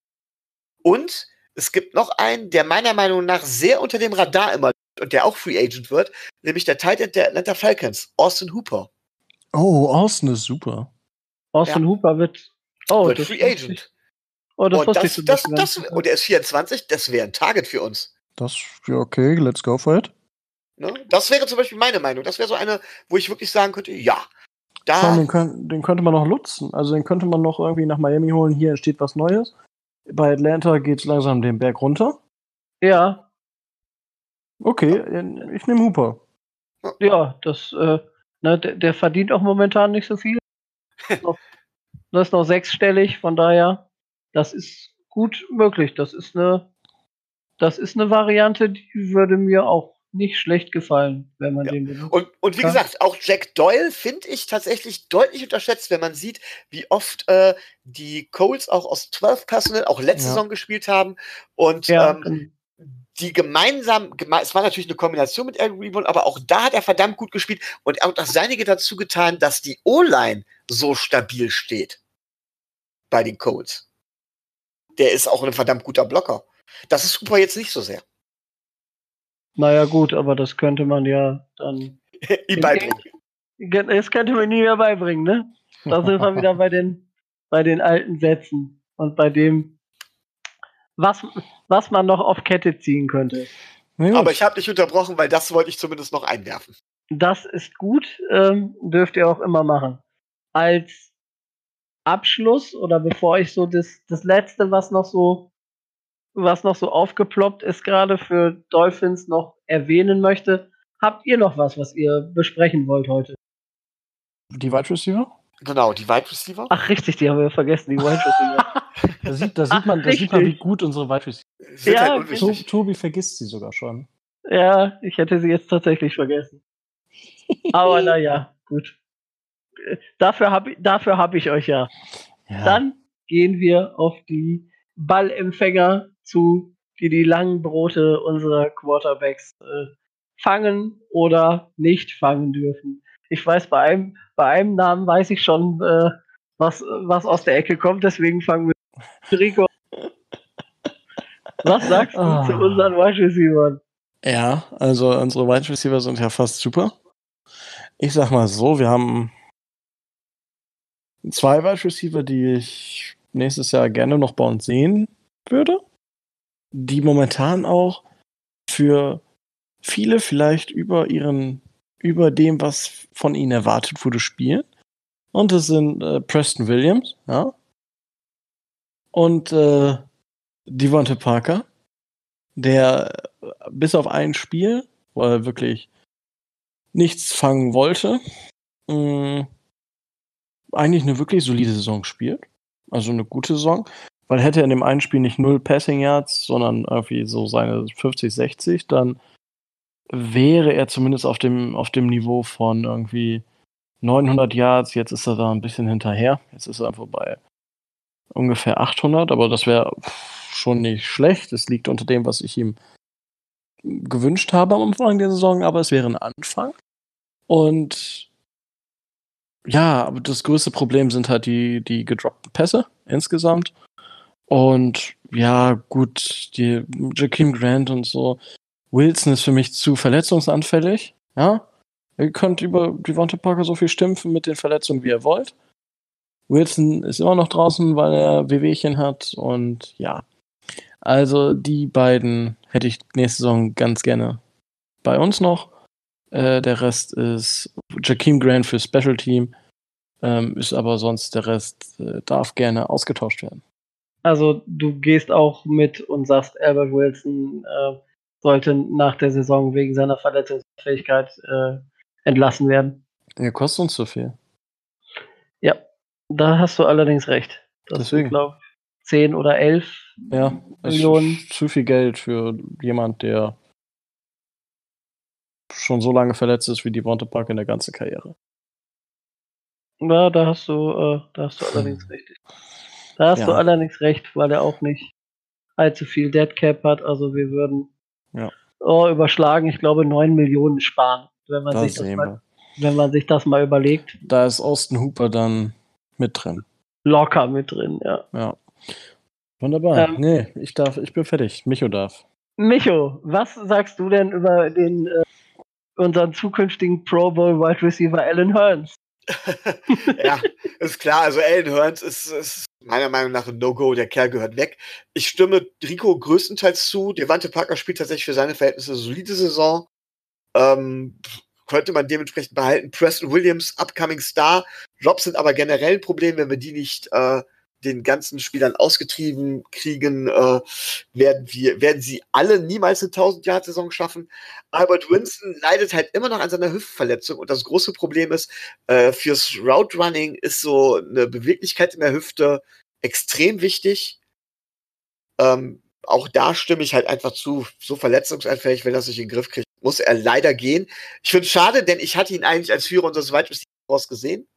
Und es gibt noch einen, der meiner Meinung nach sehr unter dem Radar immer und der auch Free Agent wird, nämlich der Tight End der Atlanta Falcons, Austin Hooper. Oh, Austin ist super. Austin Ja. Hooper wird. Oh, wird das Free wusste Agent. ich. Oh, das Und wusste das, ich zum das, Beispiel das, gar nicht. und er ist vierundzwanzig, das wäre ein Target für uns. Das, ja, okay, let's go for it. Ne? Das wäre zum Beispiel meine Meinung. Das wäre so eine, wo ich wirklich sagen könnte, ja, Vor allem, da, den, könnt, den könnte man noch nutzen. Also den könnte man noch irgendwie nach Miami holen. Hier entsteht was Neues. Bei Atlanta geht es langsam den Berg runter. Ja, Okay, ich nehme Hooper. ja, das, äh, ne, der, der verdient auch momentan nicht so viel. Noch- Das ist noch sechsstellig, von daher, das ist gut möglich. Das ist eine, das ist eine Variante, die würde mir auch nicht schlecht gefallen, wenn man Ja. den benutzt. Und, und wie Ja. gesagt, auch Jack Doyle finde ich tatsächlich deutlich unterschätzt, wenn man sieht, wie oft äh, die Colts auch aus zwölf Personal auch letzte Ja. Saison gespielt haben. Und Ja, ähm, dann- die gemeinsam, geme es war natürlich eine Kombination mit Eric Ebron, aber auch da hat er verdammt gut gespielt und auch das Seinige dazu getan, dass die O-Line so stabil steht bei den Colts. Der ist auch ein verdammt guter Blocker. Das ist Hooper jetzt nicht so sehr. naja, gut, aber das könnte man ja dann. Ihm beibringen. Das könnte man nie mehr beibringen, ne? Da sind wir wieder bei den, bei den alten Sätzen und bei dem, was, was man noch auf Kette ziehen könnte. Na gut. Aber ich habe dich unterbrochen, weil das wollte ich zumindest noch einwerfen. das ist gut, ähm, dürft ihr auch immer machen. Als Abschluss oder bevor ich so das, das Letzte, was noch so, was noch so aufgeploppt ist, gerade für Dolphins noch erwähnen möchte, habt ihr noch was, was ihr besprechen wollt heute? Die Wide Receiver? Genau, die Wide Receiver. Ach, richtig, die haben wir vergessen, die Wide Receiver. Da sieht, da sieht, Ach, man, da sieht man, wie richtig. gut unsere Wide Receiver Sind Ja, halt sind. unwichtig. Tobi vergisst sie sogar schon. Ja, ich hätte sie jetzt tatsächlich vergessen. Aber naja, gut. Äh, Dafür habe dafür hab ich euch ja. Ja. Dann gehen wir auf die Ballempfänger zu, die die langen Brote unserer Quarterbacks äh, fangen oder nicht fangen dürfen. Ich weiß, bei einem, bei einem Namen weiß ich schon, äh, was, was aus der Ecke kommt, deswegen fangen wir mit Rico. Was sagst du Ah. zu unseren Wide Receivers? Ja, also unsere Wide Receiver sind ja fast super. Ich sag mal so, wir haben zwei Wide Receiver, die ich nächstes Jahr gerne noch bei uns sehen würde, die momentan auch für viele vielleicht über ihren, über dem, was von ihnen erwartet wurde, spielen. Und das sind äh, Preston Williams, ja. Und äh, Devonta Parker, der äh, bis auf ein Spiel, wo er wirklich nichts fangen wollte, mh, eigentlich eine wirklich solide Saison spielt. Also eine gute Saison. Weil hätte er in dem einen Spiel nicht null Passing Yards, sondern irgendwie so seine fünfzig, sechzig, dann wäre er zumindest auf dem, auf dem Niveau von irgendwie neunhundert Yards. Jetzt ist er da ein bisschen hinterher. Jetzt ist er einfach bei ungefähr achthundert, aber das wäre schon nicht schlecht. Es liegt unter dem, was ich ihm gewünscht habe am Anfang der Saison, aber es wäre ein Anfang. Und ja, aber das größte Problem sind halt die, die gedroppten Pässe insgesamt. Und ja, gut, die Jakeem Grant und so. Wilson ist für mich zu verletzungsanfällig. Ja, ihr könnt über Devonta Parker so viel schimpfen mit den Verletzungen, wie ihr wollt. Wilson ist immer noch draußen, weil er Wehwehchen hat. Und ja, also die beiden hätte ich nächste Saison ganz gerne bei uns noch. Äh, der Rest ist Jakeem Grant für Special Team. Ähm, ist aber sonst der Rest äh, darf gerne ausgetauscht werden. Also du gehst auch mit und sagst, Albert Wilson äh, sollte nach der Saison wegen seiner Verletzungsfähigkeit äh, entlassen werden. Er kostet uns zu viel. Ja, da hast du allerdings recht. Das Deswegen. sind, glaube ich, zehn oder elf Ja, Millionen. ist zu viel Geld für jemand, der schon so lange verletzt ist wie Devonta Parker in der ganzen Karriere. Ja, da hast du, äh, da hast du allerdings recht. Da hast Ja. du allerdings recht, weil er auch nicht allzu viel Deadcap hat. Also wir würden Ja. oh, überschlagen, ich glaube, neun Millionen sparen, wenn man, Da sich das sehen mal, wir. wenn man sich das mal überlegt. Da ist Austin Hooper dann mit drin. Locker mit drin, ja. Ja. Wunderbar. Ähm, nee, ich darf, ich bin fertig. Micho darf. Micho, was sagst du denn über den äh, unseren zukünftigen Pro Bowl Wide Receiver Alan Hearns? Ja, ist klar. Also Alan Hearns ist, ist meiner Meinung nach ein No-Go. Der Kerl gehört weg. Ich stimme Rico größtenteils zu. Devonta Parker spielt tatsächlich für seine Verhältnisse eine solide Saison. Ähm, könnte man dementsprechend behalten. Preston Williams, upcoming Star. Jobs sind aber generell ein Problem, wenn wir die nicht äh, den ganzen Spielern ausgetrieben kriegen, äh, werden wir, werden sie alle niemals eine tausend-Yard-Saison schaffen. Albert Winston leidet halt immer noch an seiner Hüftverletzung und das große Problem ist, äh, fürs Route Running ist so eine Beweglichkeit in der Hüfte extrem wichtig. Ähm, auch da stimme ich halt einfach zu, so verletzungsanfällig, wenn er sich in den Griff kriegt, muss er leider gehen. Ich finde es schade, denn ich hatte ihn eigentlich als Führer unseres Wide Receivers gesehen.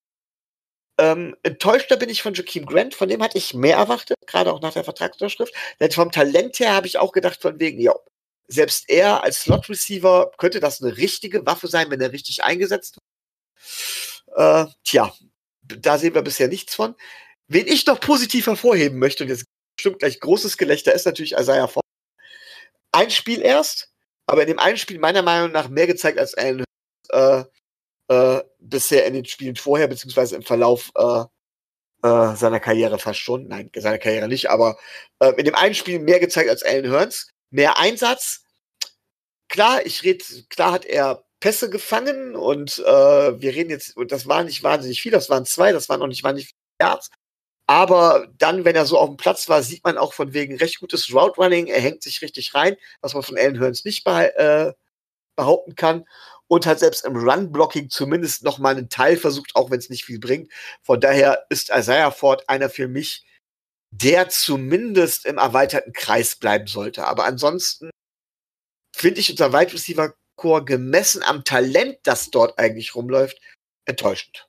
Ähm, enttäuschter bin ich von Jakeem Grant, von dem hatte ich mehr erwartet, gerade auch nach der Vertragsunterschrift. Denn vom Talent her habe ich auch gedacht, von wegen, ja, selbst er als Slot-Receiver könnte das eine richtige Waffe sein, wenn er richtig eingesetzt wird. Äh, tja, da sehen wir bisher nichts von. Wen ich noch positiv hervorheben möchte, und jetzt bestimmt gleich großes Gelächter, ist natürlich Isaiah Ford. Ein Spiel erst, aber in dem einen Spiel meiner Meinung nach mehr gezeigt als ein äh, äh, bisher in den Spielen vorher, beziehungsweise im Verlauf äh, äh, seiner Karriere fast schon. Nein, seiner Karriere nicht, aber äh, in dem einen Spiel mehr gezeigt als Alan Hearns. Mehr Einsatz. Klar, ich rede, klar hat er Pässe gefangen und äh, wir reden jetzt, und das waren nicht wahnsinnig viel, das waren zwei, das waren noch nicht wahnsinnig viele Yards. Aber dann, wenn er so auf dem Platz war, sieht man auch von wegen recht gutes Route Running. Er hängt sich richtig rein, was man von Allen Hurns nicht behal- äh, behaupten kann. Und hat selbst im Run-Blocking zumindest noch mal einen Teil versucht, auch wenn es nicht viel bringt. Von daher ist Isaiah Ford einer für mich, der zumindest im erweiterten Kreis bleiben sollte. Aber ansonsten finde ich unser Wide Receiver Core gemessen am Talent, das dort eigentlich rumläuft, enttäuschend.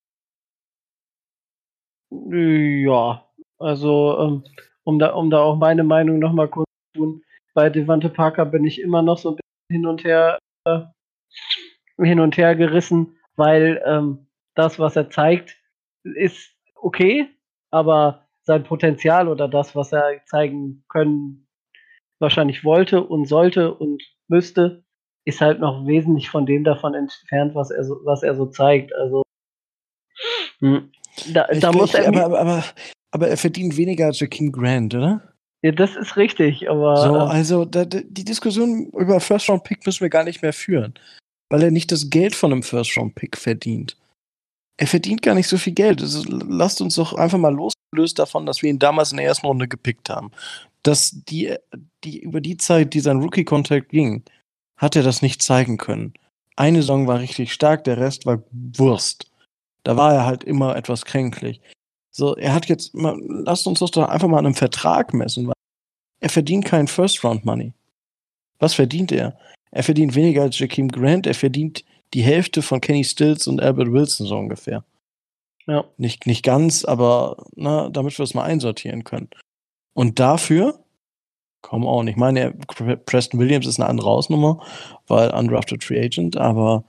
Ja, also ähm, um da um da auch meine Meinung noch mal kurz zu tun, bei Devante Parker bin ich immer noch so ein bisschen hin und her äh, hin und her gerissen, weil ähm, das, was er zeigt, ist okay, aber sein Potenzial oder das, was er zeigen können, wahrscheinlich wollte und sollte und müsste, ist halt noch wesentlich von dem davon entfernt, was er so, was er so zeigt. Also hm, da, Ich, da muss ich, er aber, mir. aber, aber, aber er verdient weniger als Jakeem Grant, oder? Ja, das ist richtig, aber So, ähm, also da, da, die Diskussion über First-Round-Pick müssen wir gar nicht mehr führen, weil er nicht das Geld von einem First-Round-Pick verdient. Er verdient gar nicht so viel Geld. Also, lasst uns doch einfach mal losgelöst davon, dass wir ihn damals in der ersten Runde gepickt haben. Dass die, die über die Zeit, die sein Rookie-Contract ging, hat er das nicht zeigen können. Eine Saison war richtig stark, der Rest war Wurst. Da war er halt immer etwas kränklich. So, er hat jetzt, mal, lasst uns das doch einfach mal an einem Vertrag messen, weil er verdient kein First-Round-Money. Was verdient er? Er verdient weniger als Jakeem Grant, er verdient die Hälfte von Kenny Stills und Albert Wilson so ungefähr. ja. Nicht, nicht ganz, aber na, damit wir es mal einsortieren können. Und dafür, come on, ich meine, er, Preston Williams ist eine andere Hausnummer, weil undrafted Free Agent, aber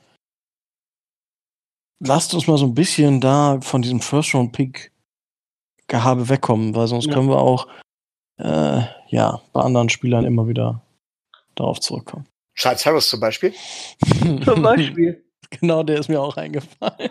lasst uns mal so ein bisschen da von diesem First-Round-Pick-Gehabe wegkommen, weil sonst Ja. können wir auch äh, ja, bei anderen Spielern immer wieder darauf zurückkommen. Charles Harris zum Beispiel. Zum Beispiel. Genau, der ist mir auch eingefallen.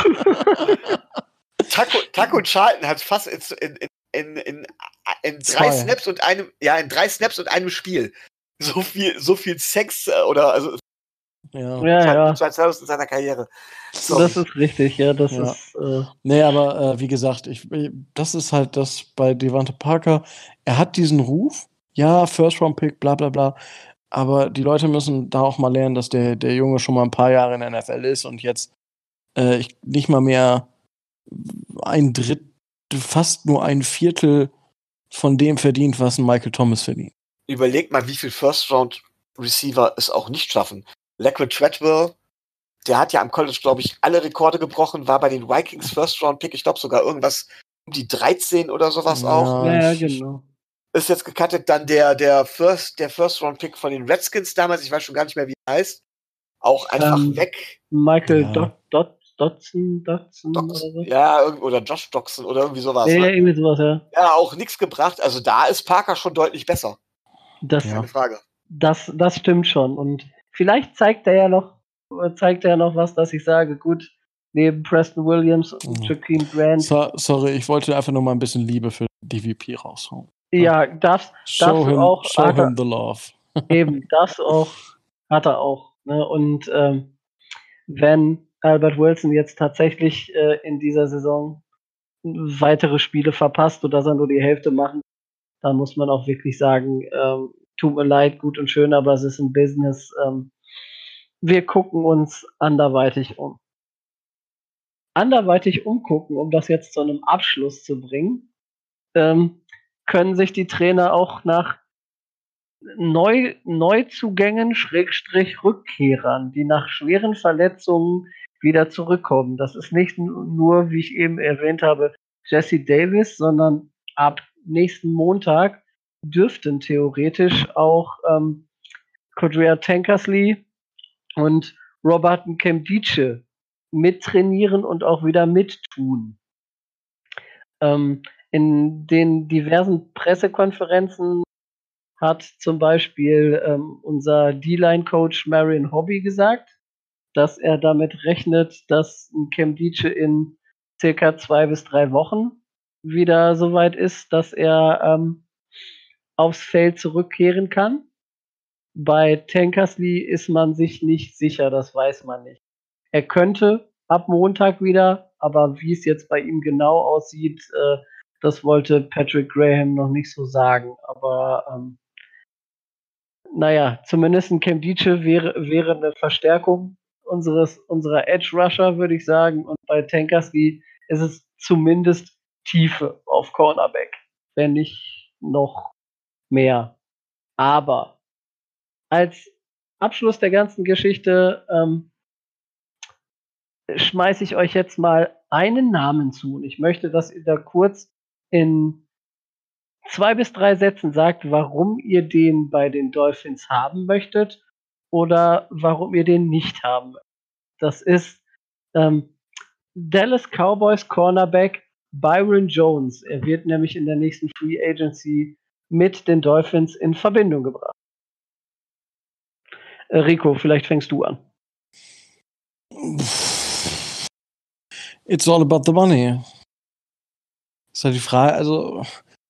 Taco, Taco Charlton hat fast in, in, in, in, in drei Zwei. Snaps und einem, ja, in drei Snaps und einem Spiel. So viel, so viel Sex äh, oder also Ja. Ja, ja, Charles Harris in seiner Karriere. So. das ist richtig, ja, das Ja. ist. Äh, Nee, aber äh, wie gesagt, ich, das ist halt das bei Devante Parker. Er hat diesen Ruf, ja, First-Round-Pick, bla bla bla. Aber die Leute müssen da auch mal lernen, dass der, der Junge schon mal ein paar Jahre in der N F L ist und jetzt äh, ich, nicht mal mehr ein Drittel, fast nur ein Viertel von dem verdient, was ein Michael Thomas verdient. Überlegt mal, wie viel First-Round-Receiver es auch nicht schaffen. Laquan Treadwell, der hat ja am College, glaube ich, alle Rekorde gebrochen, war bei den Vikings First-Round-Pick, ich glaube sogar irgendwas um die dreizehn oder sowas Ja. auch. ja, ja, ich- genau. Ist jetzt gecuttet. Dann der, der First, der First-Round-Pick von den Redskins damals, ich weiß schon gar nicht mehr, wie er heißt, auch einfach Ähm, weg. Michael Ja. Dot, Dot, Dotson, Dotson Dox, oder so. ja, irgend- oder Josh Doxson oder irgendwie sowas. Ja, ja, Ne? irgendwie sowas, ja. Ja, auch nichts gebracht. Also da ist Parker schon deutlich besser. Das, Ja. Keine Frage. das, das stimmt schon. Und vielleicht zeigt er ja noch, zeigt er ja noch was, dass ich sage, gut, neben Preston Williams und Mhm. Jakeem Grant, So, sorry, ich wollte einfach nur mal ein bisschen Liebe für D V P raushauen. ja, darfst, Show darfst du him, auch, show hat er, him the love. eben, das auch, hat er auch. Ne? Und ähm, wenn Albert Wilson jetzt tatsächlich äh, in dieser Saison weitere Spiele verpasst oder dass er nur die Hälfte machen, dann muss man auch wirklich sagen, ähm, tut mir leid, gut und schön, aber es ist ein Business. Ähm, wir gucken uns anderweitig um. Anderweitig umgucken, um das jetzt zu einem Abschluss zu bringen, ähm, können sich die Trainer auch nach Neu Neuzugängen, Schrägstrich Rückkehrern, die nach schweren Verletzungen wieder zurückkommen. Das ist nicht nur, wie ich eben erwähnt habe, Jesse Davis, sondern ab nächsten Montag dürften theoretisch auch ähm, Cordrea Tankersley und Robert Nkemdiche mittrainieren und auch wieder mittun. Ähm, in den diversen Pressekonferenzen hat zum Beispiel ähm, unser D-Line-Coach Marion Hobby gesagt, dass er damit rechnet, dass ein Nkemdiche in circa zwei bis drei Wochen wieder so weit ist, dass er ähm, aufs Feld zurückkehren kann. Bei Tankersley ist man sich nicht sicher, das weiß man nicht. Er könnte ab Montag wieder, aber wie es jetzt bei ihm genau aussieht, äh, das wollte Patrick Graham noch nicht so sagen. Aber ähm, naja, zumindest ein Cam Diche wäre, wäre eine Verstärkung unseres, unserer Edge Rusher, würde ich sagen. Und bei Tankersley ist es zumindest Tiefe auf Cornerback, wenn nicht noch mehr. Aber als Abschluss der ganzen Geschichte ähm, schmeiße ich euch jetzt mal einen Namen zu. Und ich möchte, dass ihr da kurz in zwei bis drei Sätzen sagt, warum ihr den bei den Dolphins haben möchtet oder warum ihr den nicht haben möchtet. Das ist ähm, Dallas Cowboys Cornerback Byron Jones. Er wird nämlich in der nächsten Free Agency mit den Dolphins in Verbindung gebracht. Äh, Rico, vielleicht fängst du an. It's all about the money. Ist halt die Frage, also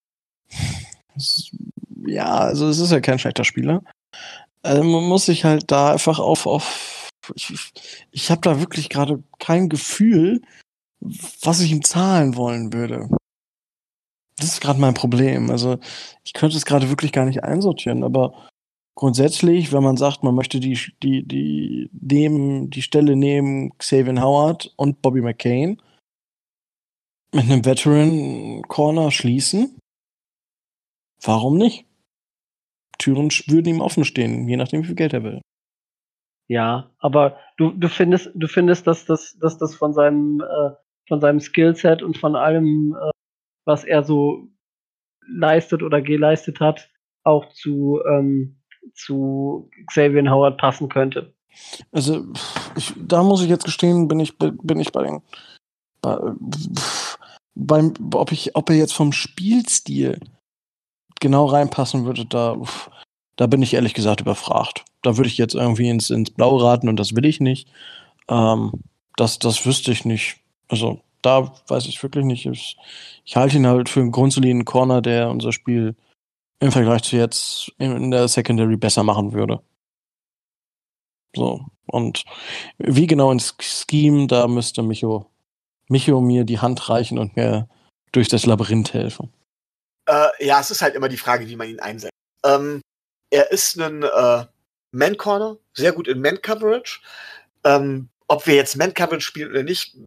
es, ja, also es ist ja kein schlechter Spieler. Also man muss sich halt da einfach auf, auf ich, ich habe da wirklich gerade kein Gefühl, was ich ihm zahlen wollen würde. Das ist gerade mein Problem. Also ich könnte es gerade wirklich gar nicht einsortieren, aber grundsätzlich, wenn man sagt, man möchte die, die, die, nehmen, die Stelle neben Xavier Howard und Bobby McCain mit einem Veteran-Corner schließen, warum nicht? Türen würden ihm offen stehen, je nachdem, wie viel Geld er will. Ja, aber du, du findest, du findest, dass das, dass das von seinem, äh, von seinem Skillset und von allem, äh, was er so leistet oder geleistet hat, auch zu, ähm, zu Xavier Howard passen könnte. Also, ich, da muss ich jetzt gestehen, bin ich, bin ich bei den, bei, beim, ob ich, ob er jetzt vom Spielstil genau reinpassen würde, da, da bin ich ehrlich gesagt überfragt. Da würde ich jetzt irgendwie ins, ins Blau raten und das will ich nicht. Ähm, das, das wüsste ich nicht. Also, da weiß ich wirklich nicht. Ich, ich halte ihn halt für einen grundsoliden Corner, der unser Spiel im Vergleich zu jetzt in der Secondary besser machen würde. So. Und wie genau ins Scheme, da müsste Micho, Micho mir die Hand reichen und mir durch das Labyrinth helfen. Äh, ja, es ist halt immer die Frage, wie man ihn einsetzt. Ähm, er ist ein äh, Man-Corner, sehr gut in Man-Coverage. Ähm, ob wir jetzt Man-Coverage spielen oder nicht,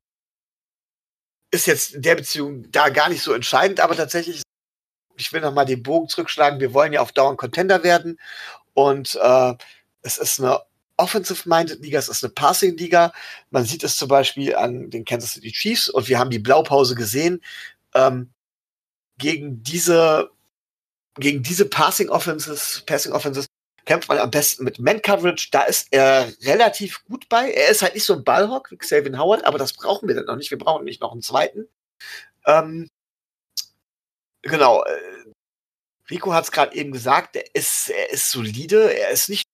ist jetzt in der Beziehung da gar nicht so entscheidend, aber tatsächlich, ich will nochmal den Bogen zurückschlagen, wir wollen ja auf Dauer ein Contender werden und äh, es ist eine Offensive-Minded Liga, es ist eine Passing-Liga. Man sieht es zum Beispiel an den Kansas City Chiefs und wir haben die Blaupause gesehen. Ähm, gegen diese gegen diese Passing-Offenses, Passing-Offenses kämpft man am besten mit Man-Coverage. Da ist er relativ gut bei. Er ist halt nicht so ein Ballhawk wie Xavier Howard, aber das brauchen wir dann noch nicht. Wir brauchen nicht noch einen zweiten. Ähm, genau. Äh, Rico hat es gerade eben gesagt, er ist, er ist solide. Er ist nicht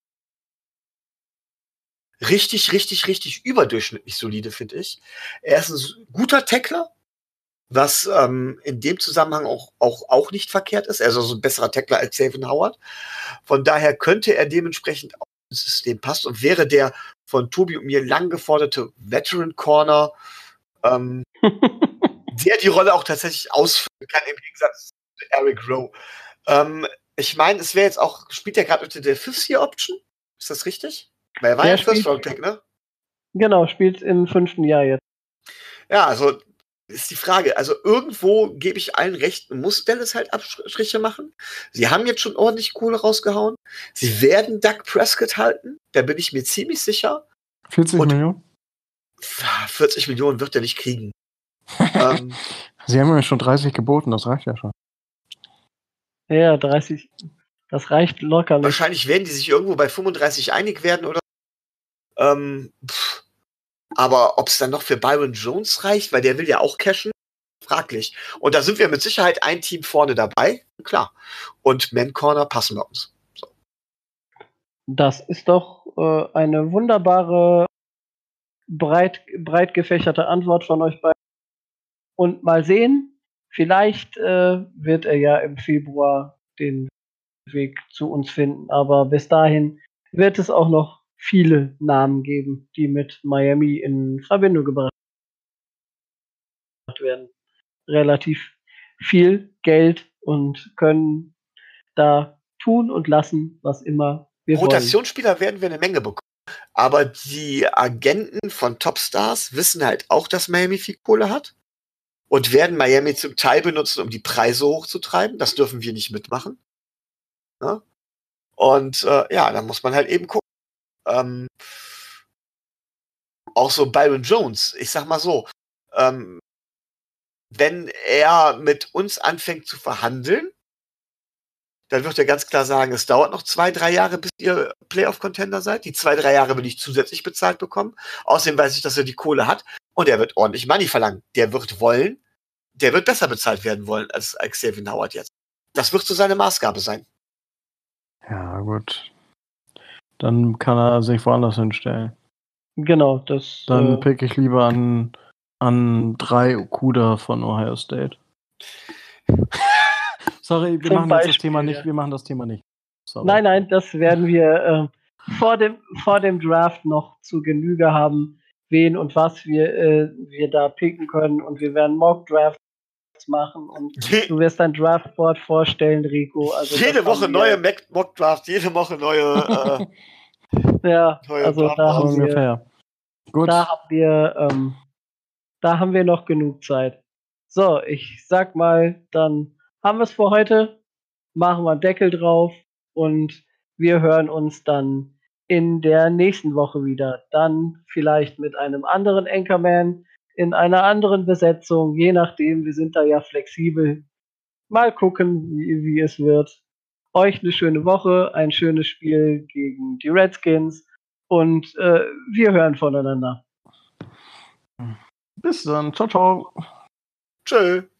richtig, richtig, richtig überdurchschnittlich solide, finde ich. Er ist ein guter Tackler, was ähm, in dem Zusammenhang auch, auch, auch nicht verkehrt ist. Er ist also ein besserer Tackler als Xavier Howard. Von daher könnte er dementsprechend auch ins System passen und wäre der von Tobi und mir lang geforderte Veteran Corner, ähm, der die Rolle auch tatsächlich ausfüllen kann, im Gegensatz zu Eric Rowe. Ähm, ich meine, es wäre jetzt auch, spielt er gerade unter der Fifth-Year-Option? Ist das richtig? Weil er war Der ja spielt- First-Round-Pick, ne? Genau, spielt im fünften Jahr jetzt. Ja, also ist die Frage. Also irgendwo gebe ich allen recht, muss Dallas halt Abstriche machen. Sie haben jetzt schon ordentlich Kohle rausgehauen. Sie werden Dak Prescott halten, da bin ich mir ziemlich sicher. vierzig Und- Millionen? vierzig Millionen wird er nicht kriegen. ähm, Sie haben ja schon dreißig geboten, das reicht ja schon. Ja, dreißig. Das reicht locker nicht. wahrscheinlich werden die sich irgendwo bei fünfunddreißig einig werden oder ähm, pff. Aber ob es dann noch für Byron Jones reicht, weil der will ja auch cashen, fraglich. Und da sind wir mit Sicherheit ein Team vorne dabei, klar. Und Man Corner passen wir uns. So. Das ist doch äh, eine wunderbare, breit, breit gefächerte Antwort von euch beiden. Und mal sehen, vielleicht äh, wird er ja im Februar den Weg zu uns finden. Aber bis dahin wird es auch noch viele Namen geben, die mit Miami in Verbindung gebracht werden. Relativ viel Geld und können da tun und lassen, was immer wir wollen. Rotationsspieler werden wir eine Menge bekommen. Aber die Agenten von Topstars wissen halt auch, dass Miami viel Kohle hat und werden Miami zum Teil benutzen, um die Preise hochzutreiben. Das dürfen wir nicht mitmachen. Ja? Und äh, ja, da muss man halt eben gucken. Ähm, auch so Byron Jones, ich sag mal so, ähm, wenn er mit uns anfängt zu verhandeln, dann wird er ganz klar sagen, es dauert noch zwei, drei Jahre, bis ihr Playoff-Contender seid. Die zwei, drei Jahre will ich zusätzlich bezahlt bekommen. Außerdem weiß ich, dass er die Kohle hat und er wird ordentlich Money verlangen. Der wird wollen, der wird besser bezahlt werden wollen als, als Xavier Howard jetzt. Das wird so seine Maßgabe sein. Ja, gut. Dann kann er sich woanders hinstellen. Genau, das. Dann äh, pick ich lieber an, an drei Okuda von Ohio State. Sorry, wir Zum machen jetzt das Beispiel, Thema nicht. ja. Wir machen das Thema nicht. Sorry. Nein, nein, das werden wir äh, vor, dem, vor dem Draft noch zu Genüge haben, wen und was wir, äh, wir da picken können. Und wir werden Mock-Drafts machen und Je du wirst dein Draftboard vorstellen, Rico. Also jede das Woche haben neue wir, Mock-Draft, jede Woche neue. Äh, ja, neue also Draft- da So haben wir, ungefähr. Gut. da haben wir, ähm, da haben wir noch genug Zeit. So, ich sag mal, dann haben wir es für heute. Machen wir einen Deckel drauf und wir hören uns dann in der nächsten Woche wieder. Dann vielleicht mit einem anderen Anchorman in einer anderen Besetzung, je nachdem, wir sind da ja flexibel. Mal gucken, wie, wie es wird. Euch eine schöne Woche, ein schönes Spiel gegen die Redskins und äh, wir hören voneinander. Bis dann. Ciao, ciao. Tschö.